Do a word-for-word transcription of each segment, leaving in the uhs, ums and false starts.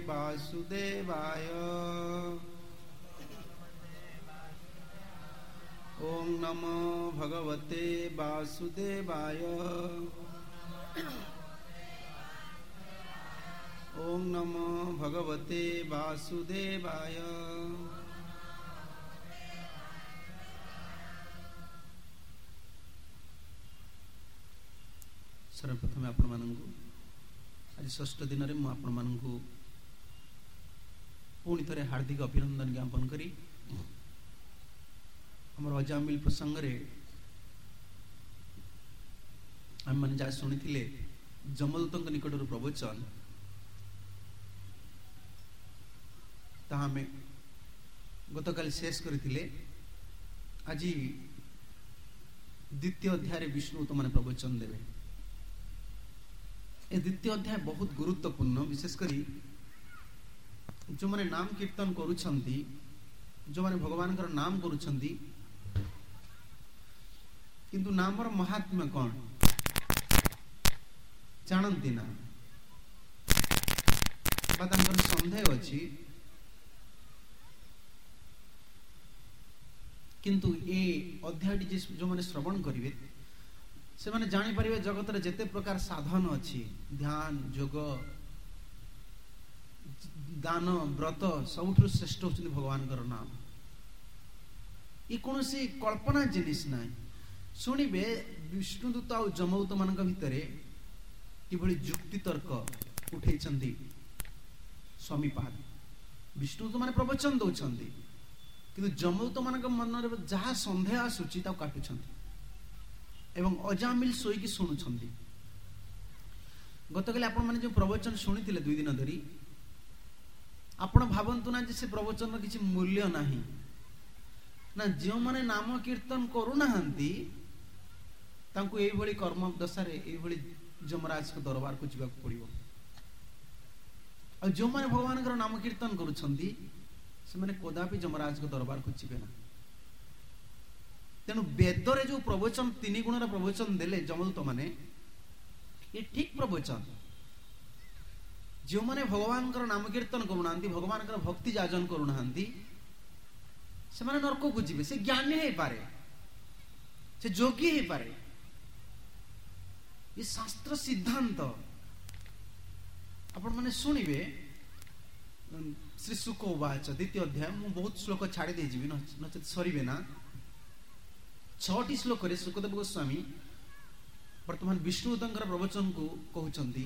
वासुदेवाय। ओम नमो भगवते वासुदेवाय। ओम नमो भगवते वासुदेवाय। सर्वप्रथम आपण मानंगु आज षष्ठ दिन में मुझे आपण मानंगु पुणी थे हार्दिक अभिनंदन ज्ञापन करी हमर अजामिल प्रसंग रे आम मैंने जहाँ शुणी थे जमदूत निकट प्रवचन ताहा में गतकाल शेष करथिले। आज द्वितीय अध्याय विष्णु तो माने प्रवचन देवे। ए द्वितीय अध्याय बहुत गुरुत्वपूर्ण, विशेषकर जो माने नाम कीर्तन करुछंती, जो माने भगवान का नाम करुछंती, किंतु नामर महात्म्य कौन जानती ना संदेह अच्छी। किंतु ए अध्याय जो माने श्रवण करिवे से माने जानी परिवे जगत रे जेते प्रकार साधन अच्छी, ध्यान योग दान व्रत सबुठु श्रेष्ठ होचनी भगवान कर नाम। ये कौन सी कल्पना जिनिस ना शुणिबे विष्णुदूत और जमदूत मान भितर किभली जुक्ति तर्क उठे स्वामीपाद। विष्णुदूत माने प्रवचन दौरान किंतु जमदूत मान मन में जहाँ संदेह आसूची काटुछंती एवं अजामिल शोईकी शुणुछंती। गतकाली आपण माने जो प्रवचन शुणिथिले दुई दिन धरी आपण भावंतु ना जे से प्रवचन किसी मूल्य नाही ना। जो माने नाम कीर्तन करुनाहांती तांको एई भली कर्म दशा रे एई भली जमराज के दरबार को जीवा पड़िबो। और जो माने भगवान का नाम कीर्तन करुछंती से माने कदापि जमराज के दरबार को जीवे ना। तेणु वेदरे जो प्रवचन तीन गुण प्रवचन देले जमदूत माने ये ठीक प्रवचन। जो माने भगवान का नाम कीर्तन करुना, भगवान का भक्ति जाजन करुना से माने नरक को जीवे। से ज्ञानी है पारे, से जोगी है पारे। ये शास्त्र सिद्धांत आपण माने सुनिबे। श्री शुक उवाच द्वितीय अध्याय मु बहुत श्लोक छाड़ी दे जीवी नचेत सरीबे ना। छटी श्लोक रे सुखदेव गोस्वामी वर्तमान विष्णुदूतर प्रवचन को कहउचंती।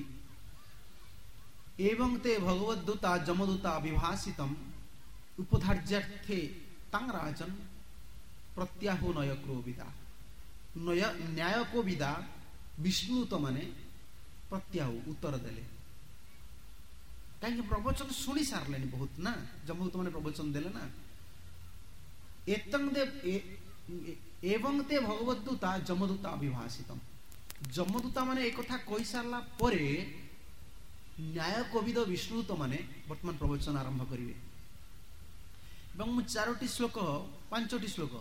एवं ते भगवद्दूता जमदूता विभासितम उपधार्यार्थे तां राजन प्रत्याहो नयको विदा। नय न्याय को विदा विष्णुदूत माने प्रत्याहो उत्तर देले। कहीं प्रवचन शुणी सारे बहुत ना, जमदूत माने प्रवचन देले ना। एतं दे ए, एवं ते भगवद्दूता जमदूता अभिभाषितम। जमदूता माने एक कथा कहि सारला परे न्याय कविद विष्णुदूत माने वर्तमान प्रवचन आरंभ करिवे। एवं मु चारोटी श्लोक पांचटी श्लोक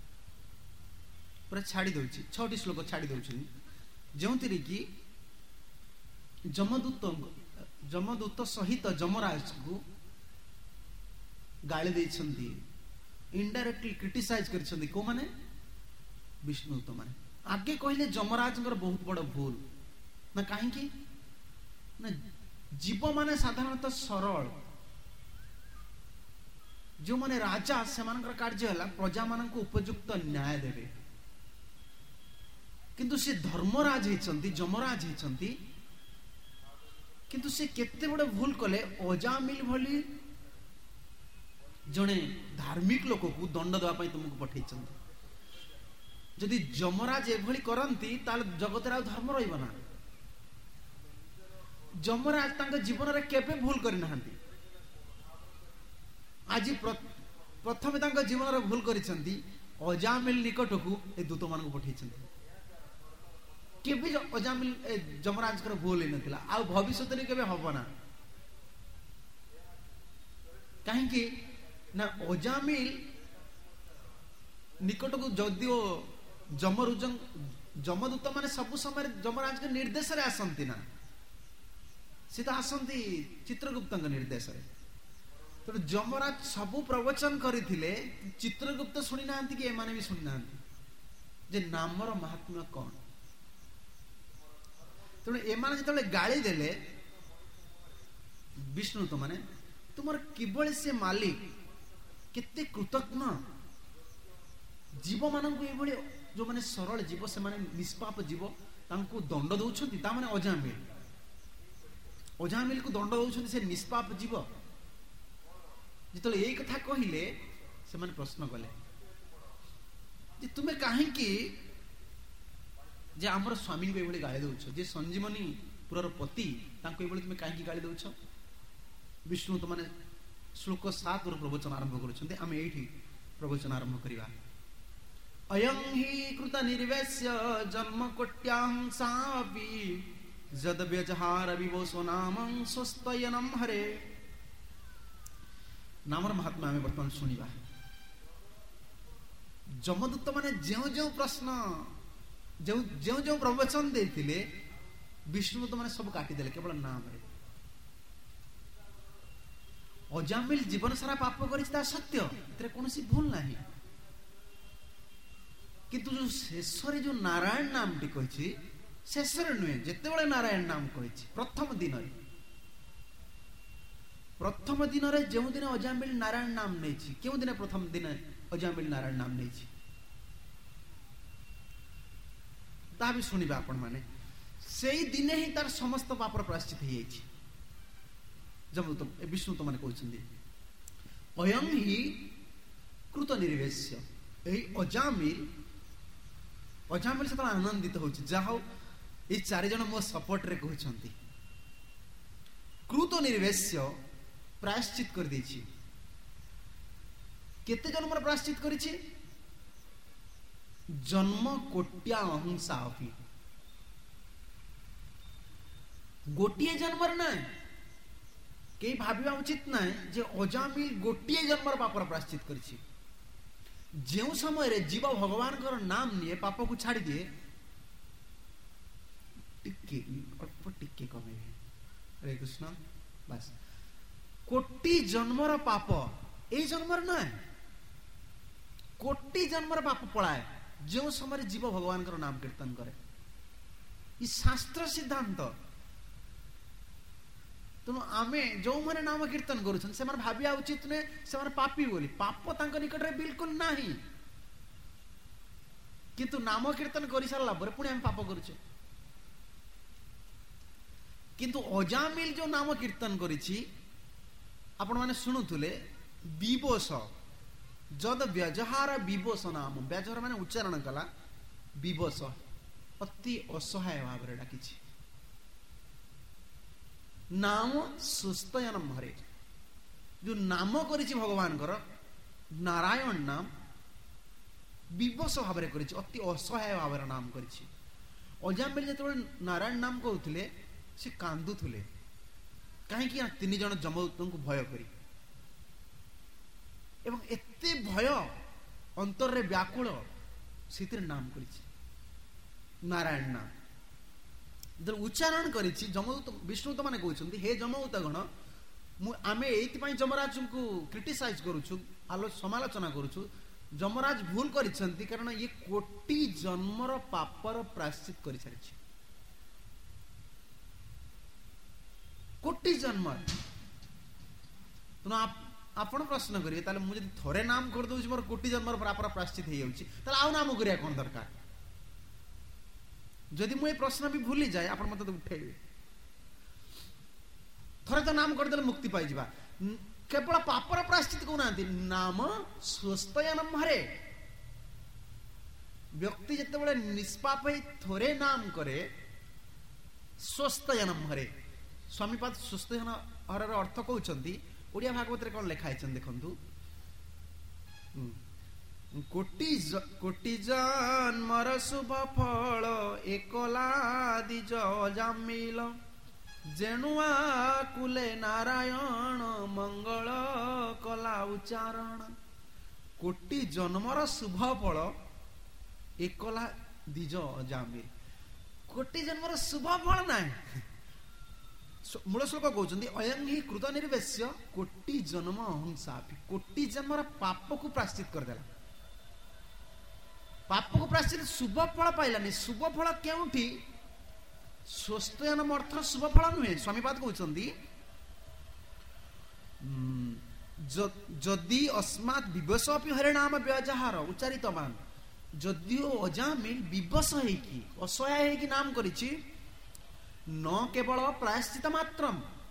पूरा छाड़ी दउछि, छटी श्लोक छाड़ी दउछि जोंतिरे कि जमदूत जमदूत सहित जमराज को गाली देछंती, इनडायरेक्टली क्रिटिसाइज करछंती। को माने विष्णुदूत माने आगे कहले जमराज बहुत बड़ भूल ना। कहीं की ना जीव माने साधारणतः सरल। जो माने राजा से मानकर कार्य हला प्रजा मान को उपयुक्त न्याय देवे, किंतु से धर्मराज हेचंती, जमराज हेचंती। किंतु से केते बड़ भूल कले। अजामिल भली जने धार्मिक लोक को दंड देवाई तुमको पठे। जदि जमराज एभली करती ताल जगत रे धर्म रहिबो ना। जमराज तांका जीवन रे केबे भूल करि नहांती। आज प्रथमे तांका जीवन रे भूल करिसंती अजामिल निकट को ए दूत मान को पठेइसंती। केबे अजामिल जमराज कर भूल ही नथिला, आ भविष्य रे केबे हबो ना। काहे कि ना अजामिल निकट को जदियो जमरुजन जमदूत माने सब समय जमराज के निर्देश रे आसंती ना। सी तो आसती चित्रगुप्त निर्देश तेणु जमराज सबू प्रवचन करते चित्रगुप्त शुणी ना कि एमाने भी शुणी ना जे नामर महात्म्य कौन तेणु एमाने जो गाली देले विष्णु तो माने तुमर किबळे से मालिक केते कृतज्ञ जीव मानक ये जो माने सरल जीव से माने निष्पाप जीव तांको दंड दौछंती ता माने अजामिल अजामिल को दंड दौछंती से निष्पाप जीव जितले एई कथा कहिले से माने प्रश्न कले जे तुमे काहे की जे हमर स्वामी को एबळे गाली दउछ जे संजीवनी पुरर पति तांको एबळे तुमे काहे की गाली दउछ विष्णु तो माने श्लोक सात रो प्रवचन आरंभ करूछन्ते आमे एठी प्रवचन आरंभ करिवा अयं हि कृत निर्वेश्य जन्म कोट्यां सापि जद व्यजहार विवोसो नामं स्वस्तयनं हरे नामर महात्मा आमे वर्तमान सुनिबा जमदूत माने जेउ जेउ प्रश्न जेउ जेउ जेउ प्रवचन देथिले विष्णु तो माने सब काटी देले केवल नाम रे अजामिल जीवन सारा पाप करिता सत्य एतरे कोनोसी भूल नाही किंतु जो शेषरे जो नारायण नाम टी कहिछि शेषरे नुहे जेते बेले नारायण नाम कहिछि प्रथम दिन रे प्रथम दिन रे जेउ दिन अजामिल नारायण नाम नेछि केउ दिन प्रथम दिन अजामिल नारायण नाम नेछि ता भी सुनिबा आपण माने सेई दिने ही तार समस्त पापर प्रायश्चित हो जाइछि जब तो विष्णु तो माने कहउछन्ती अयं हि कृत निर्वेश्य एही अजामिल अजामिल से आनंदित होछि जाहो ए चारि जन मो सपोर्ट रे कहउछन्ती कृत निर्वेश्य प्रायश्चित कर दैछि केते जन मोर प्रायश्चित करिछि जन्म कोट्या अहिंसा अपि गोटिए जन्मर ना कई भाविबा उचित ना जे अजामिल गोटिए जन्मर पापर प्रायश्चित करिछि जेउ समय रे जीव भगवान कर नाम निये पाप को छाड़ी दिए टिके अल्प टिके कमे हरे कृष्ण बस कोटि जन्मर पाप ए जन्मर ना कोटि जन्मर पाप पलाए जो समय जीव भगवान कर नाम कीर्तन करे ई शास्त्र सिद्धांत तेणु आमे जो मैंने नाम कीर्तन करुछन से माने भाबिया उचित ने से माने पापी बोली पाप तांक निकट रे बिल्कुल नाही किंतु नाम कीर्तन करि सारला पर पुणी हम पाप करूछे किंतु अजामिल जो नाम कीर्तन करिछि आपण माने सुनुथुले विवोस जद व्यजहार विवोस नाम व्यजहार माने उच्चारण कला विवोस अति असहाय भाव रे डाकिछि नाम सुस्तयनम हरे जो नाम करिछि भगवान कर नारायण नाम विवश भाव रे करिछि अति असहाय भाव रे नाम करिछि अजामिल जेतबे नारायण नाम कहउथिले से कांदुथुले काहे कि तीन जन जमदूतन को भय करी एवं एते भय अंतर रे व्याकुल सेतिर नाम करिछि नारायण नाम जब उच्चारण करिछि जमदूत विष्णु तो माने कहउछन्ती हे जमदूत गण मु आमे एति पई जमराज को क्रिटिसाइज करूछु आलो समालोचना करूछु जमराज भूल करिछन्ती कारण ये कोटि जन्मर पापर प्रायश्चित करि सारिछि कोटि जन्म तो आप आपण प्रश्न करिए ताले मु जदि थोरे नाम कर दउछि मोर कोटि जन्मर पापर प्रायश्चित हे जाउछि ताले आउ नाम करिया कोन दरकार जदि मु ए प्रश्न भी भूली जाए आपण मते उठेबे थोरे तो नाम कर देले मुक्ति पाई जिबा केवल पापर प्रायश्चित को नांती नाम स्वस्तयनम हरे व्यक्ति जते बळे निष्पाप है थोरे नाम करे स्वस्तयनम हरे स्वामीपाद स्वस्तयन हरर अर्थ कहउछन्ती ओडिया भागवत रे कोन लेखा आइछन देखंतु कोटि कोटि जन्मर शुभ फल एकला दिज अजामिल जेनुआ कुले नारायण मंगल कला उच्चारण कोटि जन्मर शुभ फल एकला दिज अजामिल कोटि जन्मर शुभ फल ना मूल श्लोक कहते अयं हि कृत निर्वेश्य कोटि जन्म अहंसा कोटि जन्मर पाप को प्राश्चित करदेला पाप को प्राश्चित शुभ फल पाइलानी शुभ फल केउठी स्वस्त्ययनम अर्थ शुभ फल नुहे स्वामीपाद कहते जदि अस्मात् विवश अपि हरिनाम व्यवहार उच्चारितवान जदिओ अजामिल विवश हेकी असहाय हेकी नाम करिछि न केवल प्रायश्चित मात्रम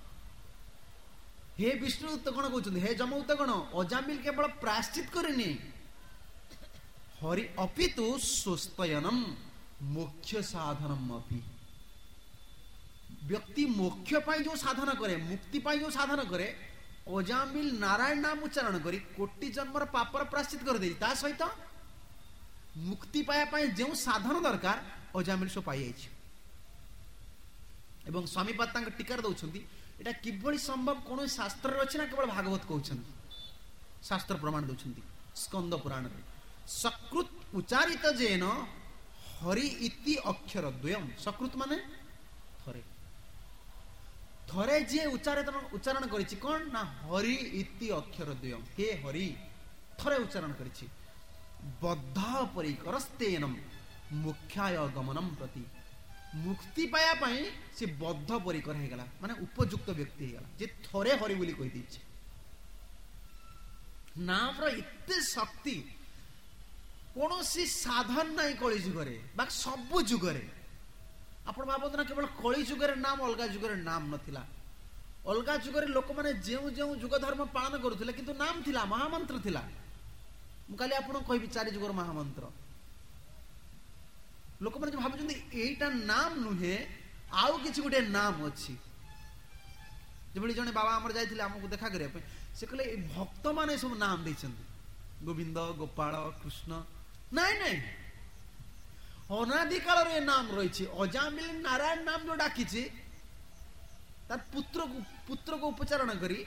हे विष्णु उत्तगण कहते हे जम उत्तगण अजामिल केवल प्रायश्चित करनी हरि अपितु स्वस्त्ययनम मोक्ष साधनम अपि व्यक्ति मोक्ष पाई जो साधन करे मुक्ति पाई जो साधन करे अजामिल नारायण नाम उच्चारण करी कोटि जन्मर पापर प्रायश्चित कर दे ता सहित मुक्ति पाया पाई जो साधन दरकार अजामिल सो पाई जाइछि एवं स्वामीपाद तांक टीकार दउछंती एटा किभଳି संभव कोन शास्त्र रे अछि ना केवल भागवत कहउछंती शास्त्र प्रमाण दउछंती स्कंद पुराण रे सकृत उच्चारित जेन हरि इति अक्षर द्वयम सकृत माने थरे थरे जे उच्चारण उच्चारण करिछि कोन ना हरि इति अक्षर द्वयम हे हरि थरे उच्चारण करिछि बद्ध परिकरस्तेनम मुख्याय गमनम प्रति मुक्ति पाया पाई से बद्ध परिकर हे गला माने उपयुक्त व्यक्ति हे गला जे थरे हरि बोली कहि दिछि नाम रो इत्ते शक्ति कोनोसी साधन नाही कଳି जुगरे बा सब जुगरे आपण भाबत ना केवल कଳି जुगरे नाम अलगा जुगरे नाम नथिला अलगा जुगरे लोक माने जेउ जेउ जुग धर्म पालन करूथिले किंतु नाम थिला महामंत्र थिला मु काली आपण कहबी चारि जुगर महामंत्र लोक माने भाबुचंदी एटा नाम नुहे आउ किछि गुटे नाम अछि जेबळी जने बाबा हमर जायथिले हमकु देखा करे पे से कहले भक्त माने सब नाम दैछंती गोविंद गोपाल कृष्ण नहीं नहीं अनादि काल रे नाम रही अजामिल नारायण नाम जो डाकी तार पुत्र को पुत्र को उपचारण करी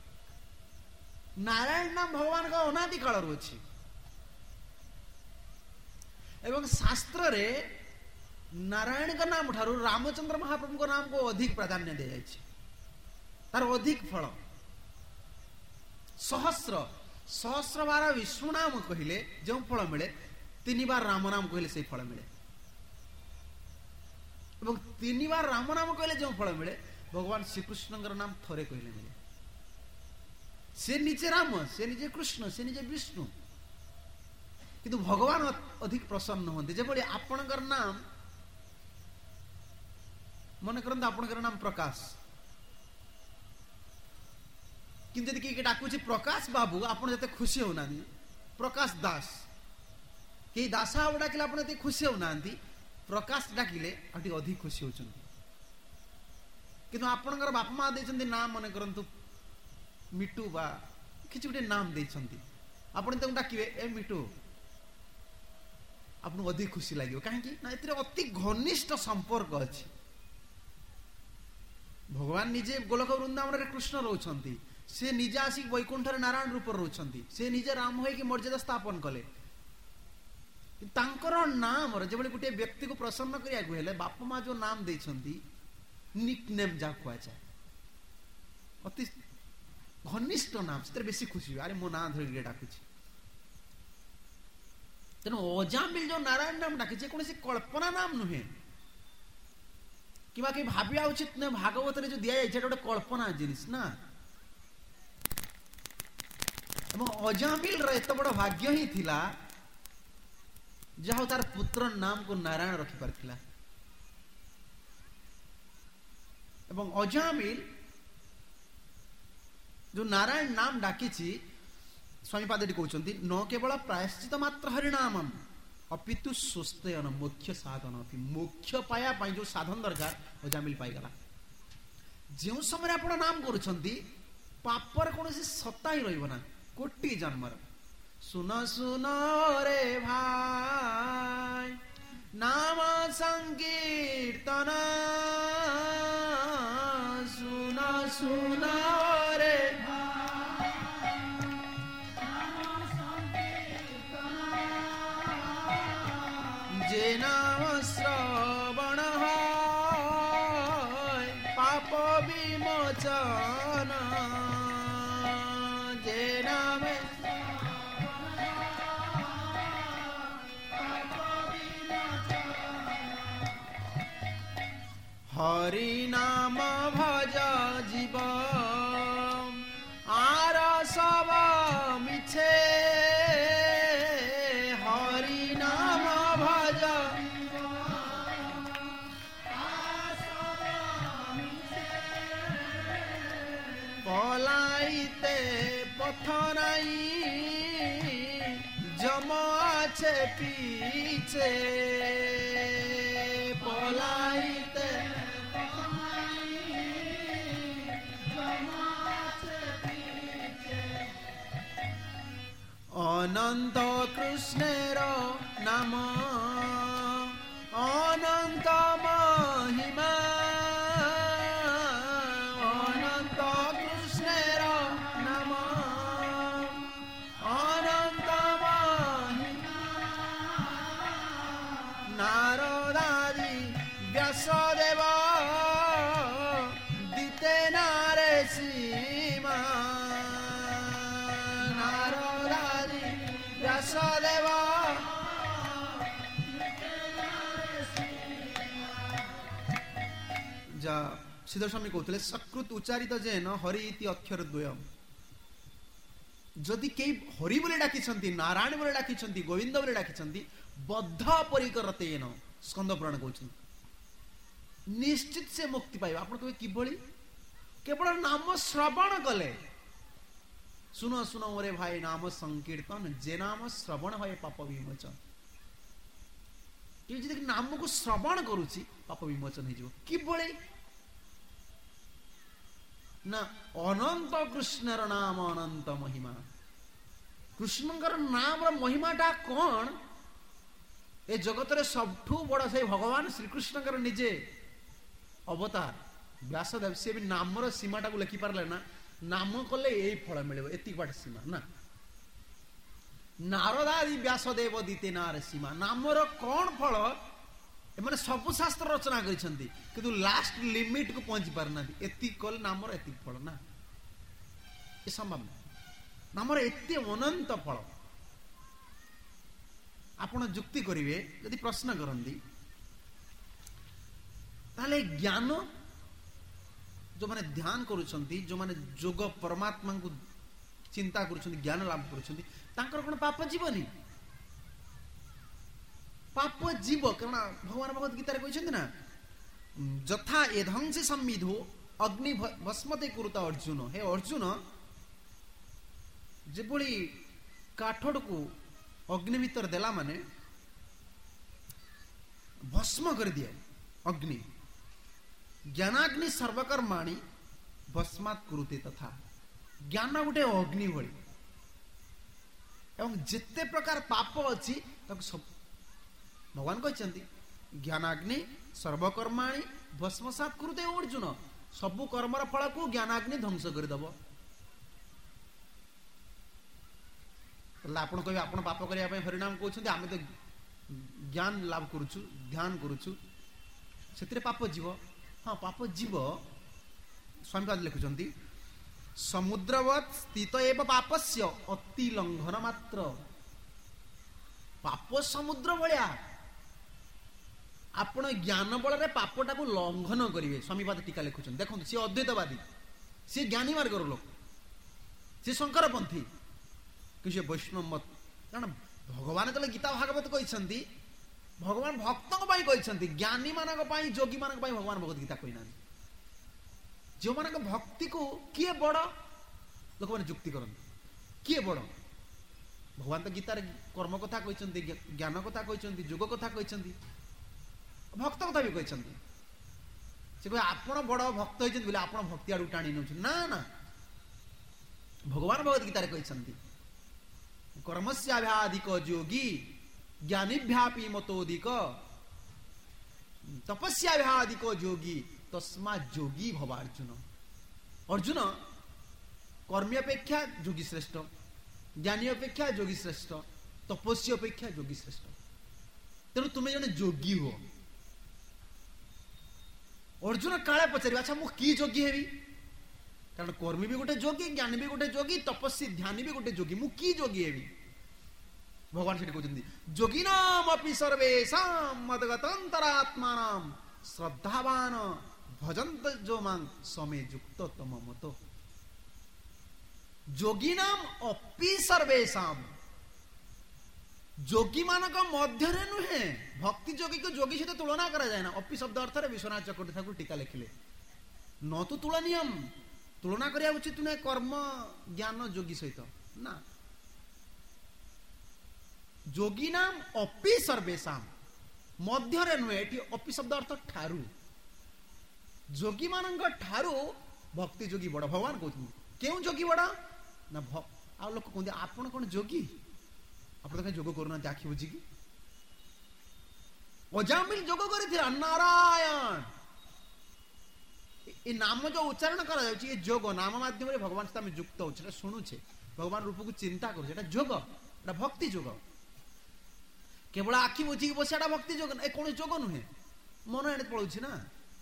नारायण नाम भगवान का अनादि काल रही एवं शास्त्र रे नारायण का नाम ठारू रामचंद्र महाप्रभु का नाम को अधिक प्राधान्य दे जाय तार अधिक फल सहस्र सहस्र बार विष्णु नाम कहले जो फल मिले तीन बार राम नाम कहले से फल मिले एवं तीन बार राम नाम कहले जो फल मिले भगवान श्रीकृष्ण नाम थरे कहले मिले से निजे राम से निजे कृष्ण से निजे विष्णु किंतु भगवान अधिक प्रसन्न होते जेबळी आपणकर नाम मन करंत आपणकर नाम प्रकाश किंतु यदि किए डाकुची प्रकाश बाबू आपण जते खुशी होना प्रकाश दास के दासा डाकिले आपण जते खुशी होना प्रकाश डाकिले अति अधिक खुशी होचंती किंतु आपणकर बापा मां देचंती नाम मन करंतु मिटू बा किछि गुटे नाम देचंती आपण तक डाकिबे ए मिटू आपन अधिक खुशी लागियो काहे कि ना एतरे अति घनिष्ठ संपर्क अछि भगवान निजे गोलक वृंदावन रे कृष्ण रहउछंती से निजे आसिक वैकुंठ रे नारायण रूप रहउछंती से निजे राम होय कि मर्यादा स्थापन कले तांकर नाम रे जेबळे गुटे व्यक्ति को प्रसन्न करिया हेले बाप मां जो नाम देछंती निक नेम जा कुआ जाय अति घनिष्ठ नाम से बेसी खुशी अरे मो ना धरि डाकुची तेणु अजामिल जो नारायण नाम डाके कौन कल्पना नाम नुहे कि भाविया उचित न भागवत जो दिया जाए गोटे कल्पना जिनिस ना अजामिल एत बड़ भाग्य ही थिला जहाँ तार पुत्र नाम को नारायण रखि पारथिला एवं अजामिल जो नारायण नाम डाकी स्वामीपाद कहते न केवल प्रायश्चित मात्र हरिनामम अपितु स्वस्त्ययन मोक्ष साधन अपि मोक्ष पाया पाई जो साधन दरकार अजामिल पाईगला जो समय आप नाम करुछंती पापर कौन सत्ता ही रहिबो ना कोटि जन्मर सुन सुन रे भाई नाम संकीर्तन सुन सुन रे नाम श्रवण पाप भी श्रवण जे नाम हरि नाम भज जीव आर सब मिछे हरि नाम भज पलाइते पथ नाई जम आछे पीछे पलाइते अनंत कृष्णेर नाम अनंत महिमा अनंत कृष्णेर नाम अनंत महिमा नारदादि व्यासदेव दिते नारे सीमा व्यासदेव जा श्रीधर स्वामी कहते सकृत उच्चारित जेन हरि इति अक्षर द्वयम जदि कई हरि बोले डाकी नारायण बोले डाकी गोविंद बोले डाकी बद्ध परिकरतेन स्कंद पुराण कहते निश्चित से मुक्ति पाइबा आपण कहे किभली केवल नाम श्रवण कले सुनो सुनो मोरे भाई नाम संकीर्तन जे नाम श्रवण है पाप विमोचन कि नाम को श्रवण करुची पाप विमोचन हो किभली ना अनंत कृष्णर नाम अनंत महिमा कृष्णकर नाम महिमाटा कौन ए जगत रे सबठू बड़ से भगवान श्रीकृष्णकर निजे अवतार व्यासदेव से भी नामर सीमाटा को लिखि पारले ना नाम कले यही फल मिले एति बाट सीमा ना नारदादि व्यासदेव दीते नार सीमा नामर कौन फल एमाने सब शास्त्र रचना करिसेंती किंतु लास्ट लिमिट को पहुंची पारना एति कल नामर एति फल ना ये संभव नहीं नामर एति अनंत फल आपण जुक्ति करिवे यदि प्रश्न करंती ताले ज्ञान जो माने ध्यान करुछंती जो माने जोग परमात्मा को चिंता करुछंती ज्ञान लाभ करुछंती तांकर कोन पाप जीवनी पाप जीव कारण भगवान भगवत गीता रे कहछंती ना जथा एधंसे संविधो अग्नि भस्मते कुरुता अर्जुन हे अर्जुन जेबोली काठड़ को अग्नि भीतर देला माने भस्म कर दिए अग्नि ज्ञानाग्नि सर्वकर्माणि भस्मात् कुरुते तथा ज्ञान गोटे अग्नि भली एवं जिते प्रकार पाप अच्छी सब भगवान कहते ज्ञानाग्नि सर्वकर्माणि भस्मसात कुरुते अर्जुन सबु कर्मर फल को ज्ञानाग्नि ध्वंस करदेव आपण कह आप पाप करने हरिनाम कहते आम तो ज्ञान लाभ करुचु ध्यान करुचु से पाप जीव हाँ पाप जीव स्वामीपाद लिखुंट समुद्रवत स्थित एव पापस्य अति लंघन मात्र पाप समुद्र भाया आपण ज्ञान बल पापटा को लंघन करेंगे स्वामीपाद टीका लिखुं देखो सी अद्वैतवादी सी ज्ञानी मार्गर लोक सी शंकरपंथी कि वैष्णव मत कारण भगवान जो गीता भागवत कहते भगवान भक्तों कहते ज्ञानी मानक जोगी मानक भगवान भगवत गीता कहना जो मान भक्ति को किए बड़ लोक मैंने जुक्ति करते किए बड़ भगवान तो गीतार कर्म कथा कहते ज्ञान कथा कहते जोग कथा कहते भक्त कथा भी कहते से कह आपण बड़ भक्त होती बोले आप भक्ति आड़ टाणी नौ ना ना भगवान भगवत गीतार कहते कर्मस्याधिक योगी ज्ञानीभ्यापी मतोदिक तपस्याधिक योगी तस्मा योगी भव अर्जुन अर्जुन कर्मी अपेक्षा योगी श्रेष्ठ ज्ञानी अपेक्षा योगी श्रेष्ठ तपस्वी अपेक्षा योगी श्रेष्ठ तेणु तुम्हें जने योगी हो अर्जुन काले पचार अच्छा मु कि योगी हेबी कारण कर्मी भी गोटे जोगी, ज्ञानी भी गोटे जोगी, तपस्वी ध्यानी भी गोटे जोगी। मु की जोगी हेबी? भगवान से कहते जोगी नाम अपि सर्वेषां मद्गतान्तरात्मानां श्रद्धावान भजन्त जो मां समे युक्त तम मतो। जोगी नाम अपि सर्वेषां, जोगी मानक मध्य नुहे, भक्ति जोगी को जोगी सहित तुलना करा जाए ना। अपि शब्द अर्थ रे विश्वनाथ चक्रवर्ती ठाकुर टीका लिखिले न तो तुलनीयम, तुलना करिया उचित नुहे कर्म ज्ञान जोगी सहित ना। जोगी नाम अपि सर्वेषां मध्य रे नुहे, एठी अपि शब्द अर्थ ठारू, जोगी मानक ठारू भक्ति जोगी बड़। भगवान कहते क्यों जोगी बड़ ना, आ लोक कहते आपण कौन जोगी, आप जोग करूना आखि बुझिकी। अजामिल जोग कर नारायण, ये नाम जो उच्चारण करा जाउची, ये जोग नाम माध्यम रे भगवान से युक्त होचे, शुणुचे भगवान रूप को चिंता करूचे, एटा जोग, एटा भक्ति जोग। केवल आखि बुझिकी बसियाटा भक्ति जोग, ए कोन जोग नुहे, मन एने पळुची ना।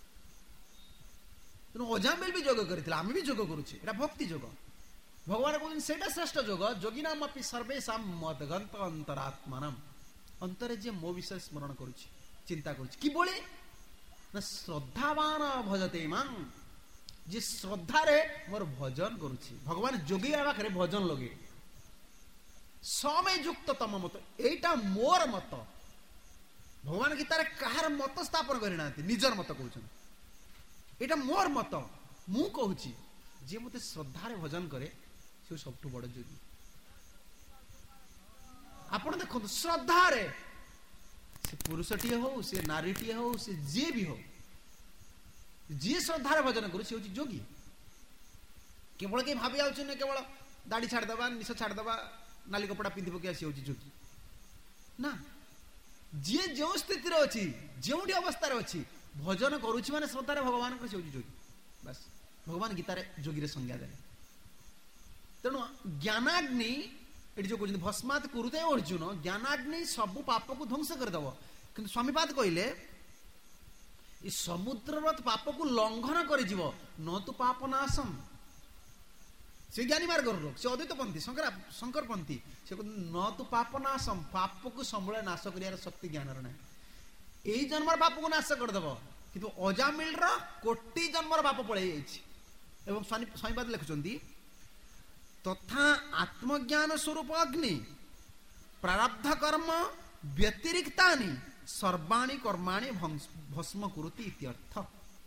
तेणु अजामिल भी जोग करथिला, आमे भी जोग करूचे, एटा भक्ति जोग। भगवान कहते सेटा श्रेष्ठ जोग। जोगी नाम अपि सर्वेषां मद्गत अंतरात्मानम, अंतरे जे मो विषय स्मरण करुछि, चिंता करुछि, कि बोले ना श्रद्धावान भजते मां, जे श्रद्धा रे मोर भजन करुछि। भगवान जोगी आखरे भजन लगे समे युक्त तम मत, एटा मोर मत। भगवान गीता रे कहार मत स्थापन करिना, निजर मत कहउछन, एटा मोर मत, मु कहउछि जे मते श्रद्धा रे भजन करे से सबठू बड़ जोगी। आपण देखो श्रद्धा रे से पुरुषटीए हो, से नारीटीए हो, से जे भी हो, जे श्रद्धा रे भजन करू से होची जोगी। केवल के भाबी आउछ ने केवल दाढ़ी छाड़ दबा, निश छाड़ दबा, नाली कपड़ा पिंधि पके से होची जोगी ना। जे जो स्थिति रे अछि, जेउठी अवस्था रे अछि, भजन करूछि माने श्रद्धा रे भगवान को से होची जोगी। बस भगवान गीता रे जोगी रे संज्ञा दे। तेणु ज्ञानाग्नि एटी जो कहते भस्मात कुरुते अर्जुन, ज्ञानाग्नि सब पाप को ध्वंस करदेव। किंतु स्वामीपाद कहले ई समुद्र पाप को लंघन कर न तो पाप नाशम। से ज्ञानी मार्ग लोक, से अद्वैत पंथी, शंकर शंकर पंथी, से न तो पाप नाशम, पाप को समूले नाश कर शक्ति ज्ञान ना। यही जन्मर पाप को नाश करदेव, किंतु अजामिल कोटि जन्मर पाप पड़े जाइए। स्वामीपाद लिखुंट तथा आत्मज्ञान स्वरूप अग्नि प्रारब्ध कर्म व्यतिरिक्तानि सर्वाणि कर्माणि भस्म कुरुति इत्यर्थ।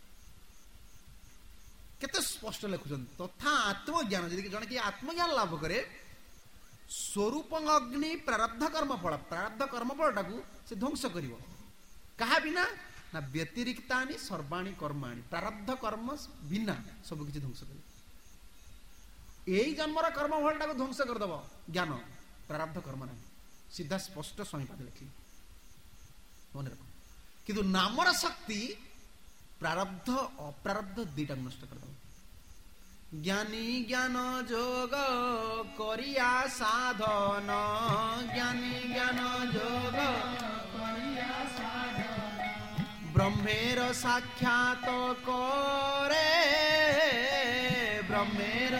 केते स्पष्ट लिखुछन तथा आत्मज्ञान, जदि जने कि आत्मज्ञान लाभ करे स्वरूप अग्नि प्रारब्ध कर्म फल, प्रारब्ध कर्म फलटा को से ध्वंस करिवो कहा बिना ना व्यतिरिक्तानि सर्वाणि कर्माणि, प्रारब्ध कर्म बिना सब किछि ध्वंस करिवो। यही जन्मर कर्म फलटा को ध्वंस करदेव ज्ञान, प्रारब्ध कर्म ना, सीधा स्पष्ट स्वामीपाद लिखी मन रख। किंतु नामर शक्ति प्रारब्ध अप्रारब्ध दुईटा नष्ट करदेव। ज्ञानी ज्ञान जोग करिया साधन, ज्ञानी ज्ञान जोग करिया साधन, ब्रह्मेर साक्षात करे, ब्रह्मेर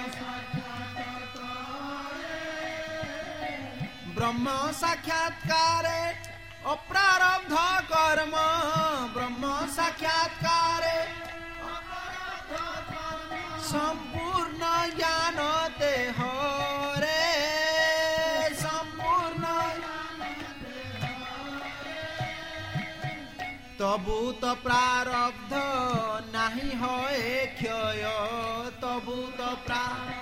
ब्रह्म साक्षात्कार अप्रारब्ध कर्म, ब्रह्म साक्षात्कार संपूर्ण ज्ञान ते हरे, संपूर्ण तबु तो प्रारब्ध नहीं होए क्षय, तबु तो प्रारब्ध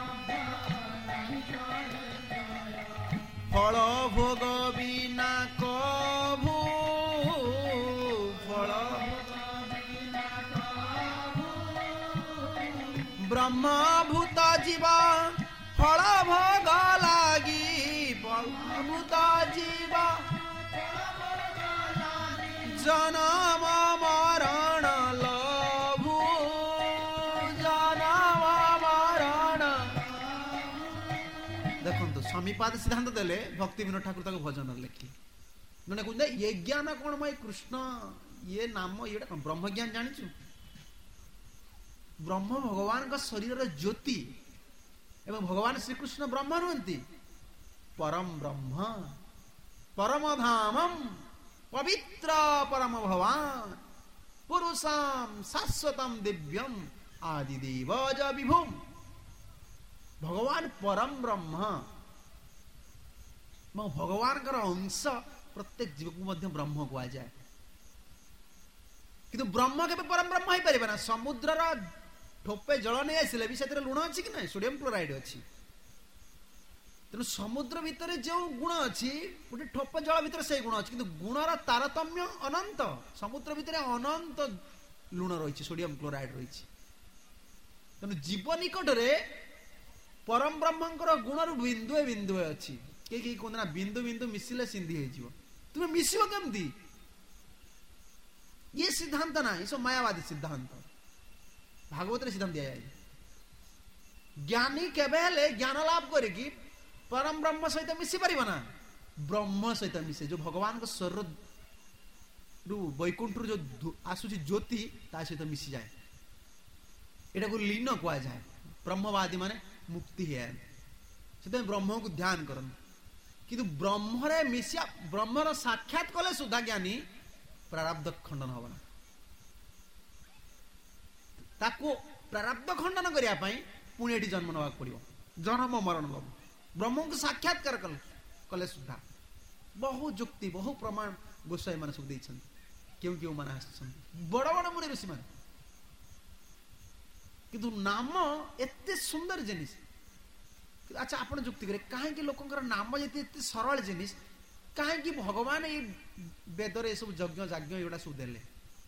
फल भोग बिना कभू, फल ब्रह्मभूत जीव फल भोग लागी, ब्रह्मभूत जीव जन्म मरण लभू, जन्म मरण। देखो स्वामीपाद सिद्धांत देले भक्ति विनोद ठाकुर ताको भजन लिखी मैंने कहते ये ज्ञान कौन मैं कृष्ण ये नाम ये ब्रह्म ज्ञान जानी ब्रह्म भगवान शरीर ज्योति एवं भगवान श्रीकृष्ण ब्रह्म नुहति परम ब्रह्म परम धामम पवित्र परम भवान पुरुषाम शाश्वतम दिव्यम आदिदेव ज विभुम भगवान परम ब्रह्म भगवान अंश प्रत्येक जीव को मध्य ब्रह्म कह जाए किंतु ब्रह्म के परम ब्रह्म हो पारे ना समुद्र ठोपे जल नहीं आसिले भी से लुण अच्छी कि ना सोडियम क्लोराइड अच्छी तेणु समुद्र भितर जो गुण अच्छी गोटे ठोप जल भितर से गुण अच्छी किंतु गुणर तारतम्य अनंत समुद्र भितर अनंत लुण रही सोडियम क्लोराइड रही तेणु जीव निकट में परम ब्रह्मंकर गुणर बिंदुए बिंदुए अच्छी किए किए कहते ना बिंदु बिंदु मिसिले सिंधि हो तुम्हें मिसिब केमती ये सिद्धांत ना ये सब मायावादी सिद्धांत भागवत रे सिद्धांत दिया जाए ज्ञानी केबे ज्ञान लाभ करेगी परम ब्रह्म सहित मिसी पारिबा ना ब्रह्म सहित मिसे जो भगवान को शरीर रु वैकुंठ जो आसुची ज्योति ता सहित मिसी जाए एटा को लीन कहा जाए ब्रह्मवादी माने मुक्ति है से ब्रह्म को ध्यान करन किंतु ब्रह्म रे मिसिया ब्रह्मर साक्षात कले सुधा ज्ञानी प्रारब्ध खंडन होबना ताको प्रारब्ध खंडन करिया पई पुणी एठी जन्म नवा पड़ियो जन्म मरण बाबू ब्रह्म को साक्षात्कार कल कले सुधा बहु जुक्ति बहु प्रमाण गोसाई मान सब देछन क्यों क्यों मान आछन बड़ बड़ मुनि ऋषि मान किंतु नाम एते सुंदर जिनिस अच्छा आपण जुक्ति करे काहे कि लोकंकर नाम जते एते सरल जिनिस काहे कि भगवान ए वेद रे सब यज्ञ जाज्ञ एडा सब देले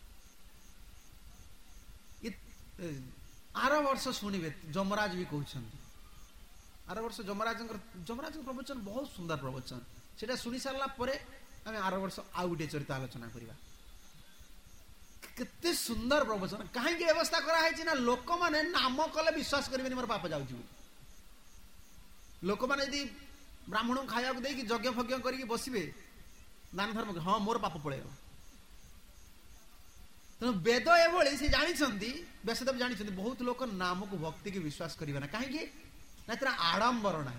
आर वर्ष सुनिबे जमराज भी कहउछन्ती आर वर्ष जमराज जमराज प्रवचन बहुत सुंदर प्रवचन सेटा सुनि सारला परे आमे आर वर्ष आ गुटे चरित्र आलोचना करिबा केते सुंदर प्रवचन काहे कि व्यवस्था करा है ना लोक माने नाम कले विश्वास करिबेनी मोर पाप जाउची लोक माने यदि ब्राह्मण खाया को देकी यज्ञ फज्ञ करके बसिबे दान धर्म हाँ मोर पाप पळेयो तेणु वेद एभली से जानी व्यासदेव जानी बहुत लोक नाम को भक्ति की विश्वास करेंगे ना कहीं ना आडंबर ना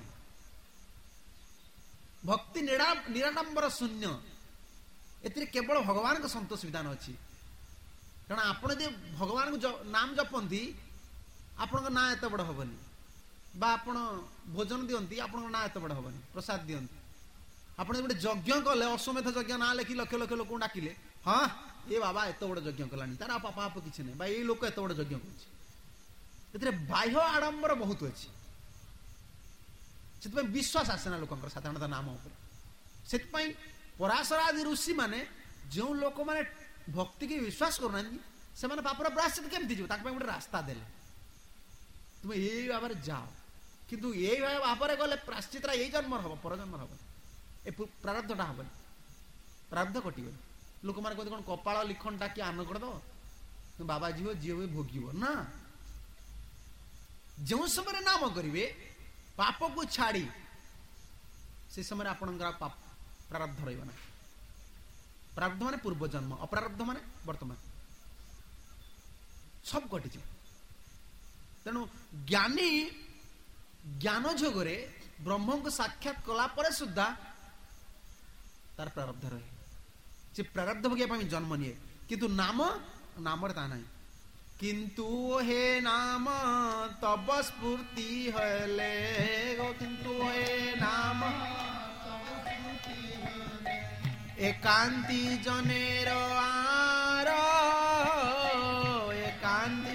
भक्ति निराडंबर शून्य ए केवल भगवान का संतोष विधान अच्छी कारण आपण यदि भगवान को नाम जपती आपण ना एत बड़ हेनी बा आपण भोजन दियंती आपण ना एत बड़ हेनी प्रसाद दियंती आप गोटे यज्ञ कले अश्वमेध यज्ञ ना लिखि लक्ष लक्ष लोक डाकिले हाँ ये बाबा एत बड़ यज्ञ कलानी तार पाप पाप किसी नहीं ये लोक एत बड़ यज्ञ कर बाह्य आडंबर बहुत अच्छी से विश्वास आसेना लोक साधारणतः नाम से पराशर आदि ऋषि माने जो लोक मैंने भक्ति की विश्वास करना से पापर प्रायश्चित केमती जीव गोटे रास्ता देले तुम यही भाव जाओ किंतु यही भाव गले प्रायश्चित यही जन्म हम परजन्म हम ए प्रारब्धटा हम प्रारब्ध कटिगल लोक मैंने कहते कौन कपाल लिखन डाकी आन करद बाबा जीव जी हुए भोग ना जो समय नाम करेंगे पाप को छाड़ी से समय आपण प्रारब्ध रहा प्रारब्ध माने पूर्व जन्म अप्रारब्ध माने वर्तमान सब कटि तेणु ज्ञानी ज्ञान जोगरे ब्रह्म को साक्षात कला परे सुद्धा तार प्रारब्ध रहे से प्रारब्ध भोगिया जन्म निये किंतु नाम नाम ता ना किंतु हे नाम तब स्फूर्ति हेले किंतु हे नाम एकांती जनेर आर एकांती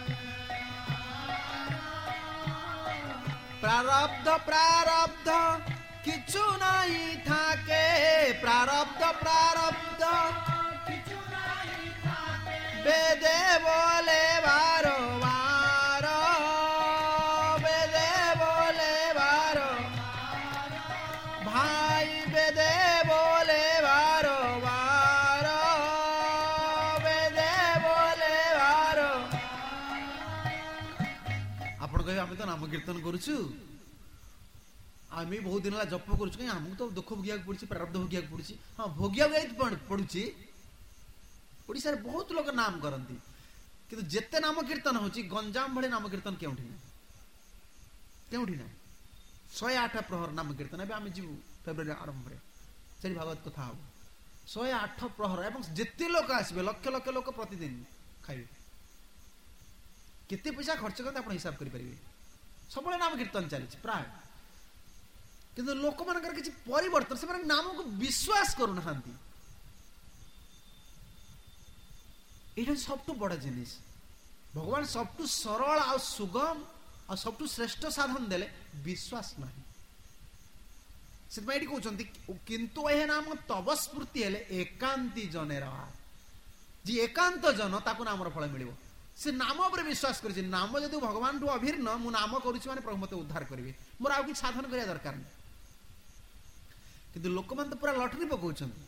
प्रारब्ध प्रारब्ध किछु नहीं थाके प्रारब्ध प्रारब्ध वेदे बोले बारो बारो वेदे बोले बारो भाई वेदे बोले बारो बारो वेदे बोले बारो आपण कहे आम तो नाम कीर्तन करुचु आम बहुत दिन जप करुचु कहीं आमको तो दुख भोगिया पड़ी प्रारब्ध भोगिया पड़ी हाँ भोगिया पड़ुची ओडिशा बहुत लोग नाम करती କିନ୍ତୁ ଯେତେ ନାମ କୀର୍ତ୍ତନ ହଉଛି ଗଞ୍ଜାମ ଭଳି ନାମ କୀର୍ତ୍ତନ କେଉଁଠି ନାହିଁ, କେଉଁଠି ନାହିଁ। ଶହେ ଆଠ ପ୍ରହର ନାମ କୀର୍ତ୍ତନ, ଏବେ ଆମେ ଯିବୁ ଫେବୃଆରୀ ଆରମ୍ଭରେ, ସେଠି ଭାଗବତ କଥା ହବ। ଶହେ ଆଠ ପ୍ରହର ଏବଂ ଯେତେ ଲୋକ ଆସିବେ, ଲକ୍ଷ ଲକ୍ଷ ଲୋକ ପ୍ରତିଦିନ ଖାଇବେ। କେତେ ପଇସା ଖର୍ଚ୍ଚ କରନ୍ତି ଆପଣ ହିସାବ କରିପାରିବେ। ସବୁବେଳେ ନାମ କୀର୍ତ୍ତନ ଚାଲିଛି ପ୍ରାୟ, କିନ୍ତୁ ଲୋକମାନଙ୍କର କିଛି ପରିବର୍ତ୍ତନ, ସେମାନେ ନାମକୁ ବିଶ୍ୱାସ କରୁନାହାନ୍ତି। ଏଇଟା ସବୁଠୁ ବଡ଼ ଜିନିଷ। ଭଗବାନ ସବୁଠୁ ସରଳ ଆଉ ସୁଗମ ଆଉ ସବୁଠୁ ଶ୍ରେଷ୍ଠ ସାଧନ ଦେଲେ, ବିଶ୍ୱାସ ନାହିଁ। ସେଥିପାଇଁ ଏଠି କହୁଛନ୍ତି କିନ୍ତୁ ଏ ନାମ ତବ ସ୍ମୃତି ହେଲେ ଏକାନ୍ତୀ ଜନେର, ଯିଏ ଏକାନ୍ତ ଜନ ତାକୁ ନାମର ଫଳ ମିଳିବ। ସେ ନାମ ଉପରେ ବିଶ୍ୱାସ କରିଛି, ନାମ ଯଦି ଭଗବାନଠୁ ଅଭିନ୍ନ, ମୁଁ ନାମ କରୁଛି ମାନେ ପ୍ରଭୁ ମୋତେ ଉଦ୍ଧାର କରିବେ, ମୋର ଆଉ କିଛି ସାଧନ କରିବା ଦରକାର ନାହିଁ। କିନ୍ତୁ ଲୋକମାନେ ତ ପୁରା ଲଟେରୀ ପକାଉଛନ୍ତି।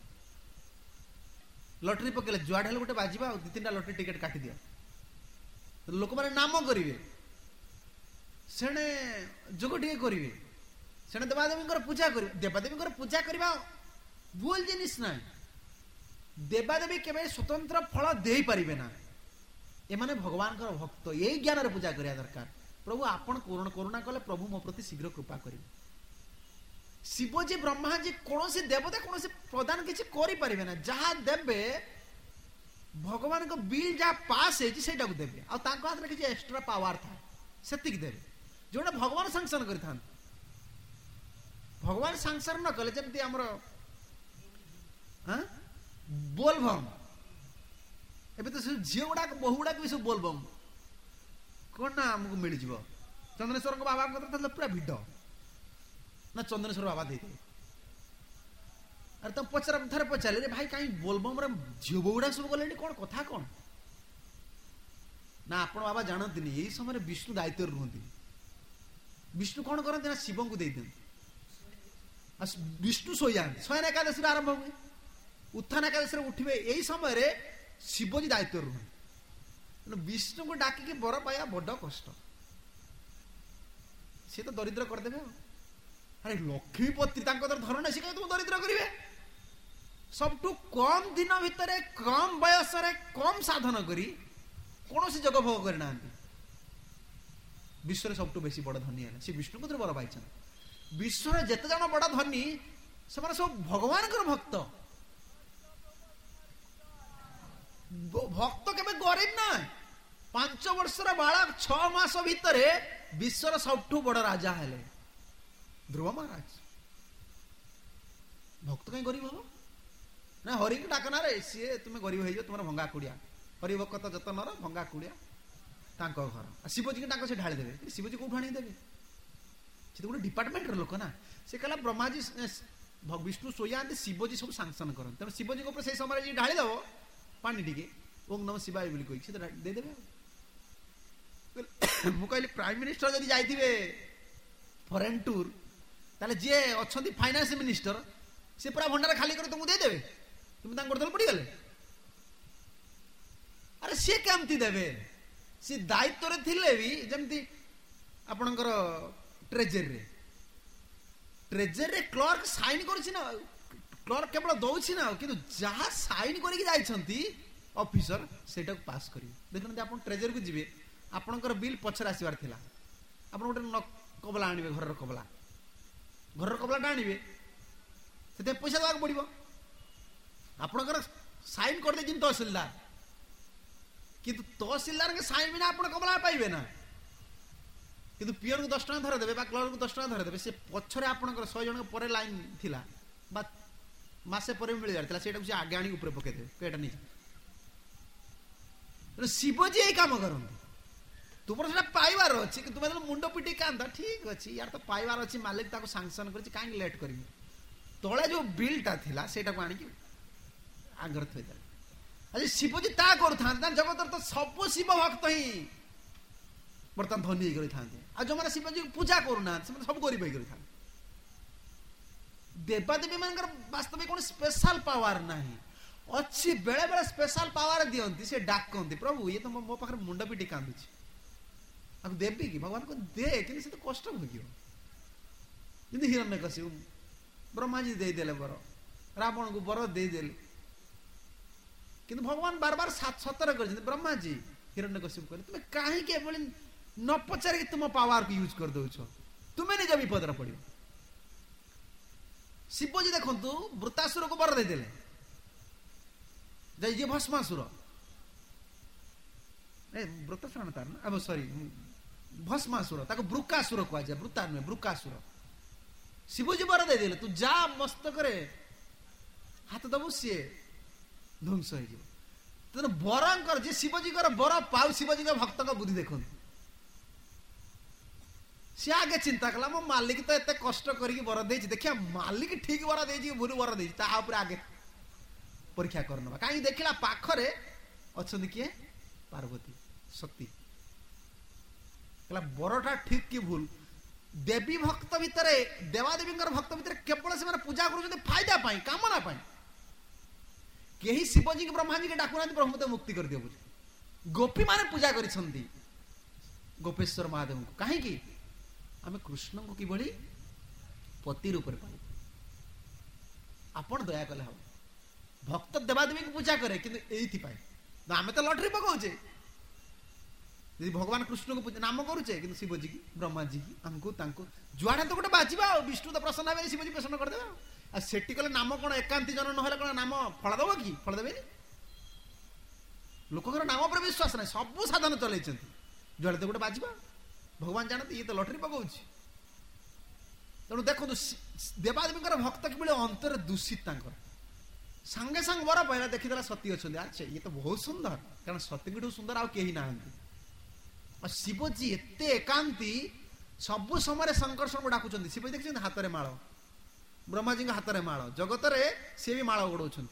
ଲଟେରୀ ପକେଇଲେ ଯୁଆଡେ ହେଲେ ଗୋଟେ ବାଜିବା, ଆଉ ଦି ତିନିଟା ଲଟେରୀ ଟିକେଟ କାଟିଦିଅ, ଲୋକମାନେ ନାମ କରିବେ, ସେଣେ ଯୋଗ ଟିକେ କରିବେ, ସେଣେ ଦେବାଦେବୀଙ୍କର ପୂଜା କରିବେ। ଦେବାଦେବୀଙ୍କର ପୂଜା କରିବା ଭୁଲ ଜିନିଷ ନାହିଁ। ଦେବାଦେବୀ କେବେ ସ୍ୱତନ୍ତ୍ର ଫଳ ଦେଇପାରିବେ ନା, ଏମାନେ ଭଗବାନଙ୍କର ଭକ୍ତ, ଏଇ ଜ୍ଞାନରେ ପୂଜା କରିବା ଦରକାର। ପ୍ରଭୁ ଆପଣ କରୁଣା କରୁଣା କଲେ ପ୍ରଭୁ ମୋ ପ୍ରତି ଶୀଘ୍ର କୃପା କରିବେ। ଶିବଜୀ ବ୍ରହ୍ମାଜୀ କୌଣସି ଦେବତା କୌଣସି ପ୍ରଦାନ କିଛି କରିପାରିବେ ନା, ଯାହା ଦେବେ ଭଗବାନଙ୍କ ବିଲ୍ ଯାହା ପାସ୍ ହେଇଛି ସେଇଟାକୁ ଦେବେ, ଆଉ ତାଙ୍କ ହାତରେ କିଛି ଏକ୍ସଟ୍ରା ପାୱାର ଥାଏ ସେତିକି ଦେବେ, ଯୋଉଟା ଭଗବାନ ସାଂସନ କରିଥାନ୍ତି। ଭଗବାନ ସାଂସନ ନ କଲେ, ଯେମିତି ଆମର ବୋଲବମ୍, ଏବେ ତ ସବୁ ଝିଅ ଗୁଡାକ ବହୁ ଗୁଡାକ ବି ସବୁ ବୋଲବମ୍ କଣ ନା ଆମକୁ ମିଳିଯିବ। ଚନ୍ଦନେଶ୍ୱରଙ୍କ ବାବାଙ୍କ ପୁରା ଭିଡ ନା, ଚନ୍ଦନେଶ୍ୱର ବାବା ଦେଇଦେବେ। ଆରେ ତମ ପଚାର ଥରେ ପଚାରିଲେ, ଭାଇ କାହିଁ ବୋଲବମ୍ ରେ ଝିଅ ବୋହୁ ଗୁଡା ସବୁ ଗଲେଣି, କଣ କଥା କଣ? ନା ଆପଣ ବାବା ଜାଣନ୍ତିନି, ଏଇ ସମୟରେ ବିଷ୍ଣୁ ଦାୟିତ୍ୱରେ ରୁହନ୍ତି। ବିଷ୍ଣୁ କଣ କରନ୍ତି ନା ଶିବଙ୍କୁ ଦେଇଦିଅନ୍ତି, ଆଉ ବିଷ୍ଣୁ ଶୋଇଯାଆନ୍ତି। ଶୟନ ଏକାଦଶୀରେ ଆରମ୍ଭ ହୁଏ, ଉତ୍ଥାନ ଏକାଦଶୀରେ ଉଠିବେ, ଏଇ ସମୟରେ ଶିବଜୀ ଦାୟିତ୍ୱରେ ରୁହନ୍ତି। ବିଷ୍ଣୁଙ୍କୁ ଡାକିକି ବର ପାଇବା ବଡ କଷ୍ଟ, ସିଏ ତ ଦରିଦ୍ର କରିଦେବେ। ଆଉ ଆରେ ଲକ୍ଷ୍ମୀପତି ତାଙ୍କ ଧରଣ, ସେ କାହିଁ ତୁମ ଦରିଦ୍ର କରିବେ? ସବୁଠୁ କମ ଦିନ ଭିତରେ, କମ ବୟସରେ, କମ ସାଧନ କରି କୌଣସି ଯୋଗ ଭୋଗ କରିନାହାନ୍ତି। ବିଶ୍ୱରେ ସବୁଠୁ ବେଶୀ ବଡ ଧନୀ ହେଲେ ସେ ବିଷ୍ଣୁଙ୍କୁ ବର ପାଇଛନ୍ତି। ବିଶ୍ୱରେ ଯେତେ ଜଣ ବଡ ଧନୀ ସେମାନେ ସବୁ ଭଗବାନଙ୍କର ଭକ୍ତ। ଭକ୍ତ କେବେ ଗରିବ ନାହିଁ। ପାଞ୍ଚ ବର୍ଷର ବାଳକ ଛଅ ମାସ ଭିତରେ ବିଶ୍ୱର ସବୁଠୁ ବଡ ରାଜା ହେଲେ ଧ୍ରୁବ ମହାରାଜ। ଭକ୍ତ କାହିଁ ଗରିବ ହବ ନା? ହରିଙ୍କୁ ଡାକନାରେ ସିଏ ତୁମେ ଗରିବ ହେଇଯିବ, ତୁମର ଭଙ୍ଗା କୁଡିଆ। ହରି ଭକ୍ତ ଯତନର ଭଙ୍ଗା କୁଡିଆ ତାଙ୍କ ଘର। ଶିବଜୀକି ତାଙ୍କ ସେ ଢାଳି ଦେବେ। ଶିବଜୀ କୋଉଠୁ ଆଣିକି ଦେବେ? ସେ ତ ଗୋଟେ ଡିପାର୍ଟମେଣ୍ଟର ଲୋକ ନା। ସେ କହିଲା ବ୍ରହ୍ମାଜୀ ବିଷ୍ଣୁ ଶୋଇଯାଆନ୍ତି, ଶିବଜୀ ସବୁ ସାଂସନ କରନ୍ତି। ତେଣୁ ଶିବଜୀଙ୍କ ଉପରେ ସେଇ ସମୟରେ ଯିଏ ଢାଳି ଦବ ପାଣି ଟିକେ, ଓಂ ନମଃ ଶିବାୟ ବୋଲି କହିକି ସେ ଦେଇଦେବେ। ମୁଁ କହିଲି ପ୍ରାଇମ ମିନିଷ୍ଟର ଯଦି ଯାଇଥିବେ ଫରେନ୍ ଟୁର, ତାହେଲେ ଯିଏ ଅଛନ୍ତି ଫାଇନାନ୍ସ ମିନିଷ୍ଟର ସେ ପୁରା ଭଣ୍ଡାର ଖାଲି କରି ତୁମକୁ ଦେଇଦେବେ? তুমি ତାଙ୍କ ଗୋଡ ପଡିଗଲେ? ଆରେ ସିଏ କେମିତି ଦେବେ? ସିଏ ଦାୟିତ୍ୱରେ ଥିଲେ ବି, ଯେମିତି ଆପଣଙ୍କର ଟ୍ରେଜେରୀରେ ଟ୍ରେଜେରୀରେ କ୍ଲର୍କ ସାଇନ କରୁଛି ନା, କ୍ଲର୍କ କେବଳ ଦଉଛି ନା, କିନ୍ତୁ ଯାହା ସାଇନ କରିକି ଯାଇଛନ୍ତି ଅଫିସର ସେଇଟାକୁ ପାସ୍ କରିବେ। ଦେଖୁନାହାନ୍ତି, ଆପଣ ଟ୍ରେଜେରୀକୁ ଯିବେ, ଆପଣଙ୍କର ବିଲ୍ ପଛରେ ଆସିବାର ଥିଲା, ଆପଣ ଗୋଟେ କବଲା ଆଣିବେ, ଘରର କବଲା, ଘରର କବଲାଟା ଆଣିବେ, ସେଥିପାଇଁ ପଇସା ଦେବାକୁ ପଡିବ। ଆପଣଙ୍କର ସାଇନ କରିଦେଇଛନ୍ତି ତହସିଲଦାର, କିନ୍ତୁ ତହସିଲଦାରଙ୍କ ସାଇନ ବିନା ଆପଣ କବଲା ପାଇବେ ନା। କିନ୍ତୁ ପିଅରକୁ ଦଶ ଟଙ୍କା ଧରେଇ ଦେବେ ବା କ୍ଲର୍କକୁ ଦଶ ଟଙ୍କା ଧରେଇ ଦେବେ, ସେ ପଛରେ ଆପଣଙ୍କର ଶହେ ଜଣଙ୍କ ପରେ ଲାଇନ ଥିଲା ବା ମାସେ ପରେ ମିଳିବାର ଥିଲା, ସେଇଟାକୁ ସେ ଆଗେ ଆଣିକି ଉପରେ ପକେଇଦେବେ, ଏଇଟା ନେଇ। ଶିବଜୀ ଏଇ କାମ କରନ୍ତି। ତୁମର ସେଟା ପାଇବାର ଅଛି, କିନ୍ତୁ ତୁମେ ମୁଣ୍ଡ ପିଟି କାନ୍ଦ, ଠିକ ଅଛି ୟାର ତ ପାଇବାର ଅଛି, ମାଲିକ ତାକୁ ସାଂସନ କରିଛି, କାହିଁକି ଲେଟ୍ କରିବି? ତଳେ ଯୋଉ ବିଲଟା ଥିଲା ସେଇଟାକୁ ଆଣିକି ଆଗରେ ଥୋଇଦେଲେ। ଆଜି ଶିବଜୀ ତା କରୁଥାନ୍ତି ନା, ଜଗତର ତ ସବୁ ଶିବ ଭକ୍ତ ହିଁ ବର୍ତ୍ତମାନ ଧନୀ ହେଇ କରିଥାନ୍ତି, ଆଉ ଯୋଉମାନେ ଶିବଜୀ ପୂଜା କରୁନାହାନ୍ତି ସେମାନେ ସବୁ ଗରିବ ହେଇ କରିଥାନ୍ତି। ଦେବାଦେବୀ ମାନଙ୍କର ବାସ୍ତବିକ କୌଣସି ସ୍ପେଶାଲ ପାୱାର ନାହିଁ। ଅଛି ବେଳେ ବେଳେ ସ୍ପେଶାଲ ପାୱାର ଦିଅନ୍ତି, ସେ ଡାକନ୍ତି, ପ୍ରଭୁ ଇଏ ତ ମୋ ପାଖରେ ମୁଣ୍ଡ ପିଟି କାନ୍ଦୁଛି, ତାକୁ ଦେବି କି? ଭଗବାନଙ୍କୁ ଦେ, କିନ୍ତୁ ସେ ତ କଷ୍ଟ ଭୋଗିବ। କିନ୍ତୁ ହିରଣ୍ୟକଶିପୁ ବ୍ରହ୍ମାଜୀ ଦେଇଦେଲେ ବର, ରାବଣକୁ ବର ଦେଇଦେଲେ, କିନ୍ତୁ ଭଗବାନ ବାର ବାର ସତର କରିଛନ୍ତି, ବ୍ରହ୍ମାଜୀ हिरण्यकश्यप कहले तुम काहे के बोली न पचार के तुम पावर को यूज कर दउछ तुमे निज विपद रे पड़ियो शिवजी देखंतु वृतासुर को वर दे देले जय जे भस्मासुर ए वृतासुर तार ना अब सॉरी भस्मासुर ताको ब्रुकासुर को आजे वृता में ब्रुकासुर शिवजी वर दे देले तू जा मस्तक रे हाथ दबु से ध्वंस हो जिवो तो बरंकर जे शिवजी कर बर पाउ शिवजी का भक्त का बुद्धि देखो सी आगे चिंता कला मो मालिक तो एते कष्ट करी बर देछि देखिया मालिक ठीक बर देछि भूल बर देछि ता ऊपर आगे परीक्षा करनबा काई देखिला पाखरे अछंदी किए पार्वती शक्ति कला बरटा ठीक की भूल देवी भक्त भितरे देवादेवींकर भक्त भितरे केवल से माने पूजा करू फायदा पाई कामना पाई केही शिवजी के ब्रह्मा जी के डाकुना ब्रह्म तो मुक्ति कर दियो बुझ गोपी माने पूजा करिसंती गोपेश्वर महादेव को काहे की आमे कृष्ण को की बड़ी पति रूप रे पाई आपण दया कले हो भक्त देवादेवी को पूजा करे किंतु एथि पाई आमे तो लॉटरी पकाउचे यदि भगवान कृष्ण को पूजा नाम करूचे किंतु शिवजी की ब्रह्मा जी की हमको तांको जुआडे तो गोटे बाजिबा विष्णु तो प्रसन्न होबे शिवजी प्रसन्न कर देबा आ सेठी कले नाम कोन एकांती जन न होला कोन नाम फळ दबो की फळ देबे लोककर नाम पर विश्वास नै सब साधन चलै छथि जुआडे तो गोटे बाजिबा भगवान जानते ये तो लॉटरी पकाउछि तनु देखो तो देवादेवींकर भक्त के बेले अंतर दूषित तांकर संगे संग वर पहला देखिदला सती अछंदी अच्छा ये तो बहुत सुंदर कारण सतीठू सुंदर आ केही नाहंती और शिवजी एते एकांती सब समय संकर्षण को डाकुचंदी शिवजी देखिछन हाथ रे माळ ब्रह्मा जी हाथ रे माळ जगत रे से भी माळ ओडौछन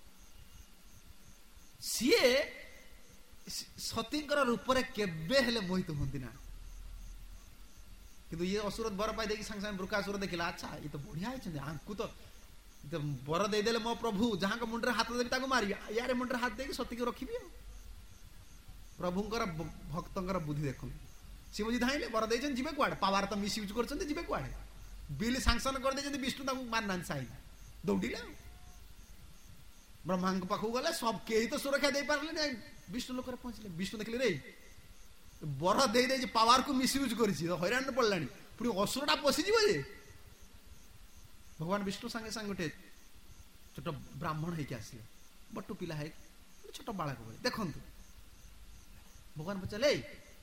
सीए सतींकर रूप रे केबे हेले मोहित होंदी ना किंतु ये असुर बर पाई देखि संग संग ब्रुकासुर देखिला अच्छा ये तो बढ़िया है आंकु तो बर दे देले मो प्रभु जहां के मुंडरे हाथ देबी ताको मारी यारे मुंडरे हाथ देकी सती के रखिबी प्रभुंकर भक्तंकर बुद्धि देखो शिवजी धाइले बर देजन जिबे कुआडे पावर तो मिस यूज करछन जिबे कुआडे बिल सैंक्शन कर दे जदी विष्णु ताको मारना साई दौड़िले ब्रह्मा के पाखु गले सब केही तो सुरक्षा दे पारले नै विष्णु लोक रे पहुंचले विष्णु देखले रे बर दे दे जे पावर को मिस यूज करछि हैरान पड़लानी पुरी असुरटा पसी जीव जे भगवान विष्णु संगे संग उठे छोट ब्राह्मण है के आसिले बट्टू पिला है छोट बालक बोले देखंतु भगवान पचले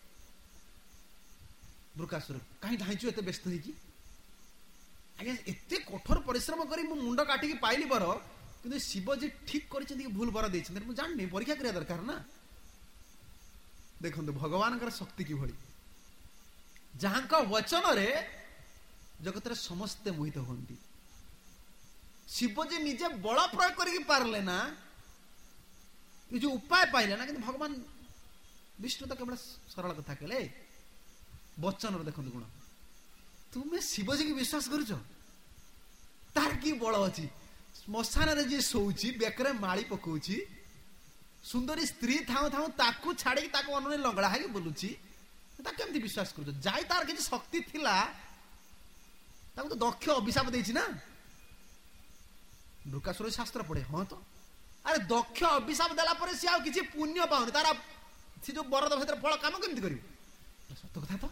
ब्रुकासुर कहीं धाइचु एते व्यस्त है कि आगे एते कठोर परिश्रम करी मु मुंड काटी की पाइली बर किंतु शिवजी ठीक करिसेंती कि भूल बर देइछन मु जाननी परीक्षा करिया दरकार ना देखंतु भगवान कर शक्ति की भली जहां का वचन रे जगत रे समस्त मोहित होंती शिवजी निजे बल प्रयोग करके पारले ना ये जो उपाय पाइले ना किंतु भगवान विष्णु तो केवल सरल कथा कहले वचन रे देखंतु गुण तुमे शिवजी की विश्वास करूछ तार की बल अछि श्मशान रे जे सोउची बेकरे माळी पकोउची सुंदरी स्त्री थाउ थाउ ताकू छाड़ी ताकू अनुने लंगड़ा है बोलुची ता केमती विश्वास करूछ जाय तार किछि शक्ति थिला ताकू तो दक्ष अभिशाप देछि ना ब्रुकासुर शास्त्र पढ़े हाँ तो अरे दक्ष अभिशाप देला परे से आउ किछि पुण्य पाउनी तारा से जो बरद भीतर फल काम केमती करियो सत्य कथा तो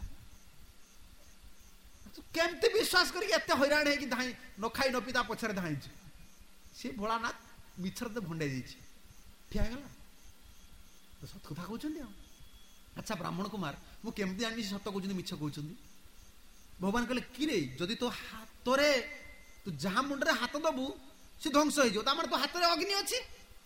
तू केमती विश्वास करी एते हैरान है कि धाई न खाई न पिता पछरे धाई छै से भोलानाथ मिछर ते भंडे दै छै ठिया गेला तो सत्य कथा कहउछन अच्छा ब्राह्मण कुमार मु केमती जानि सत्य कहउछन मिछ कहउछन भगवान कहले कि रे जदि तो हाथ रे तू जहां मुंडरे हाथ दबु से ध्वंस हो तो तो हाथ रे अग्नि अच्छी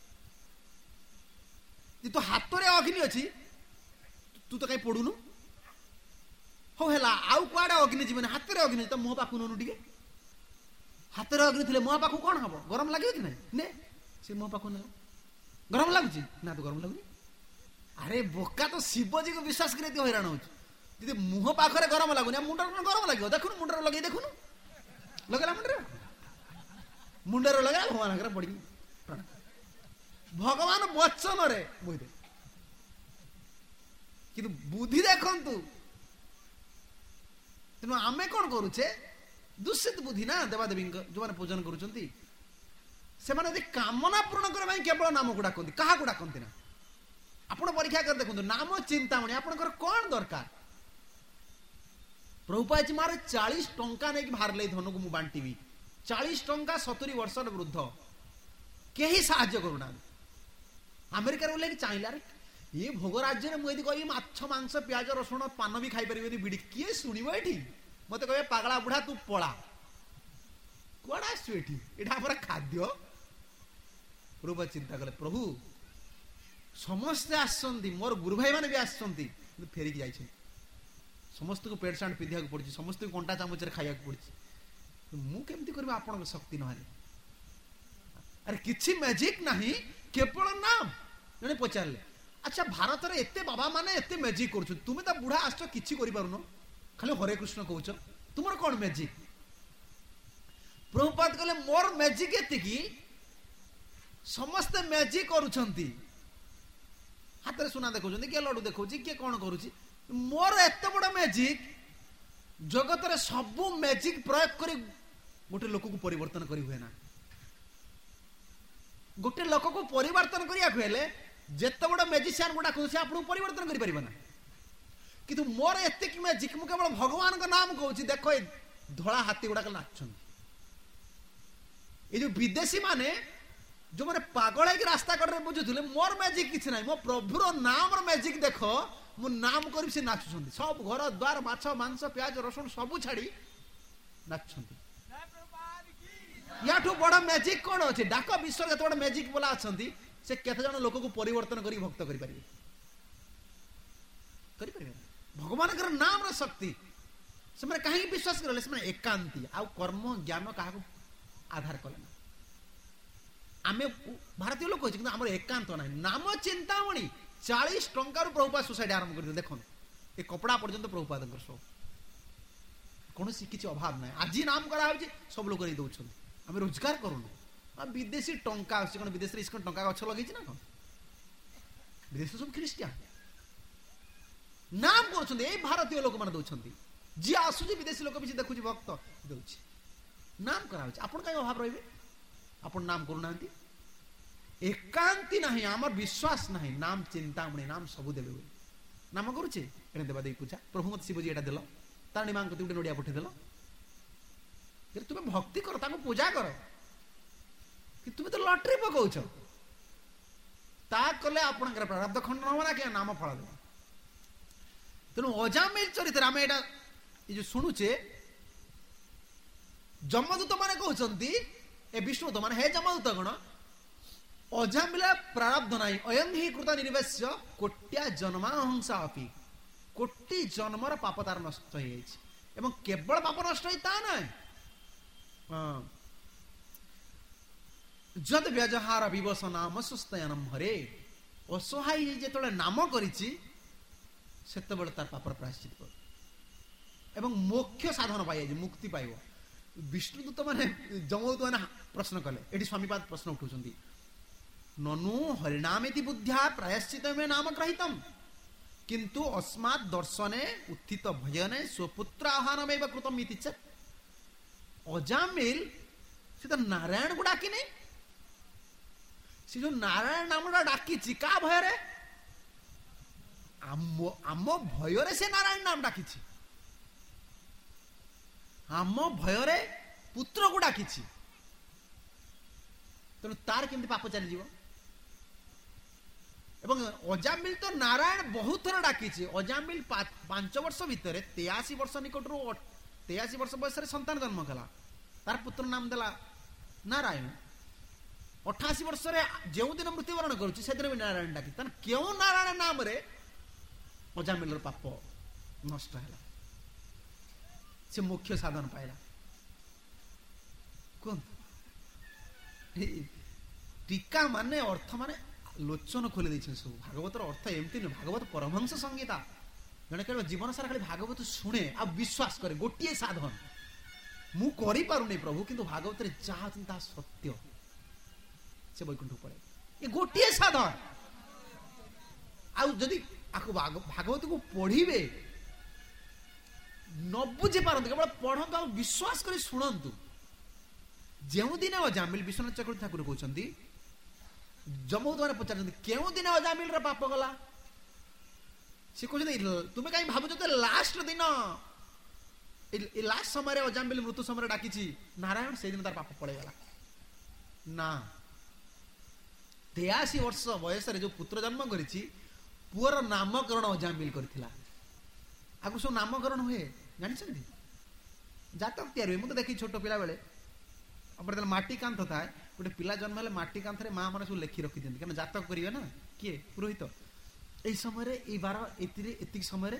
तो हाथ रे अग्नि अच्छी तू तो कहीं पड़ुनु हो हेला आउ कुआडे अग्नि जीवन हाथ रे अग्नि तो मुह पाखु ननु टिके हाथ रे अग्नि थिले मुह पाखु कोन हबो गरम लागियो कि नै ने से मुह पाखु न गरम लागुची ना तो गरम लागुनी अरे बोका तो शिवजी को विश्वास करे तो हैरान होछ जदि मुह पाखरे गरम लागुनी मुंडर कोन गरम लागियो देखुनु मुंडर लगे देखुनु लगला मुंडर मुंडर लगा भगवान आगे पड़ी भगवान वचन रे बुद्धि कि बुद्धि देखंतु तेणु आमे कौन करुचे दूषित बुद्धि ना देवादेवी जो मैंने पूजन करुचंती से माने कामना पूर्ण करने केवल नाम को डाकती क्या डाकती ना ଆପଣ ପରୀକ୍ଷା କରି ଦେଖନ୍ତୁ ନାମ ଚିନ୍ତାମଣି ଆପଣଙ୍କର କଣ ଦରକାର? ପ୍ରଭୁପାଦ ମାରେ ଚାଳିଶ ଟଙ୍କା ନେଇକି ବାହାରିଲେ ଧନକୁ ମୁଁ ବାଣ୍ଟିବି। ଚାଳିଶ ଟଙ୍କା ସତୁରି ବର୍ଷର ବୃଦ୍ଧ, କେହି ସାହାଯ୍ୟ କରୁନାହାନ୍ତି। ଆମେରିକାରେ ଓହ୍ଲେଇକି ଚାହିଁଲେ ଆରେ ଏ ଭୋଗ ରାଜ୍ୟରେ ମୁଁ ଯଦି କହିବି ମାଛ ମାଂସ ପିଆଜ ରସୁଣ ପାନ ବି ଖାଇପାରିବେନି ବିଡି, କିଏ ଶୁଣିବ ଏଠି? ମତେ କହିବେ ପାଗଳା ବୁଢା ତୁ ପଳା, କୁଆଡେ ଆସିଛୁ ଏଠି, ଏଇଟା ଆମର ଖାଦ୍ୟ। ପ୍ରଭୁ ଚିନ୍ତା କଲେ ପ୍ରଭୁ ସମସ୍ତେ ଆସିଛନ୍ତି, ମୋର ଗୁରୁ ଭାଇ ମାନେ ବି ଆସିଛନ୍ତି, କିନ୍ତୁ ଫେରିକି ଯାଇଛନ୍ତି। ସମସ୍ତଙ୍କୁ ପେଟ ସାଣ୍ଡ ପିନ୍ଧିବାକୁ ପଡୁଛି, ସମସ୍ତଙ୍କୁ କଣ୍ଟା ଚାମଚରେ ଖାଇବାକୁ ପଡୁଛି, ମୁଁ କେମିତି କରିବି ଆପଣଙ୍କ ଶକ୍ତି ନହେଲେ? ଆରେ କିଛି ମ୍ୟାଜିକ ନାହିଁ, କେବଳ ନାମ। ଜଣେ ପଚାରିଲେ ଆଚ୍ଛା ଭାରତରେ ଏତେ ବାବା ମାନେ ଏତେ ମ୍ୟାଜିକ କରୁଛନ୍ତି, ତୁମେ ତ ବୁଢା ଆସିଛ କିଛି କରିପାରୁନ, ଖାଲି ହରେ କୃଷ୍ଣ କହୁଛ, ତୁମର କଣ ମ୍ୟାଜିକ? ପ୍ରଭୁପାଦ କହିଲେ ମୋର ମ୍ୟାଜିକ ଏତିକି, ସମସ୍ତେ ମ୍ୟାଜିକ କରୁଛନ୍ତି, ହାତରେ ସୁନା ଦେଖାଉଛନ୍ତି, କିଏ ଲଡୁ ଦେଖାଉଛି, କିଏ କଣ କରୁଛି, ମୋର ଏତେ ବଡ ମ୍ୟାଜିକ, ଜଗତରେ ସବୁ ମ୍ୟାଜିକ ପ୍ରୟୋଗ କରି ଗୋଟେ ଲୋକକୁ ପରିବର୍ତ୍ତନ କରି ହୁଏ ନା। ଗୋଟେ ଲୋକକୁ ପରିବର୍ତ୍ତନ କରିବାକୁ ହେଲେ ଯେତେ ବଡ ମ୍ୟାଜିସିଆନ ଗୁଡା କହୁଛି ଆପଣଙ୍କୁ ପରିବର୍ତ୍ତନ କରିପାରିବ ନା। କିନ୍ତୁ ମୋର ଏତିକି ମ୍ୟାଜିକ, ମୁଁ କେବଳ ଭଗବାନଙ୍କ ନାମ କହୁଛି, ଦେଖ ଏ ଧଳା ହାତୀ ଗୁଡାକ ନାଚୁଛନ୍ତି। ଏଇ ଯୋଉ ବିଦେଶୀ ମାନେ ଯୋଉମାନେ ପାଗଳ ହେଇକି ରାସ୍ତା କଡରେ ବୁଝୁଥିଲେ, ମୋର ମ୍ୟାଜିକ କିଛି ନାହିଁ, ମୋ ପ୍ରଭୁର ନାମର ମ୍ୟାଜିକ ଦେଖ, ମୁଁ ନାମ କରିବି, ସେ ନାଚୁଛନ୍ତି। ସବୁ ଘର ଦ୍ୱାର ମାଛ ମାଂସ ପିଆଜ ରସୁଣ ସବୁ ଛାଡି ନାଚୁଛନ୍ତି। ୟାଠୁ ବଡ ମ୍ୟାଜିକ କଣ ଅଛି? ଡାକ ବିଶ୍ୱରେ କେତେ ବଡ ମ୍ୟାଜିକ ବୋଲା ଅଛନ୍ତି, ସେ କେତେ ଜଣ ଲୋକକୁ ପରିବର୍ତ୍ତନ କରି ଭକ୍ତ କରିପାରିବେ? କରିପାରିବେ। ଭଗବାନଙ୍କର ନାମର ଶକ୍ତି। ସେମାନେ କାହିଁକି ବିଶ୍ୱାସ କଲେ? ସେମାନେ ଏକାନ୍ତି, ଆଉ କର୍ମ ଜ୍ଞାନ କାହାକୁ ଆଧାର କଲେ ନା। ଆମେ ଭାରତୀୟ ଲୋକ ଅଛି, କିନ୍ତୁ ଆମର ଏକାନ୍ତ ନାହିଁ। ନାମ ଚିନ୍ତାମଣି ଚାଳିଶ ଟଙ୍କାରୁ ପ୍ରଭୁପାଦ ସୋସାଇଟି ଆରମ୍ଭ କରିଥିଲେ। ଦେଖନ୍ତୁ ଏ କପଡା ପର୍ଯ୍ୟନ୍ତ ପ୍ରଭୁପାଦଙ୍କର ସବୁ, କୌଣସି କିଛି ଅଭାବ ନାହିଁ। ଆଜି ନାମ କରାହଉଛି, ସବୁ ଲୋକ ନେଇ ଦଉଛନ୍ତି, ଆମେ ରୋଜଗାର କରୁନୁ। ଆଉ ବିଦେଶୀ ଟଙ୍କା ଆସୁଛି, କଣ ବିଦେଶରେ ଇସ୍କନ ଟଙ୍କା ଗଛ ଲଗେଇଛି ନା କଣ? ବିଦେଶରେ ସବୁ ଖ୍ରୀଷ୍ଟିଆନ ନାମ କରୁଛନ୍ତି, ଏଇ ଭାରତୀୟ ଲୋକମାନେ ଦଉଛନ୍ତି। ଯିଏ ଆସୁଛି ବିଦେଶୀ ଲୋକ ବି ଦେଖୁଛି ଭକ୍ତ ଦଉଛି, ନାମ କରାହଉଛି। ଆପଣ କାହିଁ ଅଭାବ ରହିବେ? ଆପଣ ନାମ କରୁନାହାନ୍ତି। ଏକାନ୍ତି ନାହିଁ, ଆମର ବିଶ୍ୱାସ ନାହିଁ। ନାମ ଚିନ୍ତାମଣି, ନାମ ସବୁ ଦେବେ ବୋଲି ନାମ କରୁଛେ। ଏଣେ ଦେବା ଦେଇ ପୂଜା, ପ୍ରଭୁ ମତେ ଶିବଜୀ ଏଇଟା ଦେଲ, ତାରିଣୀ ମାଙ୍କ ଗୋଟେ ନଡିଆ ପଠେଇଦେଲ, ତୁମେ ଭକ୍ତି କର, ତାଙ୍କୁ ପୂଜା କର, କି ତୁମେ ତ ଲଟେରୀ ପକଉଛ। ତା କଲେ ଆପଣଙ୍କର ପ୍ରାରବ୍ଧ ଖଣ୍ଡନ ହବ ନା, କି ନାମ ଫଳ ଦେବ। ତେଣୁ ଅଜାମିଲ ଚରିତ୍ର ଆମେ ଏଇଟା ଏ ଯୋଉ ଶୁଣୁଛେ, ଯମଦୂତ ମାନେ କହୁଛନ୍ତି, ଏ ବିଷ୍ଣୁଦୂତ ମାନେ, ହେ ଯମଦୂତ ଗଣ, ଅଜାମିଲ ପ୍ରାରବ୍ଧ ନାହିଁ, ଅୟଂ ହି କୃତ ନିର୍ବେଶ୍ୟ କୋଟ୍ୟା ଜନ୍ମାହଂସା ଅପି, କୋଟି ଜନ୍ମର ପାପ ତାର ନଷ୍ଟ ହେଇଯାଇଛି। ଏବଂ କେବଳ ପାପ ନଷ୍ଟ ହେଇ ତା ନାହିଁ, ଯଦ ବ୍ୟଜହାର ବିବଶ ନାମ ସୁସ୍ତୟନମ ହରେ, ଅସହାୟ ଯେତେବେଳେ ନାମ କରିଛି ସେତେବେଳେ ତାର ପାପର ପ୍ରାୟଶ୍ଚିତ କର ଏବଂ ମୋକ୍ଷ ସାଧନ ପାଇଯାଇଛି, ମୁକ୍ତି ପାଇବ। ବିଷ୍ଣୁଦୂତ ମାନେ ଯମଦୂତ ମାନେ ପ୍ରଶ୍ନ କଲେ, ଏଠି ସ୍ୱାମୀପାଦ ପ୍ରଶ୍ନ ଉଠୁଛନ୍ତି, ନନୁ ହରିନାମେତି ବୁଦ୍ଧ୍ୟା ପ୍ରାୟଶ୍ଚିତ ମେ ନାମ ଗ୍ରହୀତମ୍ କିନ୍ତୁ ଅସ୍ମାତ୍ ଦର୍ଶନେ ଉତ୍ଥିତ ଭଜନେ ସ୍ୱପୁତ୍ର ଆହ୍ୱାନମେବ କୃତମ୍ ଇତି ଚେତ୍। ଅଜାମିଲ ସେ ତ ନାରାୟଣକୁ ଡାକିନି, ସେ ଯୋଉ ନାରାୟଣ ନାମଟା ଡାକିଛି କାହା ଭୟରେ? ଆମ ଆମ ଭୟରେ ସେ ନାରାୟଣ ନାମ ଡାକିଛି, ଆମ ଭୟରେ ପୁତ୍ରକୁ ଡାକିଛି। ତେଣୁ ତାର କେମିତି ପାପ ଚାଲିଯିବ? ଏବଂ ଅଜାମିଲ ତ ନାରାୟଣ ବହୁତ ଥର ଡାକିଛି। ଅଜାମିଲ ପାଞ୍ଚ ବର୍ଷ ଭିତରେ ତେୟାଅଶୀ ବର୍ଷ ନିକଟରୁ ତେୟାଅଶୀ ବର୍ଷ ବୟସରେ ସନ୍ତାନ ଜନ୍ମ କଲା, ତାର ପୁତ୍ର ନାମ ଦେଲା ନାରାୟଣ। ଅଠାଅଶୀ ବର୍ଷରେ ଯେଉଁ ଦିନ ମୃତ୍ୟୁବରଣ କରୁଛି ସେଦିନ ବି ନାରାୟଣ ଡାକି, ତାହେଲେ କେଉଁ ନାରାୟଣ ନାମରେ ଅଜାମିଲର ପାପ ନଷ୍ଟ ହେଲା, ସେ ମୁଖ୍ୟ ସାଧନ ପାଇଲା? କୁହନ୍ତୁ। ଟୀକା ମାନେ ଅର୍ଥ ମାନେ ଲୋଚନ ଖୋଲି ଦେଇଛନ୍ତି ସବୁ। ଭାଗବତର ଅର୍ଥ ଏମିତି ନୁହେଁ, ଭାଗବତ ପରମହଂସ ସଂହିତା। ଜଣେ କହିବ ଜୀବନ ସାରା ଖାଲି ଭାଗବତ ଶୁଣେ ଆଉ ବିଶ୍ୱାସ କରେ, ଗୋଟିଏ ସାଧନ, ମୁଁ କରିପାରୁନି ପ୍ରଭୁ, କିନ୍ତୁ ଭାଗବତରେ ଯାହା ଅଛନ୍ତି ତାହା ସତ୍ୟ, ସେ ବୈକୁଣ୍ଠ ପଳେଇ, ଏ ଗୋଟିଏ ସାଧନ। ଆଉ ଯଦି ଭାଗବତକୁ ପଢିବେ, ନ ବୁଝି ପାରନ୍ତୁ, କେବଳ ପଢନ୍ତୁ ଆଉ ବିଶ୍ୱାସ କରି ଶୁଣନ୍ତୁ। ଯେଉଁଦିନ ଅଜାମିଲ, ବିଶ୍ୱନାଥ ଚକ୍ରବର୍ତ୍ତୀ ଠାକୁର କହୁଛନ୍ତି, ଯମଦୂତ ମାନେ ପଚାରୁଛନ୍ତି କେଉଁ ଦିନ ଅଜାମିଲର ପାପ ଗଲା? ସେ କହୁଛନ୍ତି ତୁମେ କାହିଁ ଭାବୁଛ ତ ଲାଷ୍ଟ ଦିନ, ଏ ଲାଷ୍ଟ ସମୟରେ ଅଜାମିଲ ମୃତ୍ୟୁ ସମୟରେ ଡାକିଛି ନାରାୟଣ, ସେଇଦିନ ତାର ପାପ ପଳେଇଗଲା। ନା, ତେୟାଅଶୀ ବର୍ଷ ବୟସରେ ଯୋଉ ପୁତ୍ର ଜନ୍ମ କରିଛି, ପୁଅର ନାମକରଣ ଅଜାମିଲ କରିଥିଲା। ଆଗରୁ ସବୁ ନାମକରଣ ହୁଏ ଜାଣିଛନ୍ତି, ଜାତକ ତିଆରି ହୁଏ। ମୁଁ ତ ଦେଖି ଛୋଟ ପିଲା ବେଳେ ଆମର ଯେତେବେଳେ ମାଟି କାନ୍ଥ ଥାଏ, ଗୋଟେ ପିଲା ଜନ୍ମ ହେଲେ ମାଟି କାନ୍ଥରେ ମା ମାନେ ସବୁ ଲେଖି ରଖିଦିଅନ୍ତି, କାରଣ ଜାତକ କରିବେ ନା, କିଏ ପୁରୋହିତ। ଏଇ ସମୟରେ ଏଇ ବାର ଏତିରେ ଏତିକି ସମୟରେ